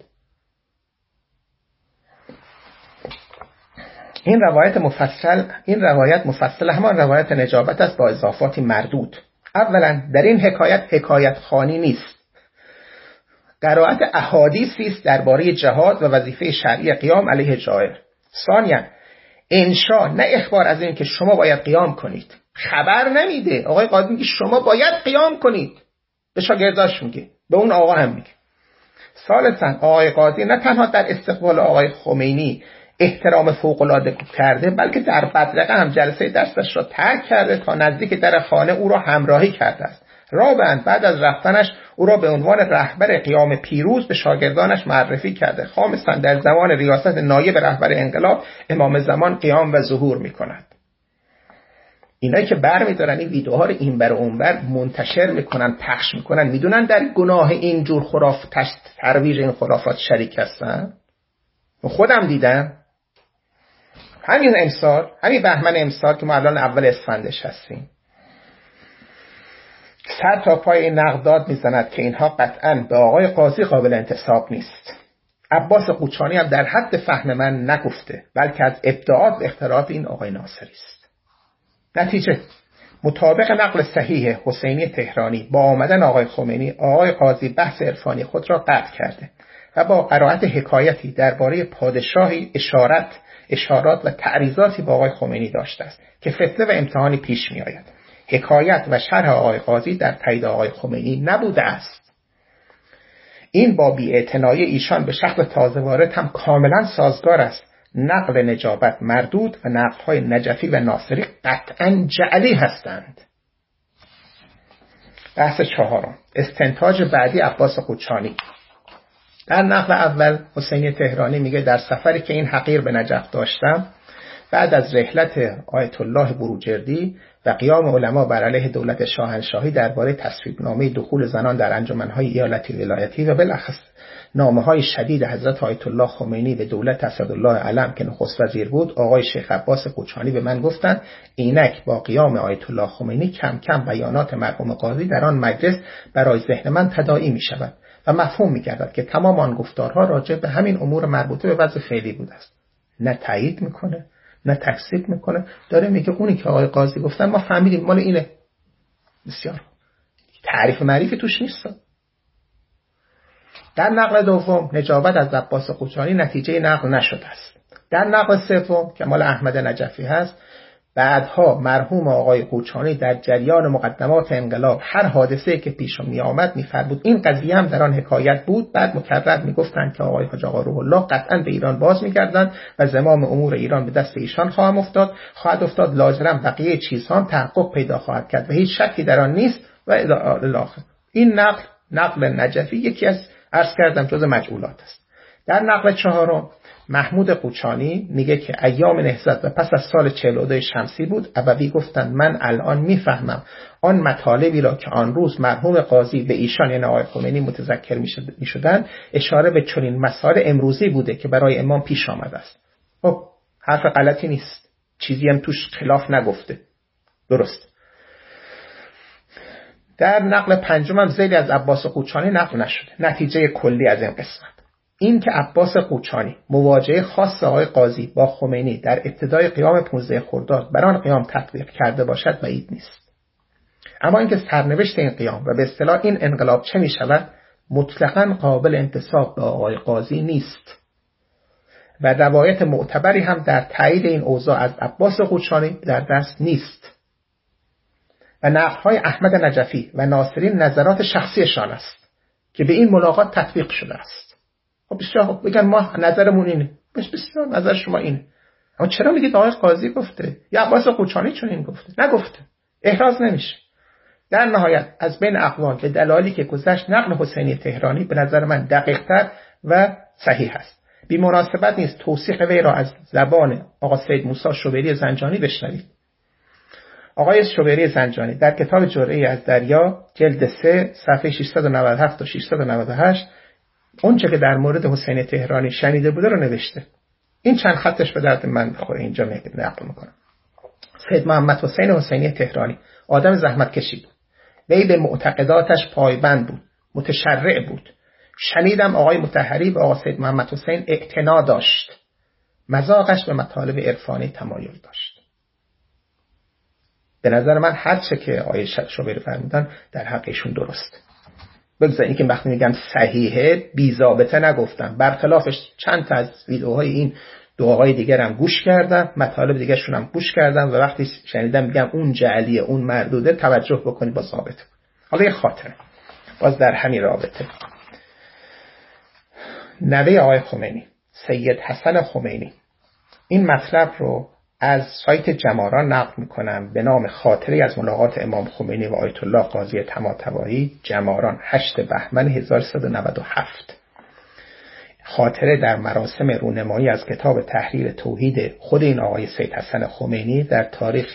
این روایت مفصل همان روایت نجابت است با اضافاتی مردود. اولا در این حکایت خوانی نیست، قرائت احادیثی است درباره جهاد و وظیفه شرعی قیام علیه جائر. ثانیا انشا نه اخبار از این که شما باید قیام کنید، خبر نمیده. آقای قاضی میگه شما باید قیام کنید، به شاگرداش میگه، به اون آقا هم میگه. ثالثا آقای قاضی نه تنها در استقبال آقای خمینی احترام فوق العاده کرده، بلکه در بدرقه هم جلسه درسش را ترک کرده تا نزدیک در خانه او را همراهی کرده است. رابعاً بعد از رفتنش او را به عنوان رهبر قیام پیروز به شاگردانش معرفی کرده. خامساً در زمان ریاست نایب رهبر انقلاب امام زمان قیام و ظهور می‌کند. اینایی که برمی‌دارن این ویدیوها رو این بر اون بر منتشر میکنن، پخش میکنن، میدونن در گناه این جور ترویج این خرافات شریک هستن. خودم دیدم همین امسال، همین بهمن امسال که ما الان اول اسفندش هستیم، سر تا پای این نقدات میزند که اینها قطعاً به آقای قاضی قابل انتساب نیست. عباس قوچانی هم در حد فهم من نگفته، بلکه از ابداعات و اختراعات این آقای ناصری است. نتیجه مطابق نقل صحیح حسینی تهرانی با آمدن آقای خمینی، آقای قاضی بحث عرفانی خود را قطع کرده و با قرائت حکایتی درباره پادشاهی اشارات و تعریضاتی با آقای خمینی داشته است که فتنه و امتحانی پیش می آید. حکایت و شرح آقای قاضی در تایید آقای خمینی نبوده است. این با بی‌اعتنایی ایشان به شخص تازه وارد هم کاملا سازگار است. نقل نجابت مردود و نقل‌های نجفی و ناصری قطعاً جعلی هستند. بحث چهارم، استنتاج بعدی عباس قوچانی. در نقل اول حسینی تهرانی میگه در سفری که این حقیر به نجف داشتم، بعد از رحلت آیت الله بروجردی و قیام علما بر علیه دولت شاهنشاهی درباره تصویبنامه دخول زنان در انجمن‌های ایالتی ولایتی و بالاخص نامه‌های شدید حضرت آیت الله خمینی به دولت اسدالله علم که نخست وزیر بود، آقای شیخ عباس قوچانی به من گفتند اینک با قیام آیت الله خمینی کم کم بیانات مرحوم قاضی در آن مجلس برای ذهن من تداعی می‌شود و مفهوم می‌گردد که تمام آن گفتارها راجع به همین امور مربوطه به وضع فعلی بوده است. نه تایید می‌کنه نه تکذیب میکنه، داره میگه اونی که آقای قاضی گفتن ما فهمیدیم مال اینه. بسیار تعریف معریفی توش نیست. در نقل دوم نجابت از عباس قوچانی نتیجه نقل نشده است. در نقل سوم که مال احمد نجفی هست، بعدها مرحوم آقای قوچانی در جریان مقدمات انقلاب هر حادثه‌ای که پیش می آمد می‌فرمود این قضیه هم در آن حکایت بود. بعد مکرر میگفتند که آقای حاج آقا روح الله قطعاً به ایران باز می‌گردند و زمام امور ایران به دست ایشان خواهد افتاد لاجرم بقیه چیزها هم تحقق پیدا خواهد کرد و هیچ شکی در آن نیست و الی آخر. این نقل نجفی یکی از عرض کردم جز مجهولات است. در نقل چهارم محمود قوچانی میگه که ایام نهضت و پس از سال 42 شمسی بود. ابوی گفتند من الان میفهمم آن مطالبی را که آن روز مرحوم قاضی به ایشان یعنی آقای خمینی متذکر میشدند اشاره به چنین مسائل امروزی بوده که برای امام پیش آمده است. خب حرف غلطی نیست، چیزی هم توش خلاف نگفته، درست. در نقل پنجم هم ذیلی از عباس قوچانی نقل نشده. نتیجه کلی از این قسمت این که عباس قوچانی مواجهه خاص آقای قاضی با خمینی در ابتدای قیام 15 خرداد بر آن قیام تطبیق کرده باشد بعید نیست. اما اینکه سرنوشت این قیام و به اصطلاح این انقلاب چه می شود مطلقاً قابل انتساب به آقای قاضی نیست و روایت معتبری هم در تایید این اوضاع از عباس قوچانی در دست نیست و نقل‌های احمد نجفی و ناصری نظرات شخصیشان است که به این ملاقات تطبیق شده است. خب بسیار بگن ما نظرمون اینه، بسیار نظر شما اینه، اما چرا میگید آقای قاضی گفته یا عباس قوچانی چون این گفته؟ نگفته، احراز نمیشه. در نهایت از بین اقوال به دلایلی که گذشت نقل حسینی تهرانی به نظر من دقیق‌تر و صحیح است. بی مناسبت نیست توثیق وی را از زبان آقا سید موسی شوبری زنجانی بشنوید. آقای شوبری زنجانی در کتاب جرعه‌ای از دریا جلد 3 صفحه 697 تا 698 اونچه که در مورد حسین تهرانی شنیده بوده رو نوشته. این چند خطش به درد من بخوره اینجا نقل میکنم. سید محمد حسین حسینی تهرانی آدم زحمت کشی بود. وی به معتقداتش پایبند بود، متشرع بود. شنیدم آقای مطهری و آقا سید محمد حسین اعتنا داشت. مذاقش به مطالب عرفانی تمایل داشت. به نظر من هر چه که آقای شوبری فرمودن در حقشون درست. بگذارید که وقتی میگم صحیحه بی ضابطه نگفتم، برخلافش چند تا از ویدیوهای این دو آقای دیگر هم گوش کردم، مطالب دیگرشون هم گوش کردم و وقتی شنیدم میگم اون جعلیه اون مردوده توجه بکنید با ضابطه. حالا یه خاطره باز در همین رابطه، نوه آقای خمینی سید حسن خمینی این مطلب رو از سایت جماران نقل میکنم به نام خاطره از ملاقات امام خمینی و آیت الله قاضی طباطبایی، جماران 8 بهمن 1397. خاطره در مراسم رونمایی از کتاب تحریر توحید خود این آقای سید حسن خمینی در تاریخ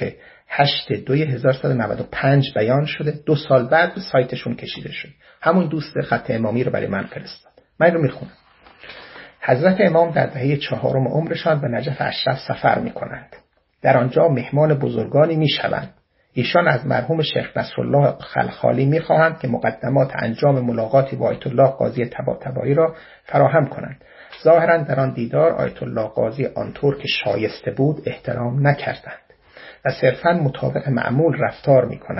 8/2/1195 بیان شده. 2 سال بعد به سایتشون کشیده شد. همون دوست خط امامی رو برای من فرستاد. من رو میخونم. حضرت امام در دهه 4 عمرشان به نجف اشرف سفر میکنند. در آنجا مهمان بزرگانی میشوند. ایشان از مرحوم شیخ نصرالله خلخالی میخواهند که مقدمات انجام ملاقاتی با آیت الله قاضی طباطبایی را فراهم کنند. ظاهرا در آن دیدار آیت الله قاضی آنطور که شایسته بود احترام نکردند و صرفاً مطابق معمول رفتار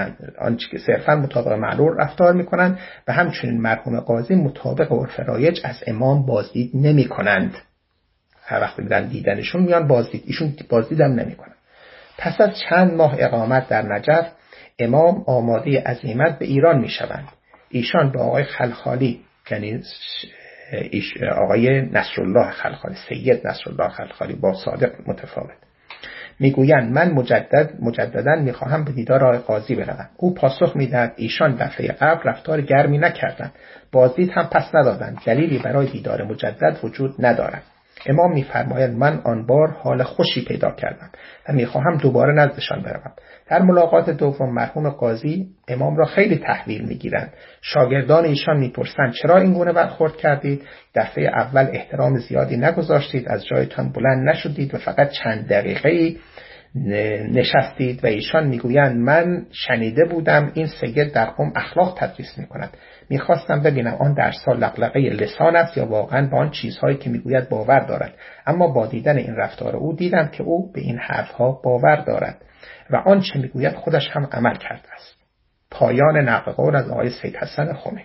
میکنند و همچنین مرحوم قاضی مطابق عرف رایج از امام بازدید نمیکنند. هر وقت میرن دیدنشون میان بازدید، ایشون بازدید هم نمیکنن. پس از چند ماه اقامت در نجف، امام آماده عزیمت به ایران میشوند. ایشان با آقای خلخالی، یعنی آقای نصرالله خلخالی، سید نصرالله خلخالی با صادق متفاوت، میگویند من مجددا میخواهم به دیدار آقای قاضی بروم. او پاسخ میدهد ایشان دفعه قبل رفتار گرمی نکردند، بازدید هم پس ندادند، دلیلی برای دیدار مجدد وجود ندارد. امام میفرماید من آن بار حال خوشی پیدا کردم و میخواهم دوباره نزدشان بروم. در ملاقات دوم مرحوم قاضی امام را خیلی تحویل میگیرند. شاگردان ایشان میپرسند چرا این گونه برخورد کردید؟ دفعه اول احترام زیادی نگذاشتید، از جایتان بلند نشدید و فقط چند دقیقه‌ای نشستید. و ایشان میگویند من شنیده بودم این سید در قم اخلاق تدریس میکند، میخواستم ببینم آن درس‌ها لقلقه لسان است یا واقعا با آن چیزهایی که میگوید باور دارد. اما با دیدن این رفتار او دیدم که او به این حرفها باور دارد و آنچه میگوید خودش هم عمل کرده است. پایان نقل قول از آقای سید حسن خمینی.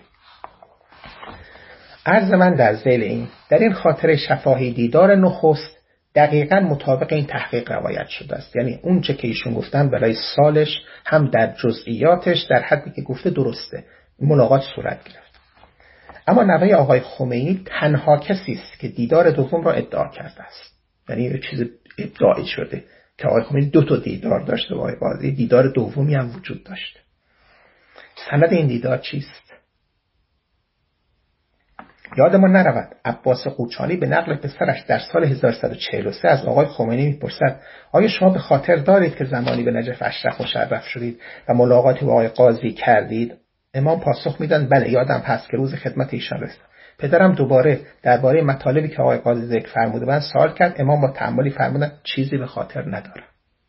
عرض من در ذیل این در این خاطره شفاهی دیدار نخست دقیقاً مطابق این تحقیق روایت شده است. یعنی اون چه که ایشون گفتن برای سالش هم در جزئیاتش در حدی که گفته درسته، ملاقات صورت گرفت. اما نوه آقای خمینی تنها کسی است که دیدار دوم را ادعا کرده است. یعنی یه چیز ادعایی شده که آقای خمینی 2 دیدار داشته با آقای قاضی، دیدار دومی هم وجود داشته. سند این دیدار چیست؟ یادمان نرود عباس قوچانی به نقل پسرش در سال 1143 از آقای خمینی میپرسد آیا شما به خاطر دارید که زمانی به نجف اشرف مشرف شدید و ملاقاتی با آقای قاضی کردید؟ امام پاسخ میدن بله یادم هست که روز خدمت ایشان رسیدم. پدرم دوباره درباره مطالبی که آقای قاضی ذکر فرمودند سوال کرد. امام با تأملی فرمودند چیزی به خاطر ندارم.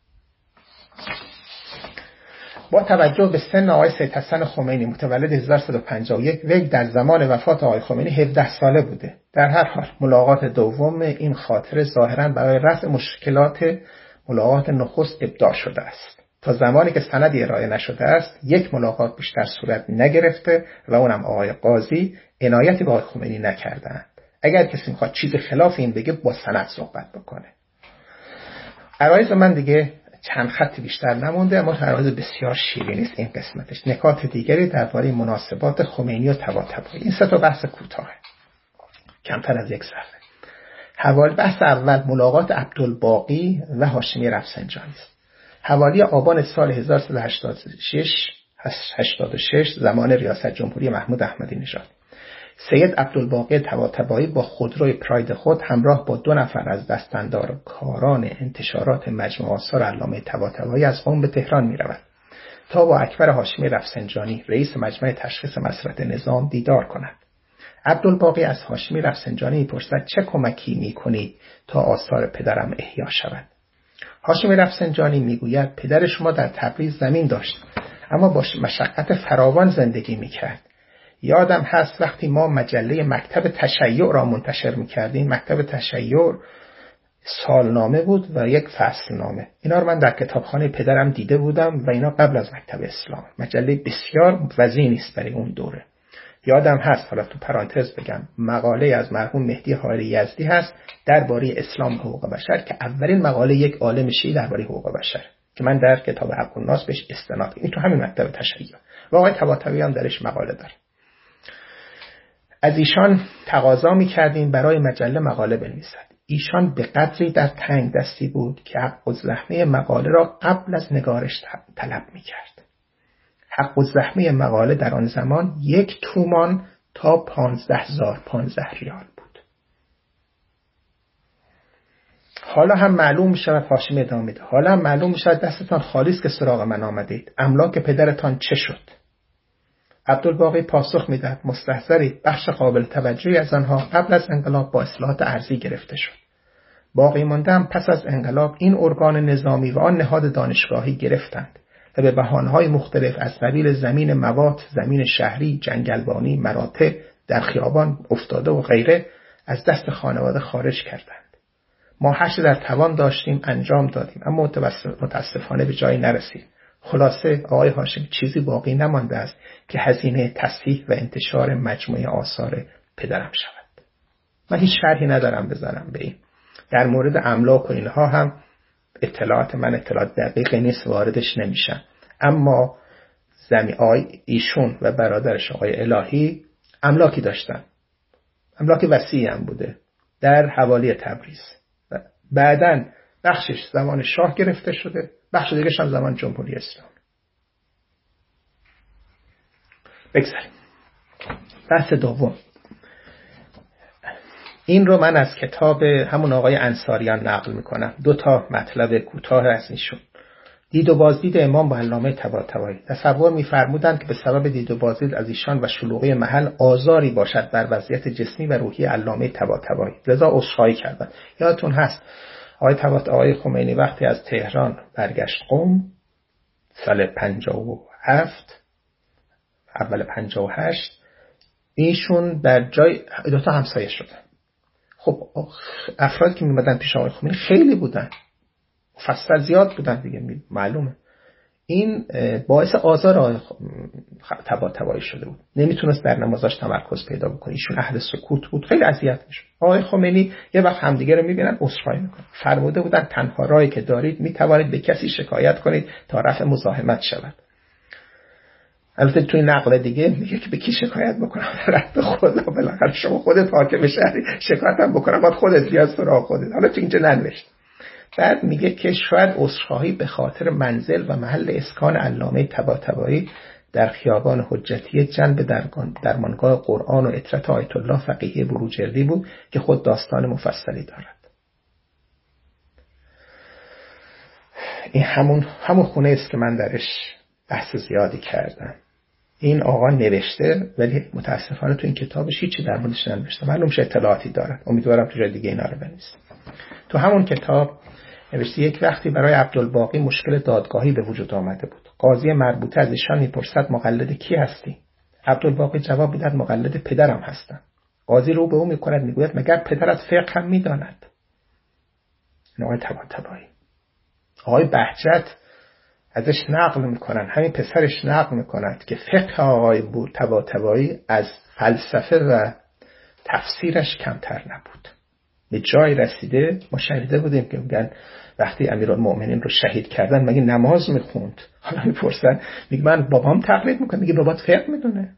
با توجه به سن آقای سید حسن خمینی متولد 1351 وی در زمان وفات آقای خمینی 17 ساله بوده. در هر حال ملاقات دوم این خاطره ظاهراً برای رفع مشکلات ملاقات نخست ابداع شده است. تا زمانی که سندی ارائه نشده است یک ملاقات بیشتر صورت نگرفته و اونم آقای قاضی عنایتی به آقای خمینی نکردند. اگر کسی میخواد چیز خلاف این بگه با سند صحبت بکنه. عرایض من دیگه چند خط بیشتر نمونده، اما عرایض بسیار شیرین است این قسمتش. نکات دیگری درباره مناسبات خمینی و طباطبایی. این 3 بحث کوتاه، کمتر از 1 صفحه. حوالی بحث اول ملاقات عبدالباقی و هاشمی رفسنجانی است. حوالی آبان سال 1386 زمان ریاست جمهوری محمود احمدی نژاد، سید عبدالباقی طباطبایی با خودروی پراید خود همراه با 2 نفر از دستاندرکاران انتشارات مجموعه آثار علامه طباطبایی از قم به تهران می رود تا با اکبر هاشمی رفسنجانی رئیس مجمع تشخیص مسرت نظام دیدار کند. عبدالباقی از هاشمی رفسنجانی می‌پرسد چه کمکی می‌کنید تا آثار پدرم احیا شود؟ هاشمی رفسنجانی میگوید پدر شما در تبریز زمین داشت اما با مشقت فراوان زندگی میکرد. یادم هست وقتی ما مجله مکتب تشیع را منتشر میکردیم، مکتب تشیع سالنامه بود و 1 فصلنامه. اینا رو من در کتابخانه پدرم دیده بودم و اینا قبل از مکتب اسلام. مجله بسیار وزینی است برای اون دوره. یادم هست، حالا تو پرانتز بگم، مقاله از مرحوم مهدی حائری یزدی هست درباره اسلام و حقوق بشر که اولین مقاله یک عالم شیعی درباره حقوق بشر که من در کتاب حق الناس بهش استناد کردم. این تو همین مکتب تشیع و آقای طباطبایی هم درش مقاله داره. از ایشان تقاضا می‌کردیم برای مجله مقاله بنویسد. ایشان به قدری در تنگ دستی بود که حق الزحمه مقاله را قبل از نگارش طلب می‌کرد. حق الزحمه مقاله در آن زمان 1 تومان تا 15,015 ریال بود. حالا هم معلوم می‌شود، هاشمی ادامه می‌دهد، حالا هم معلوم می‌شود دستتان خالی است که سراغ من آمدید. املاک پدرتان چه شد؟ عبدالباقی پاسخ می‌دهد مستحضرید، بخش قابل توجهی از آنها قبل از انقلاب با اصلاحات ارضی گرفته شد. باقی مانده هم پس از انقلاب این ارگان نظامی و آن نهاد دانشگاهی گرفتند و به بهانه‌های مختلف از قبیل زمین موات، زمین شهری، جنگلبانی، مراتع در خیابان افتاده و غیره از دست خانواده خارج کردند. ما هرچه در توان داشتیم انجام دادیم، اما متاسفانه به جایی نرسید. خلاصه آقای هاشمی چیزی باقی نمانده است که هزینه تصحیح و انتشار مجموعه آثار پدرم شود. من هیچ شرحی ندارم بزنم به این. در مورد املاک و اینها هم اطلاعات دقیقی نیست، واردش نمیشم. اما ایشون و برادرش آقای الهی املاکی داشتن، املاک وسیعی هم بوده در حوالی تبریز. بعداً بخشش زمان شاه گرفته شده، بخش دیگه‌ش هم زمان جمهوری اسلامی. بگذاریم. بحث دوم، این رو من از کتاب همون آقای انصاریان نقل میکنم. 2 مطلب کوتاه از ایشون. دید و بازدید امام با علامه طباطبایی. تصور می‌فرمودند که به سبب دید و بازدید از ایشان و شلوغی محل آزاری باشد بر وضعیت جسمی و روحی علامه طباطبایی، لذا عذرخواهی کردند. یادتون هست آقای خمینی وقتی از تهران برگشت قم سال 57 اول 58 ایشون در جای 2 همسایه شدن. خب افراد که میمدن پیش آقای خمینی خیلی بودن، مفصل زیاد بودن دیگه، معلومه. این باعث آزار آقای طباطبایی شده بود، نمیتونست در نمازاش تمرکز پیدا بکنه. ایشون اهل سکوت بود، خیلی اذیت میشد. آقای خمینی یه وقت همدیگه رو میبینن عذرخواهی میکنن، فرموده بودن تنها راهی که دارید میتوانید به کسی شکایت کنید تا رفع مزاحمت شود. البته توی نقل دیگه میگه که به کی شکایت بکنم؟ رد خدا، بالاخره شما خودت حاکم شهری، شکایت هم بکنم باید خودت بیاد سراغ خودت. حالا تو اینجا ننوشت. بعد میگه که شاید عذرخواهی به خاطر منزل و محل اسکان علامه طباطبایی در خیابان حجتی جنب درمانگاه قرآن و اطرت آیت الله فقیه بروجردی بود که خود داستان مفصلی دارد. این همون خونه است که من درش بحث زیادی کردم. این آقا نوشته ولی متاسفانه تو این کتابش هیچی در موردش ننوشته. معلوم شه اطلاعاتی دارد. امیدوارم تو جای دیگه اینا رو بنویسه. تو همون کتاب نوشته یک وقتی برای عبدالباقی مشکل دادگاهی به وجود آمده بود. قاضی مربوطه از ایشان میپرسد مقلد کی هستی؟ عبدالباقی جواب میداد مقلد پدرم هستم. قاضی رو به او میکند، میگوید مگر پدرت فقه هم میداند؟ آقای طباطبایی. آقای بهجت ازش نقل میکنن، همین پسرش نقل میکند که فقه آقای طباطبایی از فلسفه و تفسیرش کمتر نبود. به جای رسیده ما شنیده بودیم که میگن وقتی امیرالمؤمنین رو شهید کردن مگه نماز میخوند؟ حالا میپرسن، میگه من بابام تقلید میکنه، میگه بابات فقه میدونه.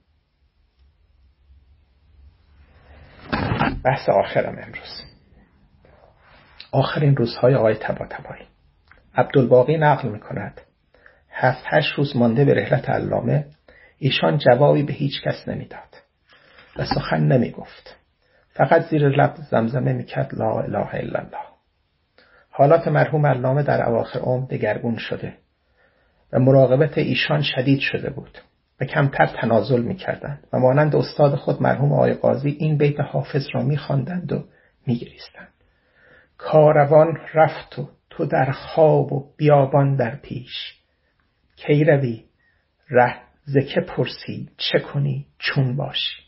بحث آخرم امروز، آخرین روزهای آقای طباطبایی. عبدالباقی نقل میکند 7-8 روز مانده به رحلت علامه ایشان جوابی به هیچ کس نمیداد و سخن نمیگفت، فقط زیر لب زمزمه میکرد لا اله الا الله. حالات مرحوم علامه در اواخر عمر دگرگون شده و مراقبت ایشان شدید شده بود و کمتر تنازل میکردند و مانند استاد خود مرحوم آقای قاضی این بیت حافظ را میخواندند و میگریستند: کاروان رفت و تو در خواب و بیابان در پیش، کی روی ره ز که پرسی چه کنی چون باشی.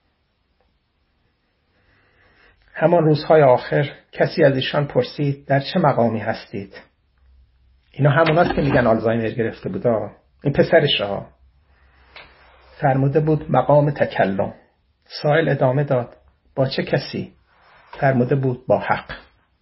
همان روزهای آخر کسی از ایشان پرسید در چه مقامی هستید؟ اینا هموناست که میگن آلزایمر گرفته بودا. این پسرش ها. فرموده بود مقام تکلم. سائل ادامه داد با چه کسی؟ فرموده بود با حق،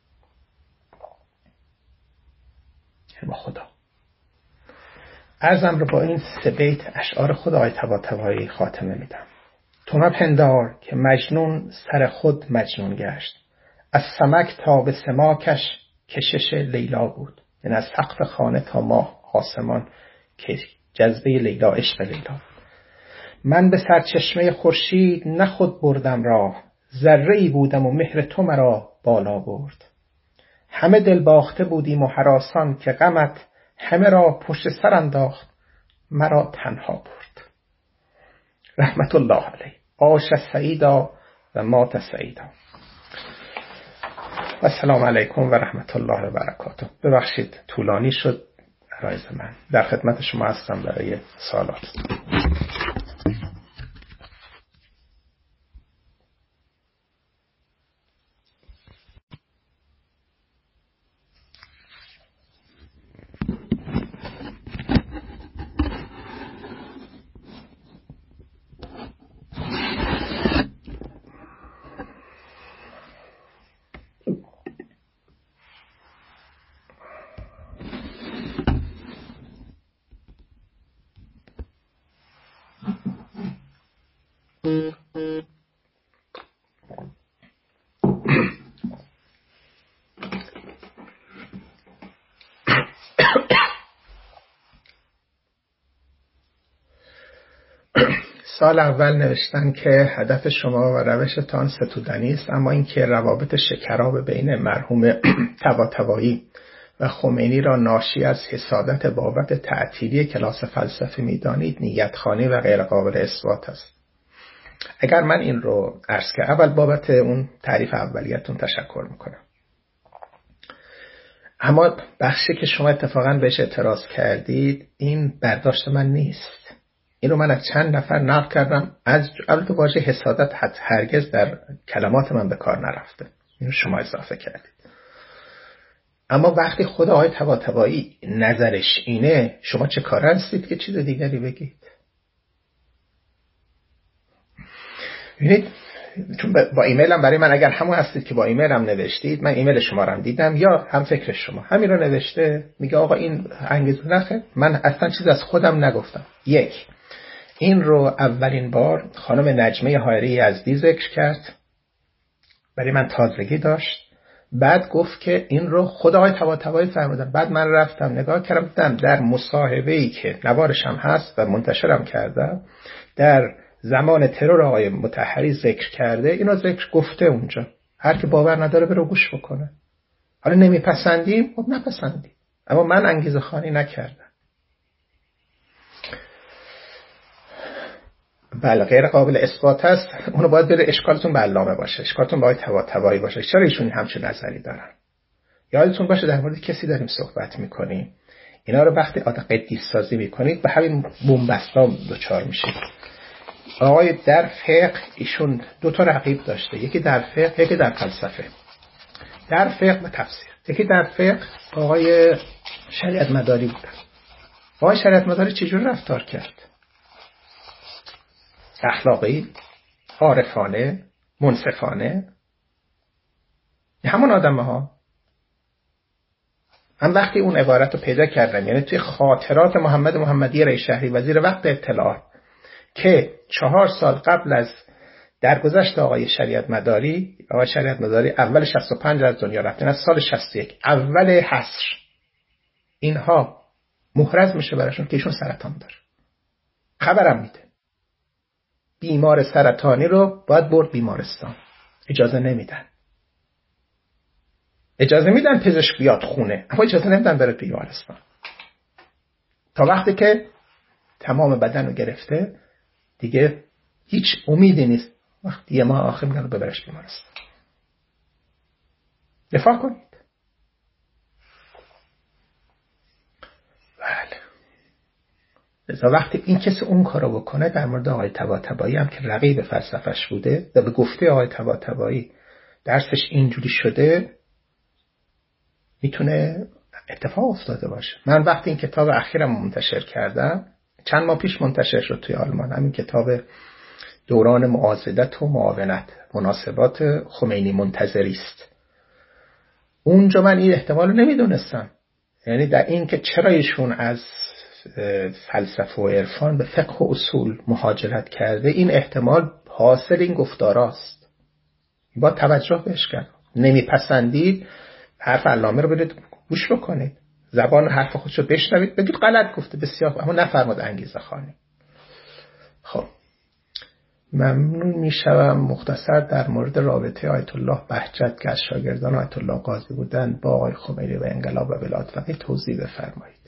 با خدا. عرضم رو با این 3 بیت اشعار خود آقای طباطبایی خاتمه میدم. تو مپندار که مجنون سر خود مجنون گشت، از سمک تا به سماکش کشش لیلا بود. یعنی از سقف خانه تا ماه آسمان که جذبه لیلا، عشق لیلا. من به سرچشمه خورشید نه خود بردم راه، ذره‌ای بودم و مهر تو مرا بالا برد. همه دل باخته بودیم و هراسان که غمت همه را پشت سر انداخت، مرا تنها برد. رحمت الله علیه. عاش سعیدا و مات سعیدا. و السلام علیکم و رحمت الله و برکاته. ببخشید طولانی شد عرایض من. در خدمت شما هستم برای سوالات. سال اول نوشتن که هدف شما و روشتان ستودنی است، اما اینکه روابط شکراب بین مرحوم طباطبایی و خمینی را ناشی از حسادت بابت تعطیلی کلاس فلسفه می‌دانید، نیت‌خوانی و غیر قابل اثبات است. اگر من این رو عرض کنم، اول بابت اون تعریف اولیتون تشکر میکنم. اما بخشی که شما اتفاقا بهش اعتراض کردید این برداشت من نیست. این رو من از چند نفر نقل کردم. از البته واژه حسادت هرگز در کلمات من به کار نرفته، اینو شما اضافه کردید. اما وقتی خود آقای طباطبایی نظرش اینه، شما چه کار هستید که چیز دیگری بگید؟ ببینید، چون با ایمیل هم برای من اگر همون هستید که با ایمیل هم نوشتید، من ایمیل شما رو هم دیدم یا هم فکر شما همین رو نوشته، میگه آقا این انگیزه نخه. من اصلا چیز از خودم نگفتم. یک، این رو اولین بار خانم نجمه حائری یزدی ذکر کرد، برای من تازگی داشت. بعد گفت که این رو خود آقای طباطبایی فرمودن. بعد من رفتم نگاه کردم، دیدم در مصاحبه‌ای که نوارش هم هست و منتشرم کردم در زمان ترور آقای مطهری ذکر کرده، اینو ذکر گفته اونجا. هر که باور نداره بره گوش بکنه. حالا نمیپسندیم، خب نپسندیم، اما من انگیزه خوانی نکردم. بله، غیر قابل اثبات است. اونو باید بره اشکالتون به علامه باشه، اشکالتون با طباطبایی باشه. چرا ایشون همچین نظری دارن؟ یادتون باشه در مورد کسی داریم صحبت میکنیم، اینا رو وقتی قدیس سازی میکنید به همین بن‌بستا دچار میشید. آقای در فقه ایشون دو تا رقیب داشته، یکی در فقه یکی در فلسفه، در فقه و تفسیر. یکی در فقه آقای شریعت مداری بودن. آقای شریعت مداری چجور رفتار کرد؟ اخلاقی، عارفانه، منصفانه. همون آدم ها. من وقتی اون عبارت رو پیدا کردم، یعنی توی خاطرات محمد محمدی رئیس شهری وزیر وقت اطلاعات، که 4 سال قبل از درگذشت آقای شریعت مداری اول 65 از دنیا رفتن، از سال 61 اول حصر، اینها محرز میشه براشون که ایشون سرطان داره. خبرم میده بیمار سرطانی رو باید برد بیمارستان، اجازه نمیدن. اجازه میدن پزشک بیاد خونه، اما اجازه نمیدن بره بیمارستان تا وقتی که تمام بدن رو گرفته دیگه هیچ امیدی نیست. وقتی یه ماه آخر میگن رو ببرش بیمارستان. دفاع کنید. بله. لذا وقتی این کسی اون کارو بکنه، در مورد آقای طباطبایی هم که رقیب فلسفه‌اش بوده و به گفته آقای طباطبایی درسش اینجوری شده، میتونه اتفاق افتاده باشه. من وقتی این کتاب اخیرم منتشر کردم، چند ماه پیش منتشر شد توی آلمان، همین کتاب دوران معاضدت و معاونت، مناسبات خمینی منتظری است. اونجا من این احتمال رو نمیدونستم، یعنی در این که چرا ایشون از فلسفه و عرفان به فقه و اصول مهاجرت کرده، این احتمال حاصل این گفتاراست. با توجه بهش کرد. نمیپسندید حرف علامه رو برید گوش بکنید، زبان حرف خودشو بشنوید، بگید غلط گفته، بسیار، اما نفرماد انگیزه خانی. خب ممنون میشم مختصر در مورد رابطه آیت الله بهجت که از شاگردان آیت الله قاضی بودند با آقای خمینی و انقلاب و ولایت فقیه توضیح بفرمایید.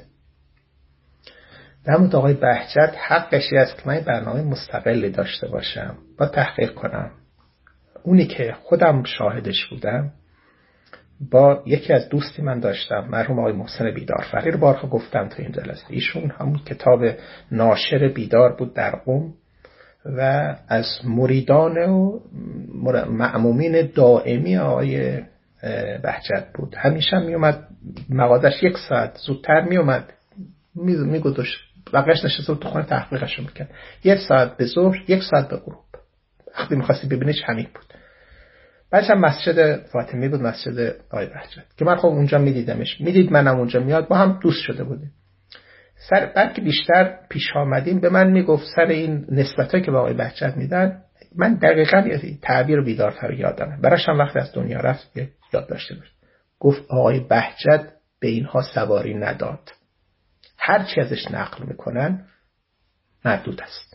در مورد آقای بهجت حقشی است که من برنامه مستقلی داشته باشم با تحقیق کنم. اونی که خودم شاهدش بودم با یکی از دوستی من داشتم، مرحوم آقای محسن بیدارفری رو بارها گفتم تو این جلسه. ایشون همون کتاب ناشر بیدار بود در قم و از مریدان و مأمومین دائمی آقای بهجت بود. همیشه می اومد مغازش 1 ساعت زودتر می اومد، میگذاشت بقیش نشسته بود تو خونه تحقیقش رو میکرد. 1 ساعت به ظهر، 1 ساعت به غروب. وقتی میخواستی ببینیش همین بود. بعدش هم مسجد فاطمی بود، مسجد آقای بهجت که من خب اونجا میدیدمش، میدید منم اونجا میاد، با هم دوست شده بودیم. بعد که بیشتر پیش آمدیم به من میگفت سر این نسبتایی که با آقای بهجت میدن، من دقیقاً تعبیر بیدارفر یادمه. براش هم وقتی از دنیا رفت یاد داشته باش. گفت آقای بهجت به اینها سواری نداد. هر چی ازش نقل میکنن مردود است.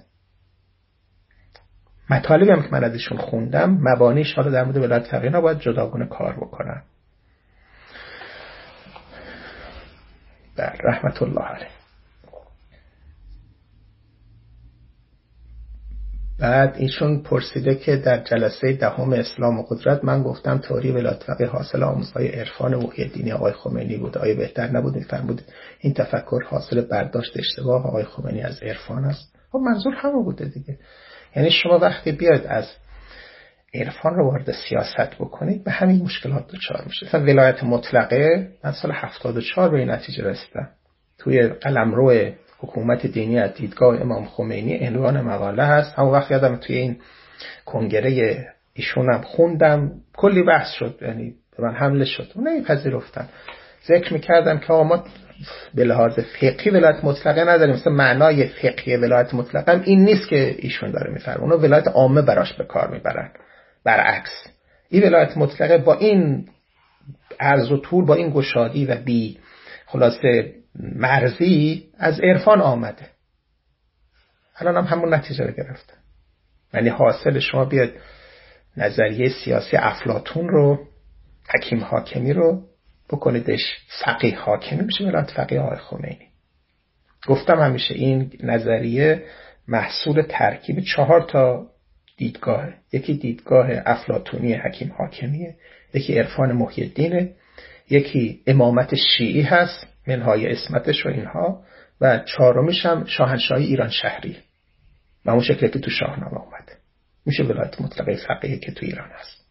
مطالبی هم که من ازشون خوندم مبانیش حالا در مورد ولایت فقیه باید جداگونه کار بکنن. رحمت الله علیه. بعد ایشون پرسیده که در جلسه 10 اسلام و قدرت من گفتم تئوری ولایت فقیه حاصل آموزهای عرفان محی الدین آقای خمینی بود. آیا بهتر نبود می‌فرمود این تفکر حاصل برداشت اشتباه آقای خمینی از عرفان است؟ خب منظور همون بوده دیگه. یعنی شما وقتی بیاید از عرفان رو وارد سیاست بکنید به همین مشکلات دچار میشه. مثلا ولایت مطلقه من سال 74 به این نتیجه رسیدم. توی قلمرو حکومت دینی از دیدگاه امام خمینی عنوان مقاله هست. همون وقت یادم توی این کنگره ایشونم خوندم، کلی بحث شد، یعنی به من حمله شد، نمیپذیرفتم. ذکر میکردم که ما به لحاظ فقهی ولایت مطلقه نداریم، مثلا معنای فقهی ولایت مطلقه هم این نیست که ایشون داره میفرمونه، اونو ولایت عامه براش به کار میبرن. برعکس این ولایت مطلقه با این عرض و طول، با این گشادی و بی خلاصه مرزی از عرفان آمده. الان هم همون نتیجه رو گرفته. یعنی حاصل شما بیاد نظریه سیاسی افلاطون رو، حکیم حاکمی رو بکنیدش فقیه حاکمی، میشه ولایت فقیه آقای خمینی. گفتم همیشه این نظریه محصول ترکیب 4 تا دیدگاهه. یکی دیدگاه افلاطونی حکیم حاکمیه، یکی عرفان محی الدینه، یکی امامت شیعی هست منهای اسمتش و اینها، و 4میش هم شاهنشاهی ایران شهری و اون شکلی که تو شاهنامه اومده. میشه ولایت مطلقه فقیه که تو ایران هست.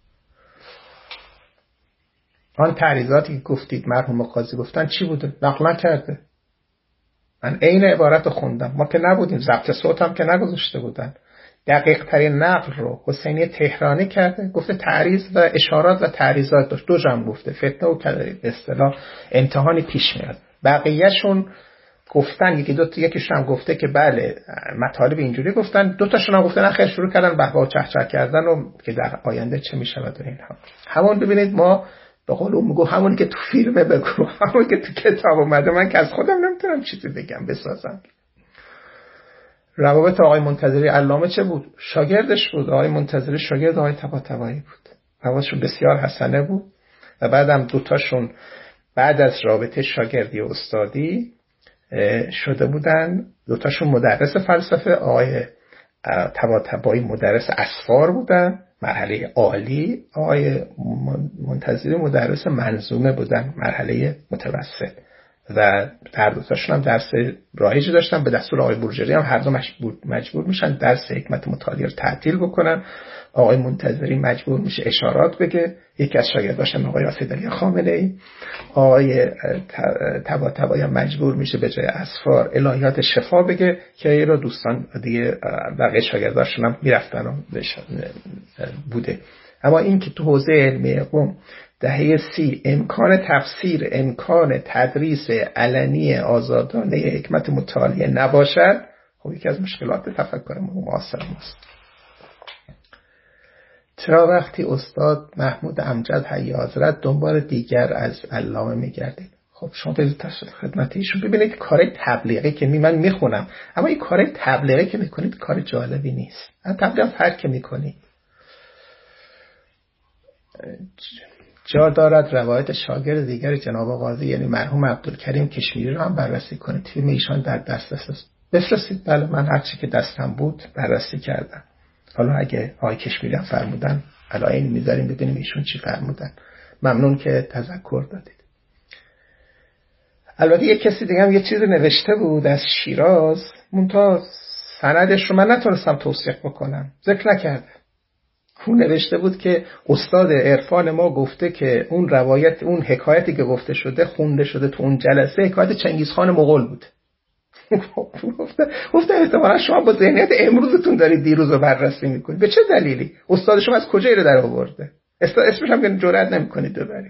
آن تعریضاتی که گفتید مرحوم قاضی گفتن چی بوده؟ نقل نکرده. من عین عبارت رو خوندم. ما که نبودیم، ضبط صوت هم که نگذاشته بودن. دقیق ترین نقل رو حسینی تهرانی کرده، گفته تعریض و اشارات و تعریضات داشت. 2 جمع گفته، فتنه و به اصطلاح امتحانی پیش میاد. بقیه‌شون گفتن یکیشون هم گفته که بله مطالب اینجوری گفتن، 2 تاشون هم گفتن نه خیر، شروع کردن بهبه و چهچه کردن و که در آینده چه میشود و اینها. همون ببینید ما به قول اون میگو همون که تو فیلمه بگو، همون که تو کتاب اومده، من که از خودم نمیتونم چیزی بگم بسازم. روابط آقای منتظری علامه چه بود؟ شاگردش بود. آقای منتظری شاگرد آقای طباطبایی بود. روابطشون بسیار حسنه بود و بعدم 2 تاشون بعد از رابطه شاگردی و استادی شده بودن. 2 تاشون مدرس فلسفه، آقای طباطبایی مدرس اسفار بودن مرحله عالی، آقای منتظری مدرس منظومه بودن مرحله متوسط، و هر 2 تاشون هم درس رایجی داشتن. به دستور آقای بورجری هم هر 2 مجبور میشن درس حکمت متعالی رو تعطیل بکنن. آقای منتظری مجبور میشه اشارات بگه. یکی از شاگرداشم آقای راسدعلی خامنه‌ای. آقای طباطبایی هم مجبور میشه به جای اسفار الهیات شفا بگه که این رو دوستان دیگه بقیه شاگرداشون هم میرفتن و بوده. اما این که تو حوزه علمی قم دهه 30 امکان تفسیر، امکان تدریس علنی آزادانه حکمت متعالی نباشد، خب یکی از مشکلات تفکر معاصر ماست. چرا وقتی استاد محمود امجد حی حضرت دنبال دیگر از علامه میگردید؟ خب شما به خدمت ایشون ببینید کار تبلیغی که من میخونم، اما این کار تبلیغی که میکنید کار جالبی نیست. تبلیغ هر که میکنید. جا دارد روایت شاگرد دیگر جناب قاضی یعنی مرحوم عبدالکریم کشمیری رو هم بررسی کنید. تیم ایشان در دسترس است. بفرستید. بله من هر چی که دستم بود بررسی کردم. حالا اگه آقای کشمیری هم فرمودن علایین میذاریم ببینیم ایشون چی فرمودن. ممنون که تذکر دادید. البته یک کسی دیگه هم یه چیز نوشته بود از شیراز، منتها سندش رو من نتونستم توثیق بکنم، ذکر نکرده. اون نوشته بود که استاد عرفان ما گفته که اون روایت، اون حکایتی که گفته شده خونده شده تو اون جلسه حکایت چنگیزخان مغول بود. گفته احتمالا شما با ذهنیت امروزتون دارید دیروز رو بررسی میکنید. به چه دلیلی؟ استاد شما از کجا اینو در آورده؟ اسمش هم جرئت نمیکنید ببرید.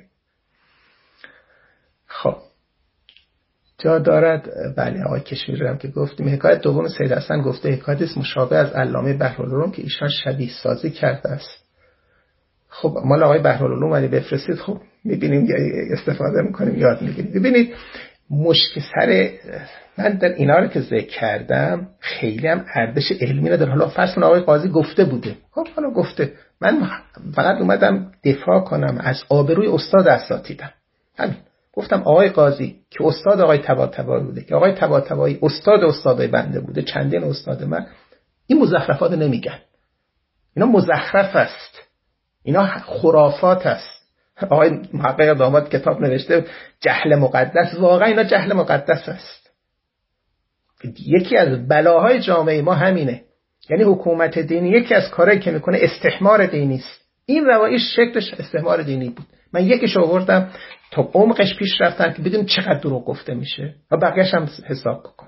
خب جا دارد بله آقای کشمیری هم که گفتیم حکایت دوم سید حسن گفته حکایت است مشابه از علامه بحرالعلوم که ایشان شبیه سازی کرده است. خب مال آقای بحرالعلوم ولی بفرستید، خب میبینیم استفاده میکنیم یاد میگیریم. ببینید مشکل سر من در اینا رو که ذکر کردم خیلی هم ارزش علمی نداره. حالا فرض کن آقای قاضی گفته بوده، خب حالا گفته، من فقط اومدم دفاع کنم از آبروی استاد اساتیدم. همین گفتم آقای قاضی که استاد آقای طباطبایی بوده، که آقای طباطبایی استادای بنده بوده، چندین استاد من، این مزخرفات نمیگن. اینا مزخرف است، اینا خرافات است. آقای محقق داماد کتاب نوشته جهل مقدس، واقعا اینا جهل مقدس است. یکی از بلاهای جامعه ما همینه. یعنی حکومت دینی یکی از کارهایی که میکنه استحمار دینی است. این روایش شکلش استحمار دینی بود. من یکیش آوردم تا عمقش پیش رفتن که بدون چقدر دروغ گفته میشه و بقیه‌اش هم حساب بکن.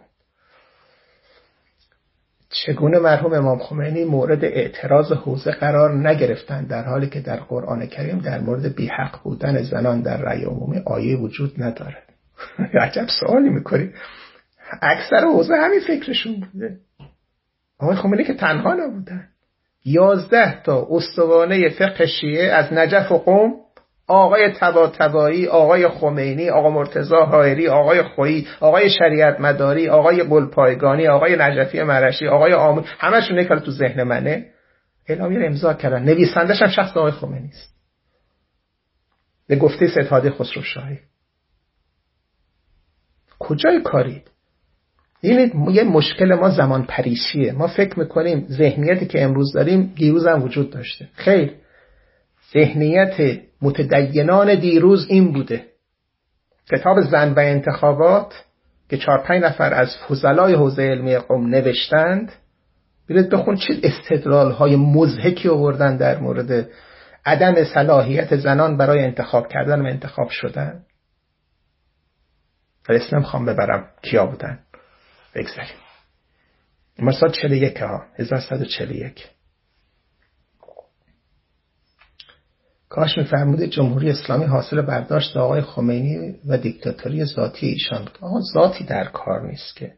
چگونه مرحوم امام خمینی مورد اعتراض حوزه قرار نگرفتن در حالی که در قرآن کریم در مورد بی‌حق بودن زنان در رأی عمومی آیه وجود نداره؟ عجب سوالی میکنی. اکثر حوزه همین فکرشون بوده. آقای خمینی که تنها نبودن. 11 تا استوانه فقه شیعه از نجف و قم، آقای طباطبایی، آقای خمینی، آقای مرتضی حائری، آقای خویی، آقای شریعت مداری، آقای گلپایگانی، آقای نجفی مرشی، آقای آمون، همشون نکال تو ذهن منه، اعلامیه رو امضا کردن. نویسندش هم شخص آقای خمینی است. به گفته سید هادی خسروشاهی. کجای کارید؟ این یه مشکل ما زمان پریشیه. ما فکر میکنیم ذهنیتی که امروز داریم دیروز هم وجود داشته. خیر، ذهنیت متدینان دیروز این بوده. کتاب زن و انتخابات که 4-5 نفر از فضلای حوزه علمی قم نوشتند، برید بخون چه استدلال‌های مضحکی آوردن در مورد عدم صلاحیت زنان برای انتخاب کردن و انتخاب شدن. اسم نمیخوام ببرم کیا بودن. بگذاریم. مثلا 41 ها 1141. کاش می‌فرمودید جمهوری اسلامی حاصل برداشت آقای خمینی و دیکتاتوری ذاتی ایشان بود. آقا ذاتی در کار نیست که.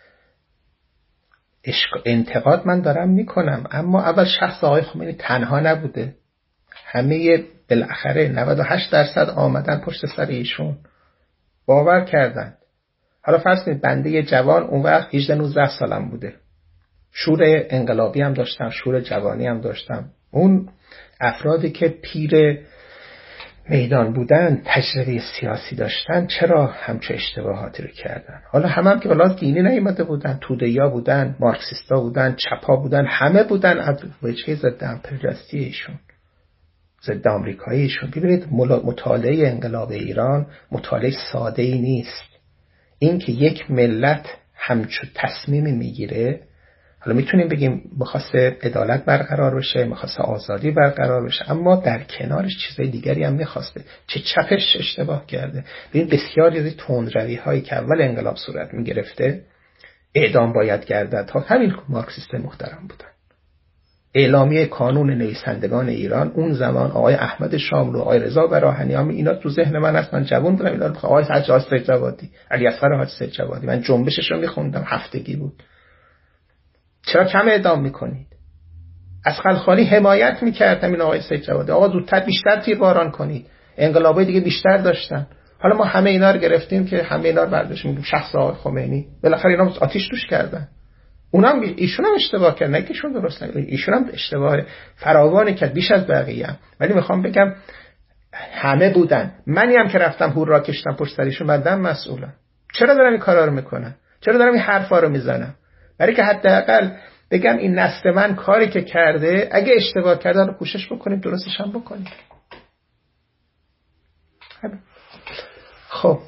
انتقاد من دارم میکنم، اما اول شخص آقای خمینی تنها نبوده. همه بالاخره 98% آمدن پشت سر ایشون، باور کردند. حالا فرض کنید بنده جوان اون وقت 18-19 سالم بوده، شور انقلابی هم داشتم، شور جوانی هم داشتم. اون افرادی که پیر میدان بودن، تجربه سیاسی داشتن، چرا همچه اشتباهاتی رو کردن؟ حالا هم که بلاز دینی نیامده بودن، توده‌یا بودن، مارکسیستا بودن، چپا بودن، همه بودن از وجهه ضد امپریالیستی ایشون، ضد آمریکایی ایشون. ببینید مطالعه انقلاب ایران مطالعه ساده‌ای نیست. این که یک ملت همچون تصمیم میگیره، حالا میتونیم بگیم می‌خواسته عدالت برقرار بشه، می‌خواسته آزادی برقرار بشه، اما در کنارش چیزای دیگری هم می‌خواسته. چه چپش اشتباه کرده. ببین بسیاری از تندروی‌هایی که اول انقلاب صورت می‌گرفته، اعدام باید گردد ها، همین مارکسیست محترم بودن. اعلامیه کانون نویسندگان ایران اون زمان آقای احمد شاملو، آقای رضا براهنی، اینا تو ذهن من هست. من جوان بودم اینا رو آقای حاج سید جوادی، علی اصغر حاج سید جوادی، من جنبشش رو می‌خوندم، هفتگی بود. چرا کم اعدام میکنید؟ از خلخالی حمایت میکرد همین آقای سید جوادی. آقا زودتر بیشتر تیرباران کنید، انقلابای دیگه بیشتر داشتن. حالا ما همه اینا رو گرفتیم که همه اینا رو برداشتیم میگیم شخص آقای خمینی. بالاخره اینا آتش توش کردن. اونم ایشون هم اشتباه کرد، نه که ایشون درست نگه، ایشون هم اشتباه فراوانی کرد بیش از بقیه هم. ولی میخوام بگم همه بودن. منی هم که رفتم هورا کشتم پشت سرشون، بعدم مسئولم. چرا دارم این کارا رو میکنم؟ چرا دارم این حرفا رو میزنم؟ برای که حداقل بگم این نسل من کاری که کرده، اگه اشتباه کرده رو کوشش بکنیم درستش هم بکنیم. خب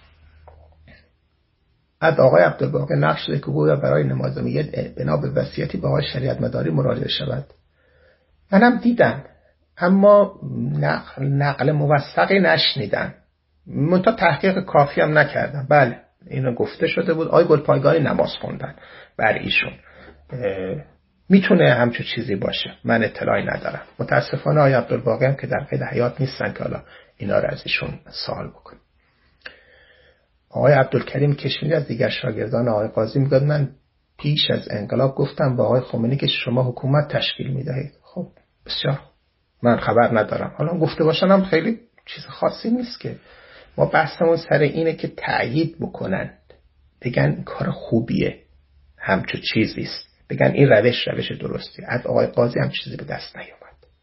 از آقای عبدالباقی نقش که گویا برای نمازمیت بنا به وصیتی به آقای شریعت مداری مراجعه شود. منم دیدم اما نقل موثقی نشنیدم، منتها تحقیق کافی هم نکردم. بله اینو گفته شده بود آقای گلپایگانی نماز خوندن بر ایشون، میتونه همچون چیزی باشه، من اطلاعی ندارم. متاسفانه آقای عبدالباقی هم که در قید حیات نیستن که حالا اینا رو از ایشون سوال بکنم. آقای عبدالکریم کشمیری از دیگر شاگردان آقای قاضی میگه من پیش از انقلاب گفتم با آقای خمینی که شما حکومت تشکیل میدهید. خب بسیار من خبر ندارم، حالا گفته باشن هم خیلی چیز خاصی نیست که. ما بحثمون سر اینه که تأیید بکنن، بگن کار خوبیه، همچون چیزیست، بگن این روش درستی. از آقای قاضی هم چیزی به دست نیومد.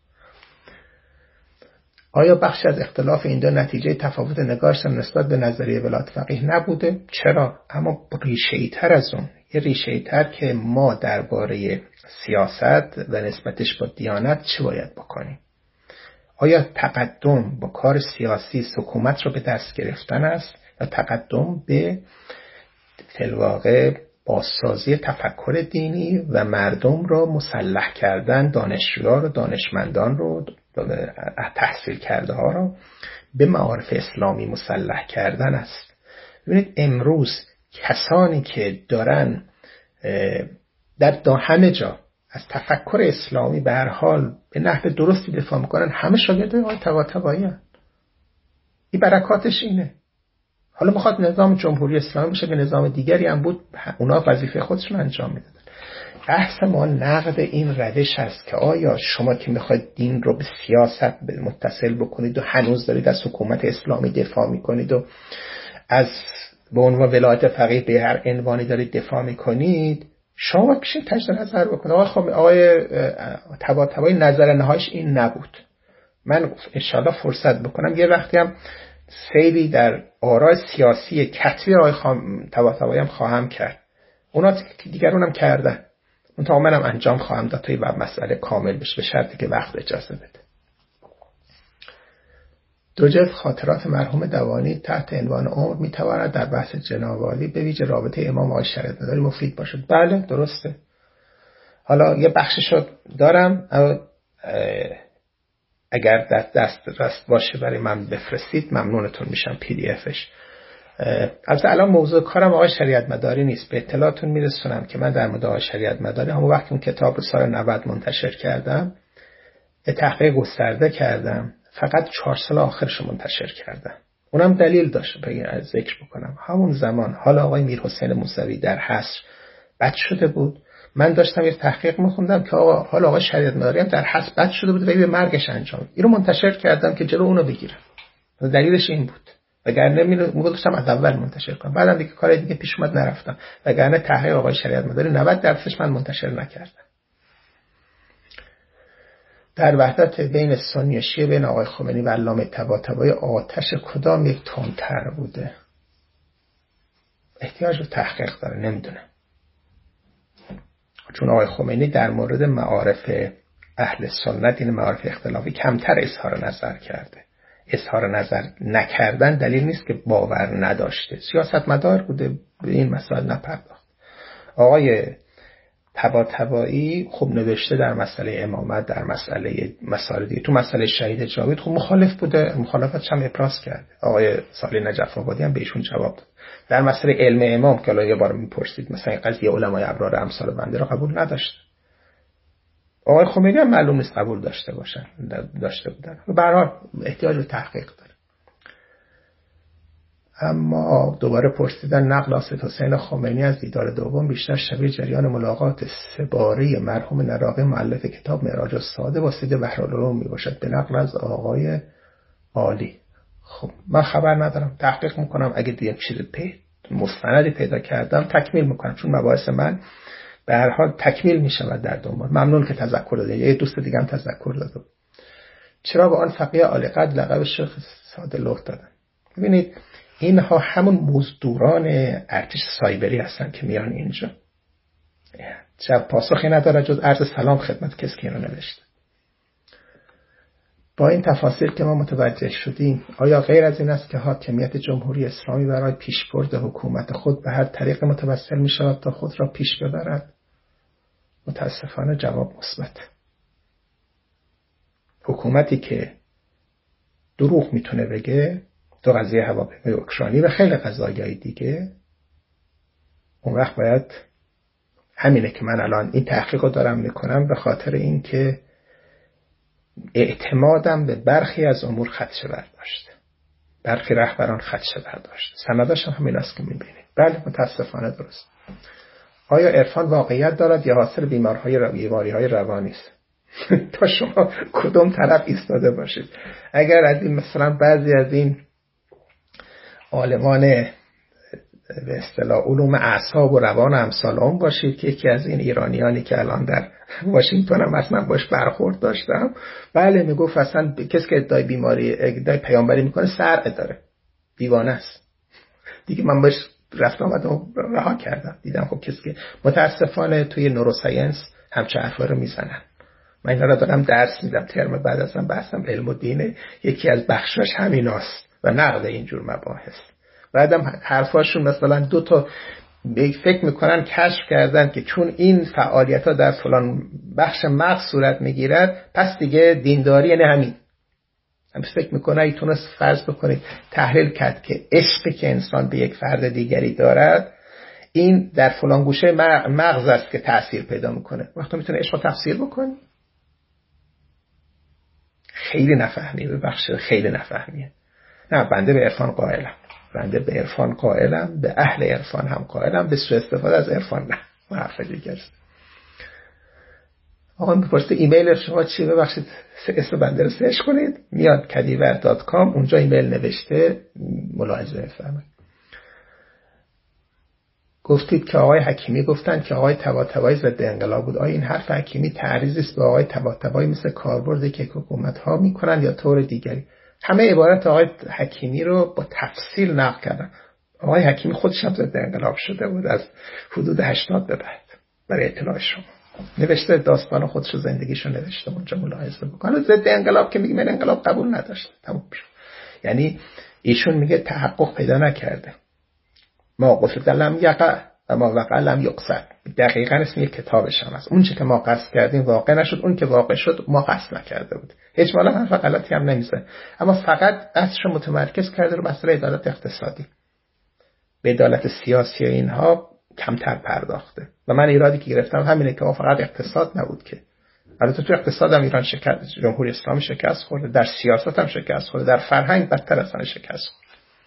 آیا بخش از اختلاف این دو نتیجه تفاوت نگاهشان نسبت به نظریه ولایت فقیه نبوده؟ چرا؟ اما ریشه‌ای تر از اون، یه ریشه‌ای تر که ما درباره سیاست و نسبتش با دیانت چه باید بکنیم. آیا تقدم با کار سیاسی حکومت رو به دست گرفتن است یا تقدم به فی‌الواقع بازسازی تفکر دینی و مردم رو مسلح کردن، دانشجوها رو، دانشمندان رو، تحصیل کرده ها رو به معارف اسلامی مسلح کردن است؟ ببینید امروز کسانی که دارن در همه جا از تفکر اسلامی به هر حال به نحو درستی دفاع میکنن، همه شاگرد آقای طباطبایی هستند. این برکاتش اینه. حالا میخواد نظام جمهوری اسلامی بشه به نظام دیگری هم بود، اونا وظیفه خودشون انجام میدادن. بحث ما نقد این روش هست که آیا شما که میخواید دین رو به سیاست متصل بکنید و هنوز دارید از حکومت اسلامی دفاع میکنید و از به عنوان ولایت فقیه به هر عنوانی دارید دفاع میکنید، شما بکشید تجدید نظر بکنید. آقای طباطبایی نظر نهاییش این نبود. من انشالله فرصت بکنم یه وقتی هم سیری در آراء سیاسی کتبی آقای طباطبایی هم خواهم کرد. اونا دیگرون هم کردن، منم انجام خواهم داد تا این مسئله کامل بشه، به شرطی که وقت اجازه بده. دو جلد خاطرات مرحوم دوانی تحت عنوان عمر میتواند در بحث جناب عالی به ویژه رابطه امام آقای شریعت مداری مفید باشد. بله درسته. حالا یه بخششو دارم، اگر در دسترس باشه برای من بفرستید ممنونتون میشم PDF-ش. البته الان موضوع کارم آقای شریعت مداری نیست، به اطلاعتون میرسونم که من در مورد آقای شریعت مداری همون وقتی اون کتاب رو سال 90 منتشر کردم تحقیق گسترده کردم، فقط 4 سال آخرش منتشر کردم. اونم دلیل داشت از ذکر بکنم. همون زمان حال آقای میرحسین موسوی در حصر بد شده بود، من داشتم یه تحقیق میخوندم که حال آقای شریعت مداری هم در حصر بد شده بود و به مرگش انجام. اینو منتشر کردم که جلو اونو بگیرم. دلیلش این بود. وگرنه میگفتم از اول منتشر کنم، بعدم دیگه کار دیگه پیش اومد نرفتم، وگرنه تحقیق آقای شریعت مداری 90% من منتشر نکردم. در وحدت بین سنی و شیعه بین آقای خمینی و علامه طباطبایی آتش کدام یک تندتر بوده؟ احتیاج به تحقیق داره، نمیدونم. چون آقای خمینی در مورد معارف اهل سنت، این معارف اختلافی، کمتر اظهار نظر کرده. اظهار نظر نکردن دلیل نیست که باور نداشته، سیاستمدار بوده، به این مسائل نپرداخت. آقای طباطبایی خوب نوشته در مسئله امامت، در مسائل دیگه، تو مسئله شهید جاوید خوب مخالف بوده، مخالفتش هم ابراز کرد. آقای صالح نجف آبادی هم بهشون جواب داد. در مسئله علم امام که الان یه بار میپرسید، مثلا قضیه علمای ابرار امثال بنده رو قبول نداشت. آقای خمینی هم معلوم نیست قبول داشته بودن. به هر حال احتیاج به تحقیق داره. اما دوباره پرسیدن نقل از سید حسین خمینی از دیدار دوم بیشتر شبیه جریان ملاقات 3 باره مرحوم نراقی مؤلف کتاب معراج السعاده با سید بحرالعلوم میباشد به نقل از آقای عالی. خب من خبر ندارم، تحقیق میکنم، اگه دیگه چیز مستندی پیدا کردم تکمیل میکنم، چون مباحث من به هر حال تکمیل میشود در دنبال. ممنون که تذکر دادید. یه دوست دیگه هم تذکر داد. چرا به آن فقیه عالی قدر لقب شیخ ساده لوح دادن؟ ببینید اینها همون مزدوران ارتش سایبری هستن که میان اینجا. چه پاسخی نداره جز عرض سلام خدمت کسی که اینو نوشته. با این تفاصیل که ما متوجه شدیم، آیا غیر از این است که حاکمیت جمهوری اسلامی برای پیشبرد حکومت خود به هر طریق متوسل می شود تا خود را پیش ببرد؟ متاسفانه جواب مثبت. حکومتی که دروغ میتونه بگه، تو قضیه هواپیمای اوکراینی و خیلی قضایای دیگه، اون وقت باید همینه که من الان این تحقیق رو دارم میکنم، به خاطر این که اعتمادم به برخی از امور خدشه برداشته، برخی رهبران خدشه برداشته. سنداش هم همین است که میبینید. بله متاسفانه درست. آیا عرفان واقعیت دارد یا حاصل بیماری‌های روانی است؟ تا شما کدوم طرف ایستاده باشید. اگر از این مثلا بعضی از این عالمان به اصطلاح علوم اعصاب و روان امثال اون باشید که یکی از این ایرانیانی که الان در واشنگتن هم اصلا باش برخورد داشتم، بله میگفت اصلا کسی که ادعای پیامبری میکنه سرعه داره، دیوانه است دیگه. من باش رفت آمدم رها کردم، دیدم خب کسی که متاسفانه توی نوروساینس همچه حرفا رو میزنن. من اینا رو دارم درس میدم، ترم بعد ازم بحثم علم و دینه، یکی از بخشاش همیناست و نقد اینجور مباحث. بعدم حرفاشون مثلا 2 تا فکر میکنن کشف کردن که چون این فعالیت ها در فلان بخش مغز صورت میگیرد پس دیگه دینداری یعنی همین. هم فکر میکنه ای تونست فرض بکنید تحلیل کرد که عشقی که انسان به یک فرد دیگری دارد این در فلان گوشه مغز است که تأثیر پیدا میکنه. وقتی میتونه عشق رو تفسیر بکنی؟ خیلی نفهمیه، به بخش خیلی نفهمیه. نه، بنده به عرفان قائلم، بنده به عرفان قائلم، به اهل عرفان هم قائلم، به سوء استفاده از عرفان نه. ما حرف دیگه است. آقا میپرسه ایمیل شما چیه؟ ببخشید اسم بنده رو سرچ کنید میاد kadiver.com، اونجا ایمیل نوشته، ملاحظه بفرمایید. گفتید که آقای حکیمی گفتن که آقای طباطبایی ضد انقلاب بود. آیا این حرف حکیمی تعریضی است به آقای طباطبایی مثل کاربردی که حکومت‌ها میکنن یا طور دیگری؟ همه عبارت آقای حکیمی رو با تفصیل نقل کردن. آقای حکیمی خودش هم ضد انقلاب شده بود از حدود 80 به بعد. برای اطلاع شما نوشته، داستان خودش رو، زندگیشو نوشته، اونجا ملاحظه بکنید. ضد انقلاب که میگه من انقلاب قبول نداشته، تموم شد. یعنی ایشون میگه تحقق پیدا نکرده. ما قصد لم یقع و ما وقع لم یقصد. دقیقاً اسم یک کتابش هم هست. اون چه که ما قصد کردیم واقع نشد، اون که واقع شد ما قصد نکرده بود. هیچ مالا حرف غلطی هم نمیزه، اما فقط اصلش متمرکز کرده رو مسئله عدالت اقتصادی. به عدالت سیاسی اینها کمتر پرداخته. و من ایرادی که گرفتم همینه که ما فقط اقتصاد نبود که، البته تو اقتصاد هم ایران شکست، جمهوری اسلامی شکست خورده، در سیاست هم شکست خورده، در فرهنگ بدتر اصلا شکست خورده.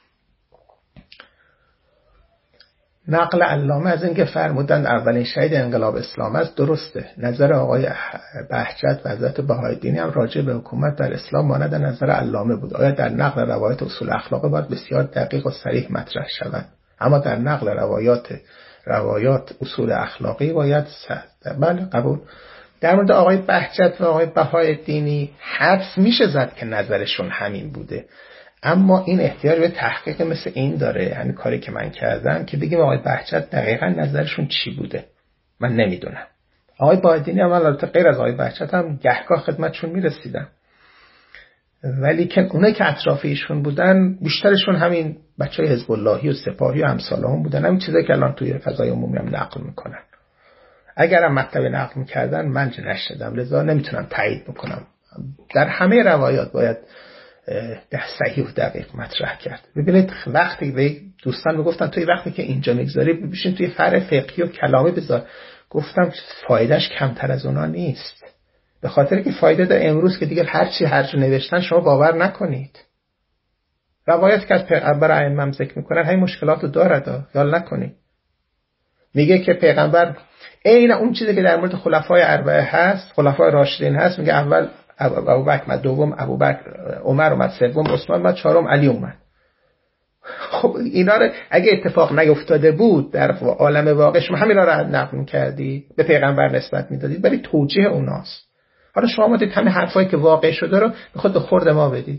نقل علامه از اینکه فرمودند اولین شهید انقلاب اسلام است درسته. نظر آقای بهجت و حضرت بهائی‌دینی هم راجع به حکومت در اسلام مانند نظر علامه بود. آیا در نقل روایت اصول اخلاقی باید بسیار دقیق و صریح مطرح شود، اما در نقل روایات اصول اخلاقی باید بله قبول. در مورد آقای بهجت و آقای بهائی‌دینی حدس میشه زد که نظرشون همین بوده، اما این احتیاج به تحقیق مثل این داره، همین کاری که من کردم که بگیم آقای بهجت دقیقاً نظرشون چی بوده. من نمیدونم. آقای بهائی‌دینی هم البته غیر از آقای بهجت هم گهگاه خدمتشون میرسیدم، ولی که اونایی که اطراف ایشون بودن بیشترشون همین بچهای حزب اللهی و سپاهی و امثال هم بودن، همین چیزایی که الان توی فضای عمومی هم نقل میکنن. اگرم مطلب نقل میکردن من نشدم، لذا نمیتونم تایید بکنم. در همه روایات باید صحیح و دقیق مطرح کرد. ببینید وقتی به دوستان میگفتن توی وقتی که اینجا میگذاری ببینید توی فرع فقهی و کلامی بذار، گفتم فایدهش کمتر از اونا نیست، به خاطر که فایده داره. امروز که دیگه هر چی نوشتن شما باور نکنید. روایت که از پیغمبر ائمه ذکر میکنن همین مشکلات رو داره، خیال نکنی. میگه که پیغمبر عین اون چیزی که در مورد خلفای اربعه هست، خلفای راشدین هست، میگه اول ابوبکر اومد، دوم عمر اومد، سوم عثمان اومد، چهارم علی اومد. خب اینا رو اگه اتفاق نیفتاده بود در عالم واقع، شما همینا رو نقل می‌کردی، به پیغمبر نسبت میدادید، ولی توجیه اوناست. حالا شما اومدید همه حرفایی که واقع شده رو میخواد به خورد ما بدید.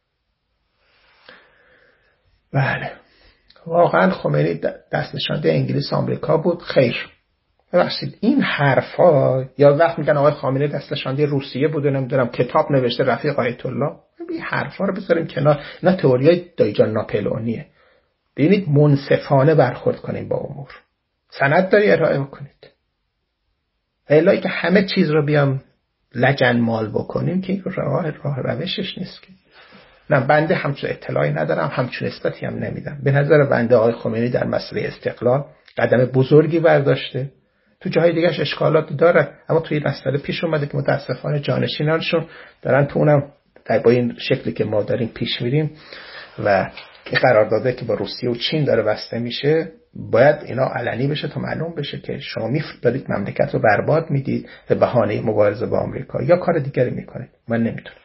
بله واقعا خمینی دست نشانده انگلیس آمریکا بود. خیر ببخشید این حرفا، یا وقت میگن آقای خامنه‌ای دست نشانده روسیه بود و نمیدونم کتاب نوشته رفیق آیت الله، این حرفا رو بذاریم کنار. نه تئوریای دایجان ناپلئونیه. ببینید منصفانه برخورد کنیم با امور. سند داری ارائه بکنید. الهی که همه چیز رو بیام لجن مال بکنیم که راه روشش نیست. که نه بنده همچون اطلاعی ندارم، همچون نسبتی هم نمیدم. به نظر بنده آقای خمینی در مسئله استقلال قدم بزرگی برداشته. تو جاهای دیگهش اشکالات داره، اما توی مسئله پیش اومده که متاسفانه جانشینانشون دارن تو اونم با این شکلی که ما داریم پیش میریم و این قرارداده که با روسیه و چین داره بسته میشه، باید اینا علنی بشه تا معلوم بشه که شما دارید مملکت رو برباد میدید به بهانه مبارزه با آمریکا یا کار دیگری میکنید. من نمیتونم.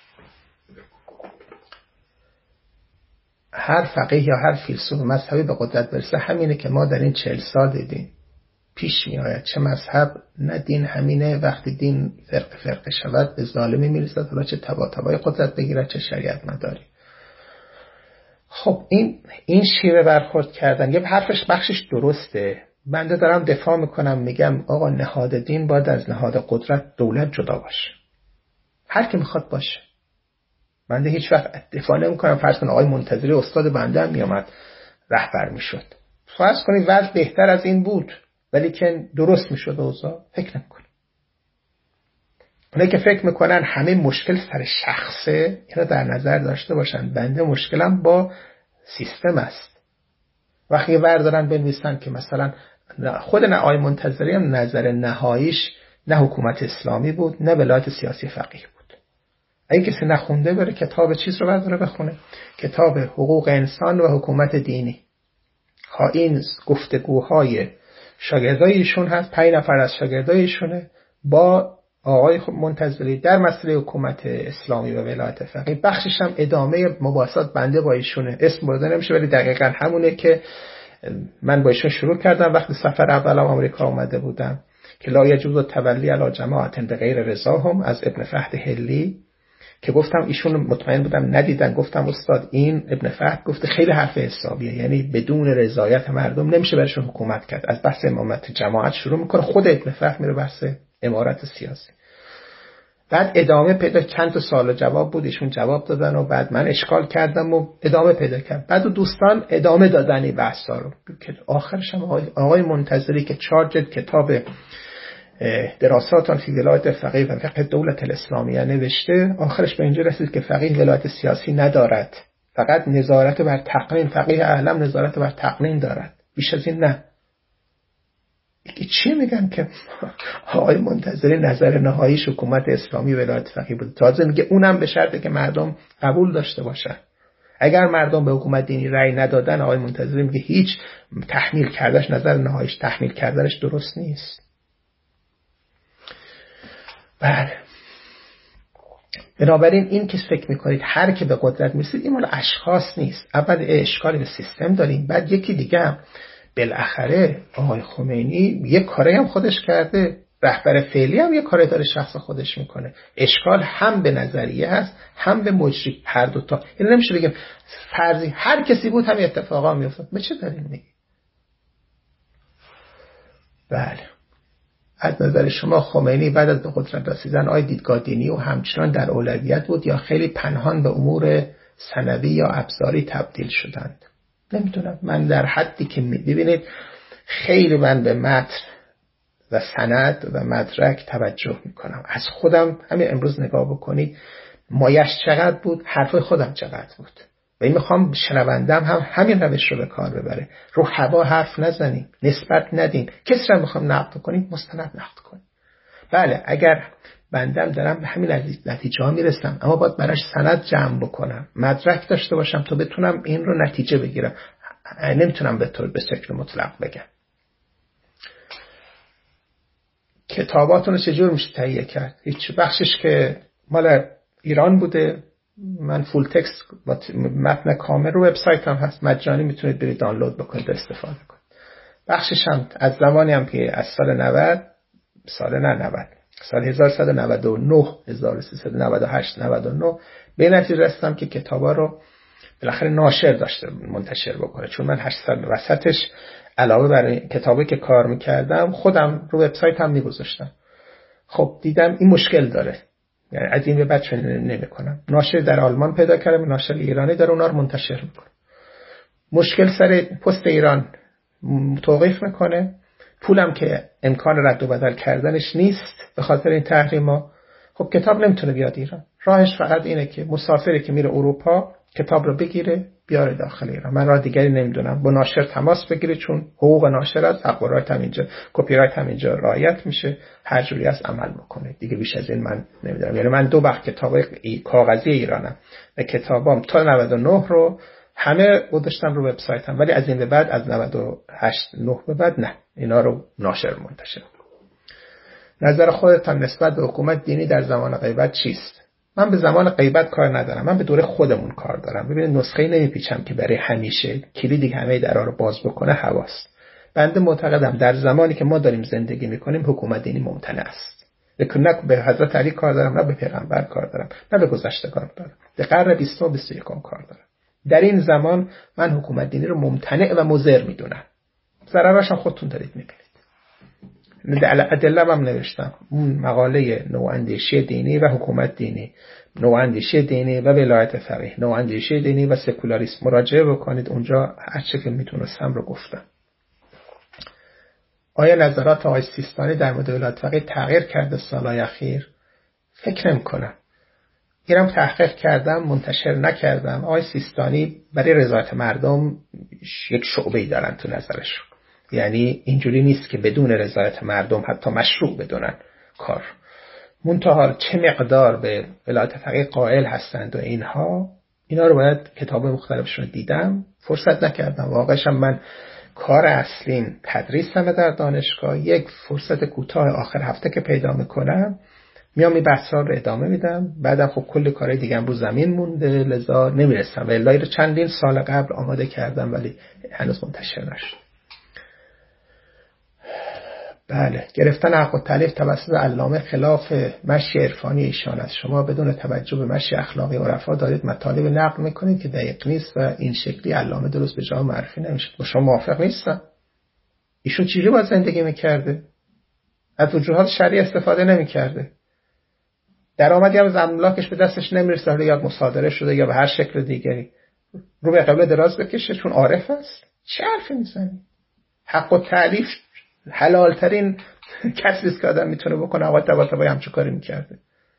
هر فقیه یا هر فیلسوف مذهبی به قدرت برسه همینه که ما در این 40 سال دیدیم پیش می آید. چه مذهب نه دین همینه. وقتی دین فرقه شود به ظالمی میرسد، حالا چه تبای قدرت بگیرد چه شریعت مداری. خب این شیوه برخورد کردن یه حرفش بخشش درسته. بنده دارم دفاع میکنم، میگم آقا نهاد دین باید از نهاد قدرت دولت جدا باشه. هر کی میخواد باشه. بنده هیچ وقت دفاع نمیکنم. فرض کن آقای منتظری استاد بنده هم میامد رهبر میشد، فرض کنید وضع بهتر از این بود، ولی که درست میشد اوضاع. فکر نمیکنم. اونایی که فکر میکنن همه مشکل سر شخصه، اینا در نظر داشته باشن بنده مشکلم با سیستم است. وقتی بردارن بنویسن که مثلا خود آقای منتظری هم نظر نهاییش نه حکومت اسلامی بود نه ولایت سیاسی فقیه بود. اگه کسی نخونده بره کتاب چیز رو برداره بخونه، کتاب حقوق انسان و حکومت دینی. این گفتگوهای شاگردای ایشون هست، 5 نفر از شاگردای ایشونه با آقای منتظری در مسئله حکومت اسلامی و ولایت فقیه. بخشش هم ادامه مباحثات بنده با ایشونه. اسم برده نمیشه ولی دقیقاً همونه که من با ایشون شروع کردم وقتی سفر اولم آمریکا اومده بودم که لا یجوز تولی علی جماعت بغیر رضاهم از ابن فهد هلی، که گفتم ایشون مطمئن بودم ندیدن. گفتم استاد این ابن فهد گفته خیلی حرف حسابیه، یعنی بدون رضایت مردم نمیشه برشون حکومت کرد. از بحث امامت جماعت شروع میکنه، خود ابن فهد میره بحث امارت سیاسی. بعد ادامه پیدا، چند تا سوال جواب بود، ایشون جواب دادن و بعد من اشکال کردم و ادامه پیدا کرد. بعد دوستان ادامه دادن این بحثا رو که آخرش هم آقای منتظری که 4 جلد کتاب دراسات فی ولایت فقیه و فقه دولت الاسلامیه نوشته، آخرش به اینجا رسید که فقیه ولایت سیاسی ندارد، فقط نظارت بر تقنین. فقیه اعلم نظارت بر تقنین دارد، بیش از این نه. چی میگن که آقای منتظری نظر نهاییش حکومت اسلامی ولایت فقیه بود. تازه میگه اونم به شرطی که مردم قبول داشته باشن. اگر مردم به حکومت دینی رأی ندادن، آقای منتظری میگه هیچ تحمیل کردنش، نظر نهاییش تحمیل کردنش درست نیست. بله. بنابراین این که فکر میکنید هر که به قدرت میرسید، این مال اشخاص نیست. اول اشکالی به سیستم داریم، بعد یکی دیگه هم بالاخره آقای خمینی یک کاری هم خودش کرده، رهبر فعلی هم یک کاری داره شخص خودش میکنه. اشکال هم به نظریه هست هم به مجری، هر دوتا. این نمیشه بگیم فرضی هر کسی بود همین اتفاقا میافتاد. به چه دلیل میگی؟ بله. از نظر شما خمینی بعد از به قدرت رسیدن آیا دیدگاه دینی و همچنان در اولویت بود یا خیلی پنهان به امور ثانوی یا ابزاری تبدیل شدند؟ نمیدونم. من در حدی که ببینید خیلی من به متن و سند و مدرک توجه میکنم. از خودم همین امروز نگاه بکنید مایش چقدر بود، حرف خودم چقدر بود. و این میخوام شنوندم هم همین روش رو به کار ببره. رو هوا حرف نزنیم، نسبت ندیم. کسی رو میخوام نقد کنیم مستند نقد کنیم. بله اگر بندم دارم به همین نتیجه ها میرسم، اما باید براش سند جمع بکنم، مدرک داشته باشم تا بتونم این رو نتیجه بگیرم. نمیتونم به شکل مطلق بگم. کتاباتون رو چجور میشه تهیه کرد؟ هیچ بخشش که مال ایران بوده، من فول تکست با متن کامل رو وبسایتم هست، مجانی میتونید برید دانلود بکنید و استفاده کنید. بخشش هم از زمانی هم که از سال 90 سال 1199 1398 99 به نتیجه رسیدم که کتابا رو بالاخره ناشر داشته منتشر بکنه، چون من 8 سال وسطش علاوه بر کتابی که کار میکردم خودم رو وبسایت هم میگذاشتم. خب دیدم این مشکل داره، یعنی از این به بعد چون نمیکنم. ناشر در آلمان پیدا کردم، ناشر ایرانی داره اونا رو منتشر میکنه. مشکل سر پست ایران توقیف میکنه، پولم که امکان رد و بدل کردنش نیست به خاطر این تحریما. خب کتاب نمیتونه بیاد ایران، راهش فقط اینه که مسافری که میره اروپا کتاب رو بگیره بیاره داخل ایران. من راه دیگری نمیدونم، با ناشر تماس بگیره، چون حقوق ناشر از حق و رایت هم اینجا، کپی رایت هم اینجا رعایت میشه، هر جوری از عمل بکنه دیگه. بیش از این من نمیدونم. یعنی من 2 بخش کتاب کاغذی ایرانم و کتابام تا 99 رو همه گذاشتم رو وبسایتم، ولی از این به بعد از 98 9 به بعد نه، اینا رو ناشر منتشر. نظر خودتان نسبت به حکومت دینی در زمان غیبت چیست؟ من به زمان غیبت کار ندارم، من به دوره خودمون کار دارم. ببینید نسخه نمیپیچم که برای همیشه کلیدی همه درا رو باز بکنه حواست. بنده معتقدم در زمانی که ما داریم زندگی میکنیم حکومت دینی ممتنع است. نه به حضرت علی کار دارم، نه به پیغمبر کار دارم، نه به گذشتگان دارم، به قرن 20 و 21 کار دارم. در این زمان من حکومت دینی رو ممتنع و مضر میدونم. ضررش هم خودتون دارید میبینید. ادله هم نوشتم، اون مقاله نواندیشی دینی و حکومت دینی، نواندیشی دینی و ولایت فقیه، نواندیشی دینی و سکولاریسم، مراجعه بکنید، اونجا هر چه که میتونستم رو گفتم. آیا نظرات آقای سیستانی در مورد ولایت فقیه تغییر کرده سالهای اخیر؟ فکر نمی‌کنم. اینم تحقیق کردم، منتشر نکردم. آقای سیستانی برای رضایت مردم یک شعبه‌ای دارن تو نظرشون، یعنی اینجوری نیست که بدون رضایت مردم حتی مشروع بدونن کار. منتها چه مقدار به ولایت فقیه قائل هستند و اینا رو باید کتاب مختلفشون دیدم، فرصت نکردم. واقعاً من کار اصلیم تدریسم در دانشگاه، یک فرصت کوتاه آخر هفته که پیدا میکنم میام این بحثا رو ادامه میدم. بعدم خب کلی کارهای دیگه هم رو زمین مونده، لذا نمیرسم. والله رو چندین سال قبل آماده کردم ولی هنوز منتشر نشد. بله، گرفتن حق التألیف توسط علامه خلاف مشی عرفانی ایشان است. شما بدون توجه به مشی اخلاقی عرفا دارید مطالب نقل میکنید که دقیق نیست و این شکلی علامه درست به جا معرفی نمیشه. با شما موافق نیستم. ایشون چجوری باید زندگی میکرده؟ از وجوهات شرعی استفاده نمیکرده. درآمدی هم از املاکش به دستش نمیرسه، یا مصادره شده یا به هر شکل دیگری. رو به قبله دراز بکشه چون عارف است. چه حرفی میزنی؟ حق التألیف حلال ترین کسبی است که آدم میتونه بکنه. آقای طباطبایی همچون کاری میکرده.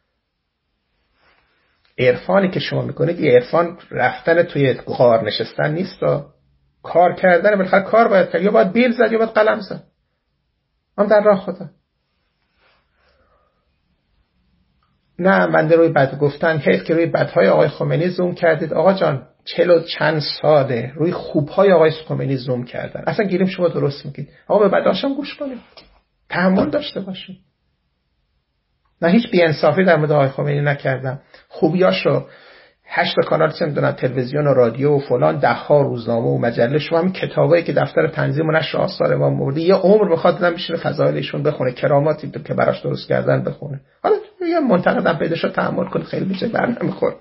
عرفانی که شما میکنید یه عرفان رفتن توی غار نشستن نیست، کار کردن. بالاخره کار باید کرد، یا باید بیل زد یا باید قلم زد. هم در راه خدا. نه بنده روی بد گفتن، حیف که روی بدهای آقای خمینی زوم کردید. آقا جان 40 چند ساله روی خوبهای آقای خمینی زوم کردن. اصلا گیریم شما درست میگید. آقا به بداشم گوش کنید، تحمل داشته باشید. من هیچ بی‌انصافی در مورد آقای خمینی نکردم. خوبیاشو 8 کانال چندون تلویزیون و رادیو و فلان، 10 روزنامه و مجله، شما همین کتابایی که دفتر تنظیم و نشر آثار ما مورد یه عمر بخواد آدم بشینه فضایلشون بخونه، کراماتی که براش درست کردن بخونه. حالا یه منتقدم پیدا شد تحمل کنید، خیلی میشه بر نمیخوره.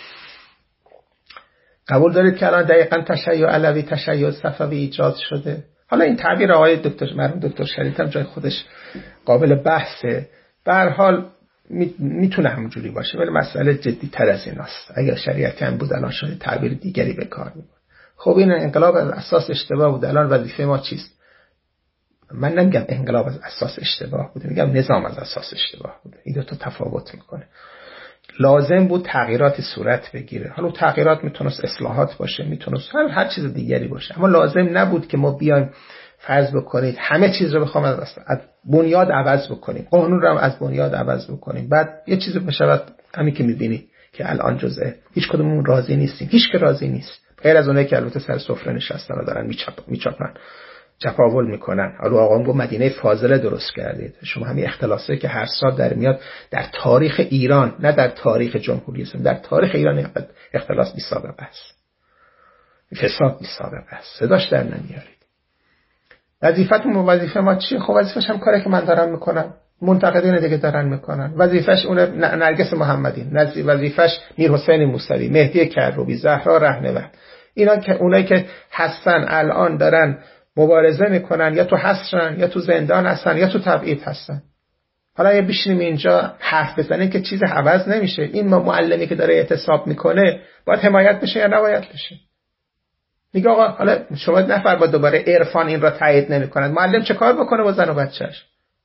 قبول دارید که الان دقیقاً تشیع علوی، تشیع صفوی ایجاد شده؟ حالا این تعبیر آقای دکتر شریف هم جای خودش قابل بحثه. به هر حال میتونه همونجوری باشه، ولی مسئله جدی تر از این است. اگر شریعتی هم بود الان شاید تعبیر دیگری به کار میبرد. خب این انقلاب از اساس اشتباه بود. الان وظیفه ما چیست؟ من نمیگم انقلاب از اساس اشتباه بود، میگم نظام از اساس اشتباه بود. این دو تا تفاوت میکنه. لازم بود تغییراتی صورت بگیره. حالا تغییرات میتونست اصلاحات باشه، میتونست هر چیز دیگری باشه، اما لازم نبود که ما بیایم فرض بکنید همه چیز رو بخوام از بنیاد عوض بکنیم، قانون رو هم از بنیاد عوض بکنیم، بعد یه چیزی بشه همین که می‌بینی که الان جزء هیچ کدوممون راضی نیستیم، هیچ که راضی نیست غیر از اونایی که البته سر سفره نشستن و دارن میچاپن چپاول میکنن. حالا آقا گفت مدینه فاضله درست کردید. شما همین اختلاسایی که هر سال در میاد در تاریخ ایران، نه در تاریخ جمهوری اسلامی، در تاریخ ایران اختلاس بی سابقه است، فساد بی سابقه است، صداش در نمیارید. وظیفتون وظیفه ما چیه؟ خب وظیفش هم کاری که من دارم میکنم، منتقدین دیگه دارن میکنن. وظیفش اون نرگس محمدی، وظیفش میرحسین موسوی، مهدی کروبی، زهرا رهنورد، اینا که اونایی که هستن الان دارن مبارزه میکنن، یا تو حبسن یا تو زندان هستن یا تو تبعید هستن. حالا یه بشینیم اینجا حرف بزنیم که چیز عوض نمیشه. این معلمی که داره اعتصاب میکنه باید حمایت بشه یا نباید بشه؟ میگه آقا حالا شما نفرمایید دوباره عرفان این را تایید نمیکنه. معلم چه کار بکنه با زن و بچه‌اش؟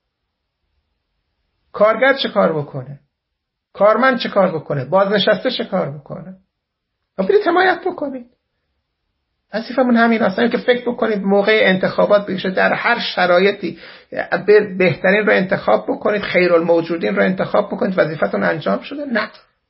کارگر چه کار بکنه؟ کارمند چه کار بکنه؟ بازنشسته چه کار بکنه؟ برید حمایت بکنید. وظیفمون همین است که فکر بکنید موقع انتخابات بشه در هر شرایطی بهترین رو انتخاب بکنید، خیرالموجودین رو انتخاب بکنید. وظیفتون انجام شده؟ نه،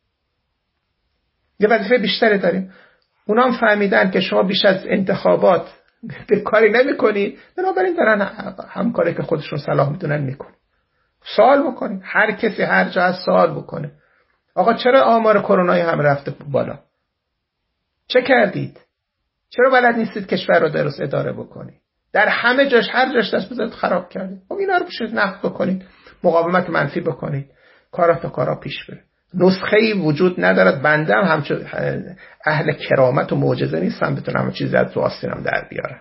یه وظیفه بیشتری داریم. اونا هم فهمیدن که شما بیش از انتخابات کاری نمی‌کنید، بنابراین دارن همکاری که خودشون صلاح میدونن میکنن. سوال بکنید، هر کسی هر جا از سوال بکنه. آقا چرا آمار کرونا هم رفته بالا؟ چه کردید؟ چرا بلد نیستید کشور رو درست اداره بکنید؟ در همه جاش هر جاش دست بزنید خراب کردید. خب اینا رو بشید نقد بکنید، مقاومت منفی بکنید، کارا پیش بره. نسخه‌ای وجود ندارد. بنده هم همچون اهل کرامت و معجزه نیستم بتونم همه چیزی از تو آستینم در بیارم.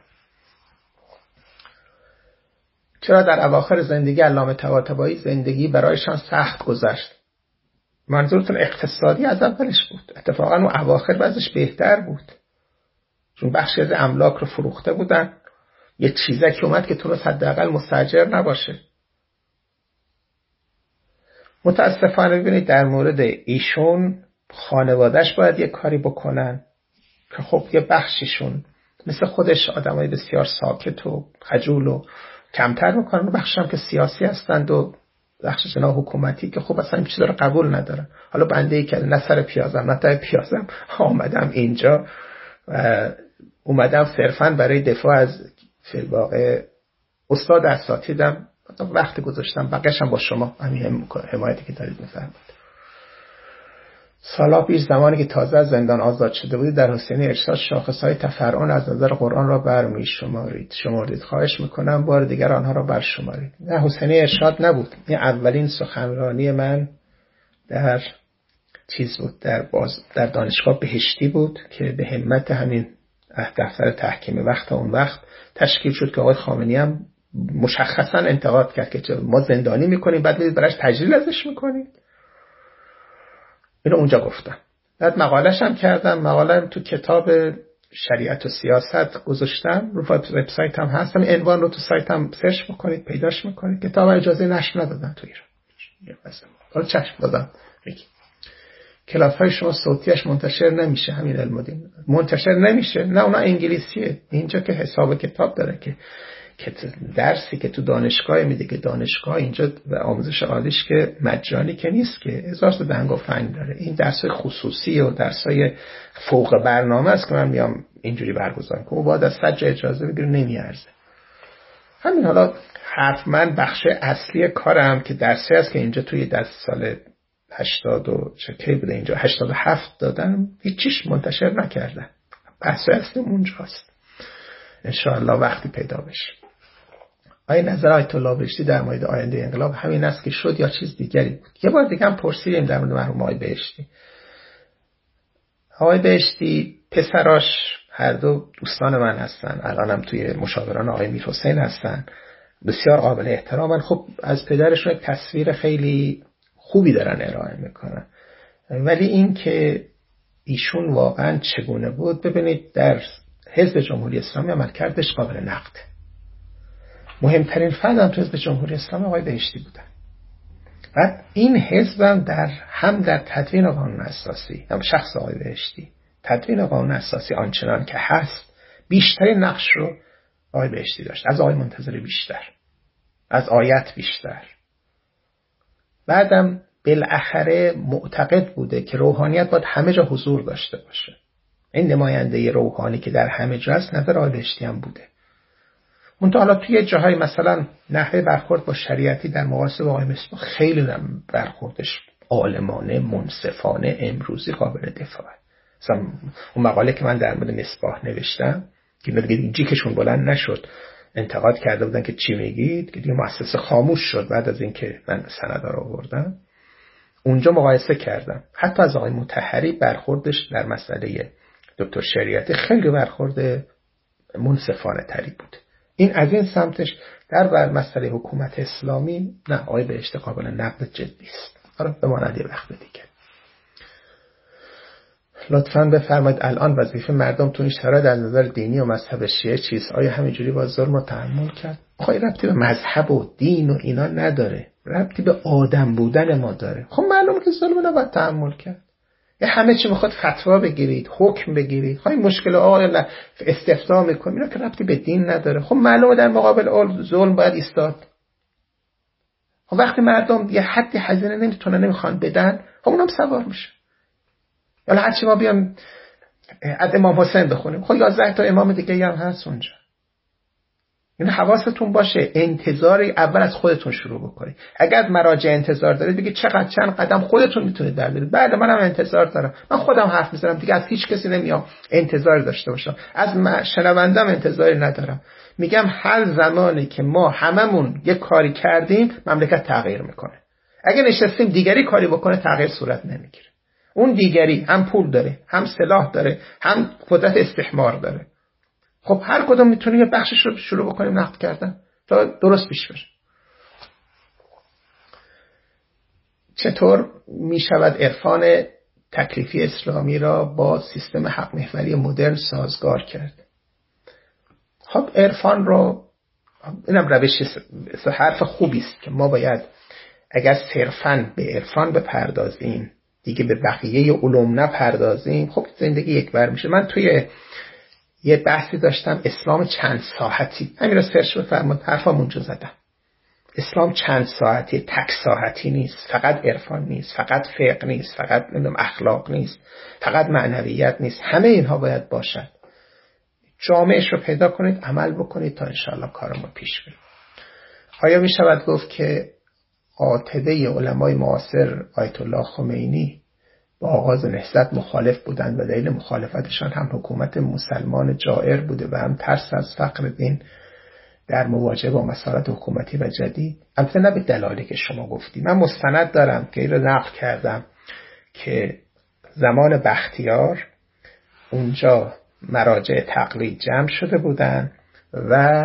چرا در اواخر زندگی علامه طباطبایی زندگی برایشان سخت گذشت؟ منظورتون اقتصادی از اولش بود؟ اتفاقا اون اواخر وضعش بهتر بود، چون بخشی از املاک رو فروخته بودن. یه چیزکی اومد که تونست حداقل مستاجر نباشه. متاسفانه ببینید در مورد ایشون خانواده‌اش باید یه کاری بکنن که خب یه بخشیشون مثل خودش آدمای بسیار ساکت و خجول و کمتر میکنن، و بخشش هم که سیاسی هستند و بخشش اینا حکومتی که خب اصلا این چیزا رو قبول ندارن. حالا بنده ای که نه سر پیازم نه ته پیازم آمدم اینجا و اومدم صرفاً برای دفاع از واقع استاد اساتیدم وقت گذاشتم، بقیه‌شم با شما همین حمایتی که دارید می‌فرمایید. سالا پیش زمانی که تازه از زندان آزاد شده بودید در حسینی ارشاد شاخص‌های تفرعون از نظر قرآن را شمردید. خواهش میکنم بار دیگر آنها را برشمارید. نه، حسینی ارشاد نبود. این اولین سخنرانی من در چیز بود، در دانشگاه بهشتی بود که به همت همین دفتر تحکیم وقت اون وقت تشکیل شد که آقای خامنه‌ای هم مشخصا انتقاد کرد که ما زندانی میکنیم بعد میدید براش تجلیل ازش میکنید. اینو اونجا گفتم. بعد مقاله‌ش هم کردم. مقاله‌ام تو کتاب شریعت و سیاست گذاشتم، رو وبسایت هم هست. همین عنوان رو تو سایت هم سرچ بکنید پیداش میکنید. کتاب اجازه نشر ندادن تو ایران. حالا چشم دادم. کلاس‌های شما صوتیش منتشر نمیشه، همین علم‌دین منتشر نمیشه. نه اونا انگلیسیه. اینجا که حساب کتاب داره که درسی که تو دانشگاه میده که دانشگاه اینجا و آموزش عالیش که مجانی که نیست که هزار تا دنگ و فنگ داره. این درس‌های خصوصی و درس‌های فوق برنامه است که من میام اینجوری برگزار کنم و بعد از سجا اجازه بگیره نمیارزه. همین. حالا حرف من بخش اصلی کارم که درسی است که اینجا توی دست سال 80 و چه بوده اینجا 87 دادم، هیچیش منتشر نکردم. بحث اصلی اونجاست. انشاءالله وقتی پیدا بشه. آیا نظر آیت الله بهشتی در مورد آینده انقلاب همین است که شد یا چیز دیگری بود؟ یه بار دیگه هم پرسیدیم در مورد مرحوم آقای بهشتی. آقای بهشتی پسراش هر دو دوستان من هستن، الانم توی مشاوران آقای میرحسین هستن، بسیار قابل احترامن. خب از پدرشون تصویر خیلی خوبی دارن ارائه میکنن، ولی این که ایشون واقعا چگونه بود، ببینید در حزب جمهوری اسلامی عملکردش قابل نقد. مهمترین فرد هم تو حزب جمهوری اسلامی آقای بهشتی بودن. بعد این حزب هم در تدوین قانون اساسی، هم شخص آقای بهشتی تدوین قانون اساسی آنچنان که هست بیشترین نقش رو آقای بهشتی داشت، از آقای منتظری بیشتر، از آیت بیشتر. بعدم بالاخره معتقد بوده که روحانیت باید همه جا حضور داشته باشه. این نماینده روحانی که در همه جا است نظر آقای بهشتی هم بوده. منتها حالا توی جاهای مثلا نحوه برخورد با شریعتی در مقایسه با آقای مصباح خیلی برخوردش عالمانه، منصفانه، امروزی قابل دفاعه. مثلا اون مقاله که من در مورد مصباح نوشتم که میگید جیکشون بلند نشد، انتقاد کرده بودن که چی میگید، که دیگه مؤسسه خاموش شد بعد از اینکه من سند رو آوردم. اونجا مقایسه کردم حتی از آقای مطهری برخوردش در مسئله دکتر شریعتی خیلی برخورد منصفانه تری بود. این از این سمتش. در بر مسئله حکومت اسلامی نه، آقای بهشتی قابل نقد جدی است. حالا بماند یه وقت دیگه. لطفاً بفرمایید الان وظیفه مردم تو این شرایط از نظر دینی و مذهب شیعه چیست؟ آیا همینجوری با ظلم رو تحمل کرد؟ خب ربطی به مذهب و دین و اینا نداره، ربطی به آدم بودن ما داره. خب معلومه که ظلم رو باید تحمل کرد. یه همه چی میخواد فتوا بگیرید، حکم بگیرید، خب این مشکل آقا استفتاء میکنید، اینا که ربطی به دین نداره. خب معلومه در مقابل ظلم باید ایستاد. خب وقتی مردم یه حدی هزینه نمیخوان بدن، خب اونم سوار میشه. حالا هرچی ما بیام از امام حسین بخونیم، خب 11 تا امام دیگه هم هست اونجا. این حواستون باشه، انتظاری اول از خودتون شروع بکنید. اگر مراجع انتظار دارید بگید چند قدم خودتون میتونید بردارید. بعد منم انتظار دارم، من خودم حرف میزنم دیگه، از هیچ کسی نمیام انتظار داشته باشم، از شنوندم انتظاری ندارم. میگم هر زمانی که ما هممون یه کاری کردیم مملکت تغییر میکنه. اگه نشستیم دیگری کاری بکنه تغییر صورت نمیگیره. اون دیگری هم پول داره، هم سلاح داره، هم قدرت استحمار داره. خب هر کدوم میتونیم یه بخشش رو شروع بکنیم نقد کردن تا درست پیش بره. چطور میشود عرفان تکلیفی اسلامی را با سیستم حق محوری مدرن سازگار کرد؟ خب عرفان رو، اینم روش حرف خوبی است که ما باید اگر صرفاً به عرفان بپردازیم، دیگه به بقیه علوم نپردازیم، خب زندگی یکبر میشه. من توی یه بحثی داشتم اسلام چند ساعتی، همین رو سرچ بفرمایید، حرفام اونجا زدم. اسلام چند ساعتی، تک ساعتی نیست، فقط عرفان نیست، فقط فقه نیست، فقط اخلاق نیست، فقط معنویت نیست، همه اینها باید باشد. جامعهش رو پیدا کنید، عمل بکنید تا انشاءالله کارمون پیش بره. آیا می شود گفت که قاطبه علمای معاصر آیت الله خمینی با آغاز نهضت مخالف بودند و دلیل مخالفتشان هم حکومت مسلمان جائر بوده و هم ترس از فقر دین در مواجهه با مسائل حکومتی و جدید؟ البته نه به دلایلی که شما گفتی. من مستند دارم که این رو نقل کردم که زمان بختیار اونجا مراجع تقلید جمع شده بودن و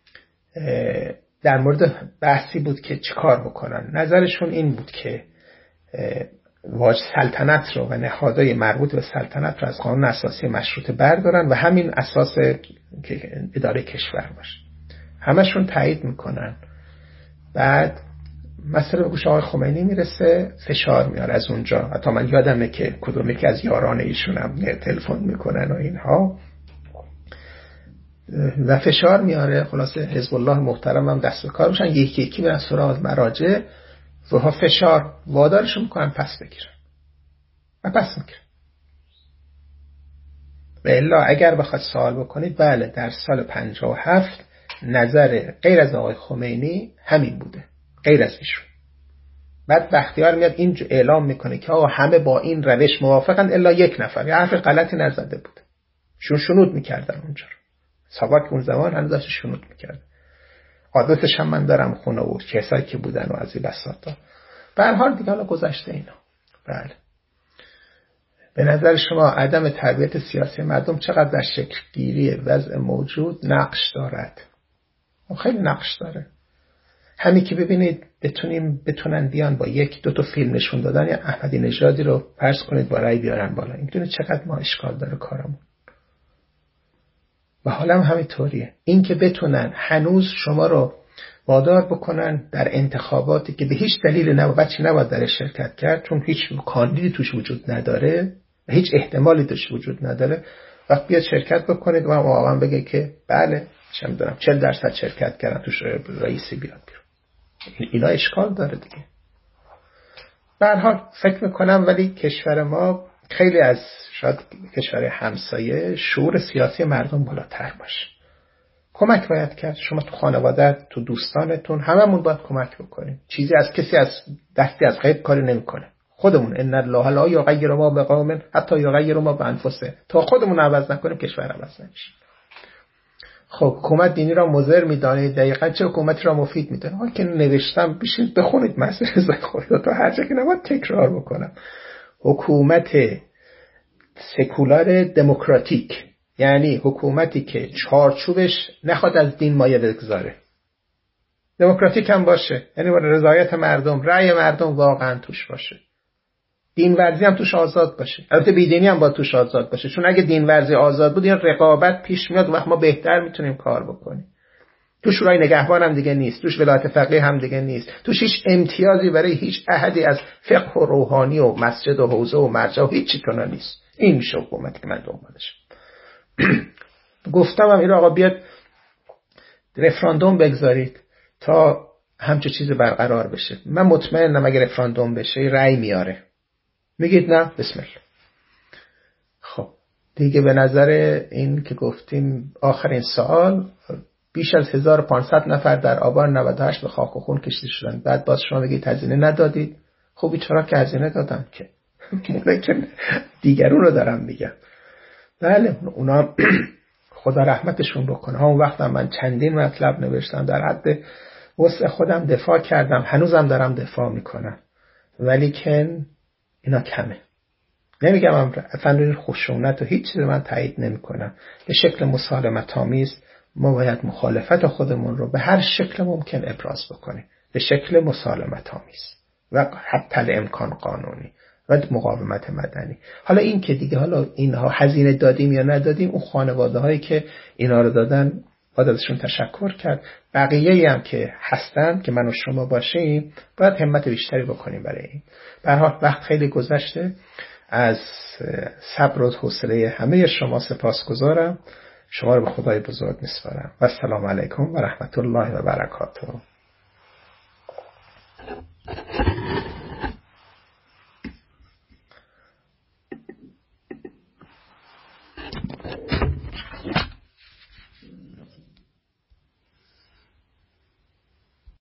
در مورد بحثی بود که چیکار بکنن. نظرشون این بود که واج سلطنت رو و نهادهای مربوط به سلطنت رو از قانون اساسی مشروطه بردارن و همین اساس اداره کشور باشه. همشون تایید میکنن. بعد مسئله به گوش آقای خمینی میرسه، فشار میاره از اونجا. حتی من یادمه که کدومی که از یاران ایشون هم تلفن میکنن و اینها و فشار میاره. خلاصه حزب الله محترم هم دست به کار میشن، یکی یکی میرن سراغ مراجع و فشار وادارشون میکنن پس بگیرن و پس میگیرن. و الا اگر بخواد سوال بکنید، بله در سال 57 نظر غیر از آقای خمینی همین بوده، غیر از ایشون. بعد بختیار میاد این اعلام میکنه که آقا همه با این روش موافقن الا یک نفر. یه حرف غلطی نزده بود، شنود میکردن اونجا. ساواک اون زمان هم داشت شنود میکرد. عادتش هم من دارم خونه و کسایی که بودن و از این بساطا. به هر حال دیگه حالا گذشته اینا. بله. به نظر شما عدم تربیت سیاسی مردم چقدر در شکل گیری وضع موجود نقش دارد؟ خیلی نقش داره. همین که ببینید بتونن بیان با یک دو تا فیلم نشون دادن یا احمدی نژادی رو فرض کنید با رأی بیارن بالا، این میدونید چقدر ما اشکال داره کارمون. و حالا هم همینطوریه. این که بتونن هنوز شما رو وادار بکنن در انتخاباتی که به هیچ دلیل نباید در شرکت کرد، چون هیچ کاندیدی توش وجود نداره و هیچ احتمالی توش وجود نداره، وقت بیاد شرکت بکنید و واقعا بگه که بله چه میدونم 40% شرکت کردن توش رئیسی بیاد بیرون. اینا اشکال داره دیگه. به هر حال فکر میکنم ولی کشور ما خیلی از شاید کشور همسایه شعور سیاسی مردم بالاتر باشه. کمک باید کرد. شما تو خانواده، تو دوستانتون، هممون باید کمک بکنیم. چیزی از کسی از دستی از غیب کاری نمیکنه. خودمون ان الله لا یغیر ما بقوم حتی یغیروا ما بانفسهم. تا خودمون عوض نکنیم کشور عوض نمیشه. خب حکومت دینی را مضر میدانید، دقیقاً چه حکومتی را مفید میدونه؟ ها که نوشتم بشین بخونید مثلا رضا خدا تا هر جا که نباید تکرار بکنم. حکومت سکولار دموکراتیک یعنی حکومتی که چارچوبش نخواد از دین مایه بگذاره. دموکراتیک هم باشه یعنی با رضایت مردم، رأی مردم واقعا توش باشه. دین ورزی هم توش آزاد باشه. البته بیدینی هم باید توش آزاد باشه، چون اگه دین ورزی آزاد بود این رقابت پیش میاد و ما بهتر میتونیم کار بکنیم. توش شورای نگهبان هم دیگه نیست، توش ولایت فقیه هم دیگه نیست، توش هیچ امتیازی برای هیچ احدی از فقه و روحانی و مسجد و حوزه و مرجع و هیچی کنه نیست. این میشه حکومتی که من دنبالشم. گفتم این آقا بیاد رفراندوم بگذارید تا همچه چیز برقرار بشه. من مطمئنم اگر رفراندوم بشه رأی میاره. میگید نه؟ بسم الله. خب دیگه به نظر این که گفتیم آخرین سوال، بیش از 1500 نفر در آبان 98 به خاک و خون کشته شدن. بعد باز شما بگید هزینه ندادید. خب بیچاره که هزینه دادن که مونه که دیگرون رو دارم میگم. بله اونا خدا رحمتشون بکنه. همون وقتم من چندین مطلب نوشتم، در حد وسع خودم دفاع کردم، هنوزم دارم دفاع میکنم، ولی که اینا کمه. نمیگم من فن خشونت و هیچ چیز من تایید نمیکنم. به شکل مسالمت آمیز ما باید مخالفت خودمون رو به هر شکل ممکن ابراز بکنیم، به شکل مسالمت آمیز و حتی امکان قانونی و مقاومت مدنی. حالا این که دیگه حالا اینها هزینه دادیم یا ندادیم، اون خانواده هایی که اینا رو دادن باید ازشون تشکر کرد. بقیه هم که هستن که من و شما باشیم باید همت بیشتری بکنیم برای این. به هر حال وقت خیلی گذشته. از صبر و حوصله همه شما سپاسگزارم. شما رو به خدای بزرگ میسپارم و السلام علیکم و رحمت الله و برکاته.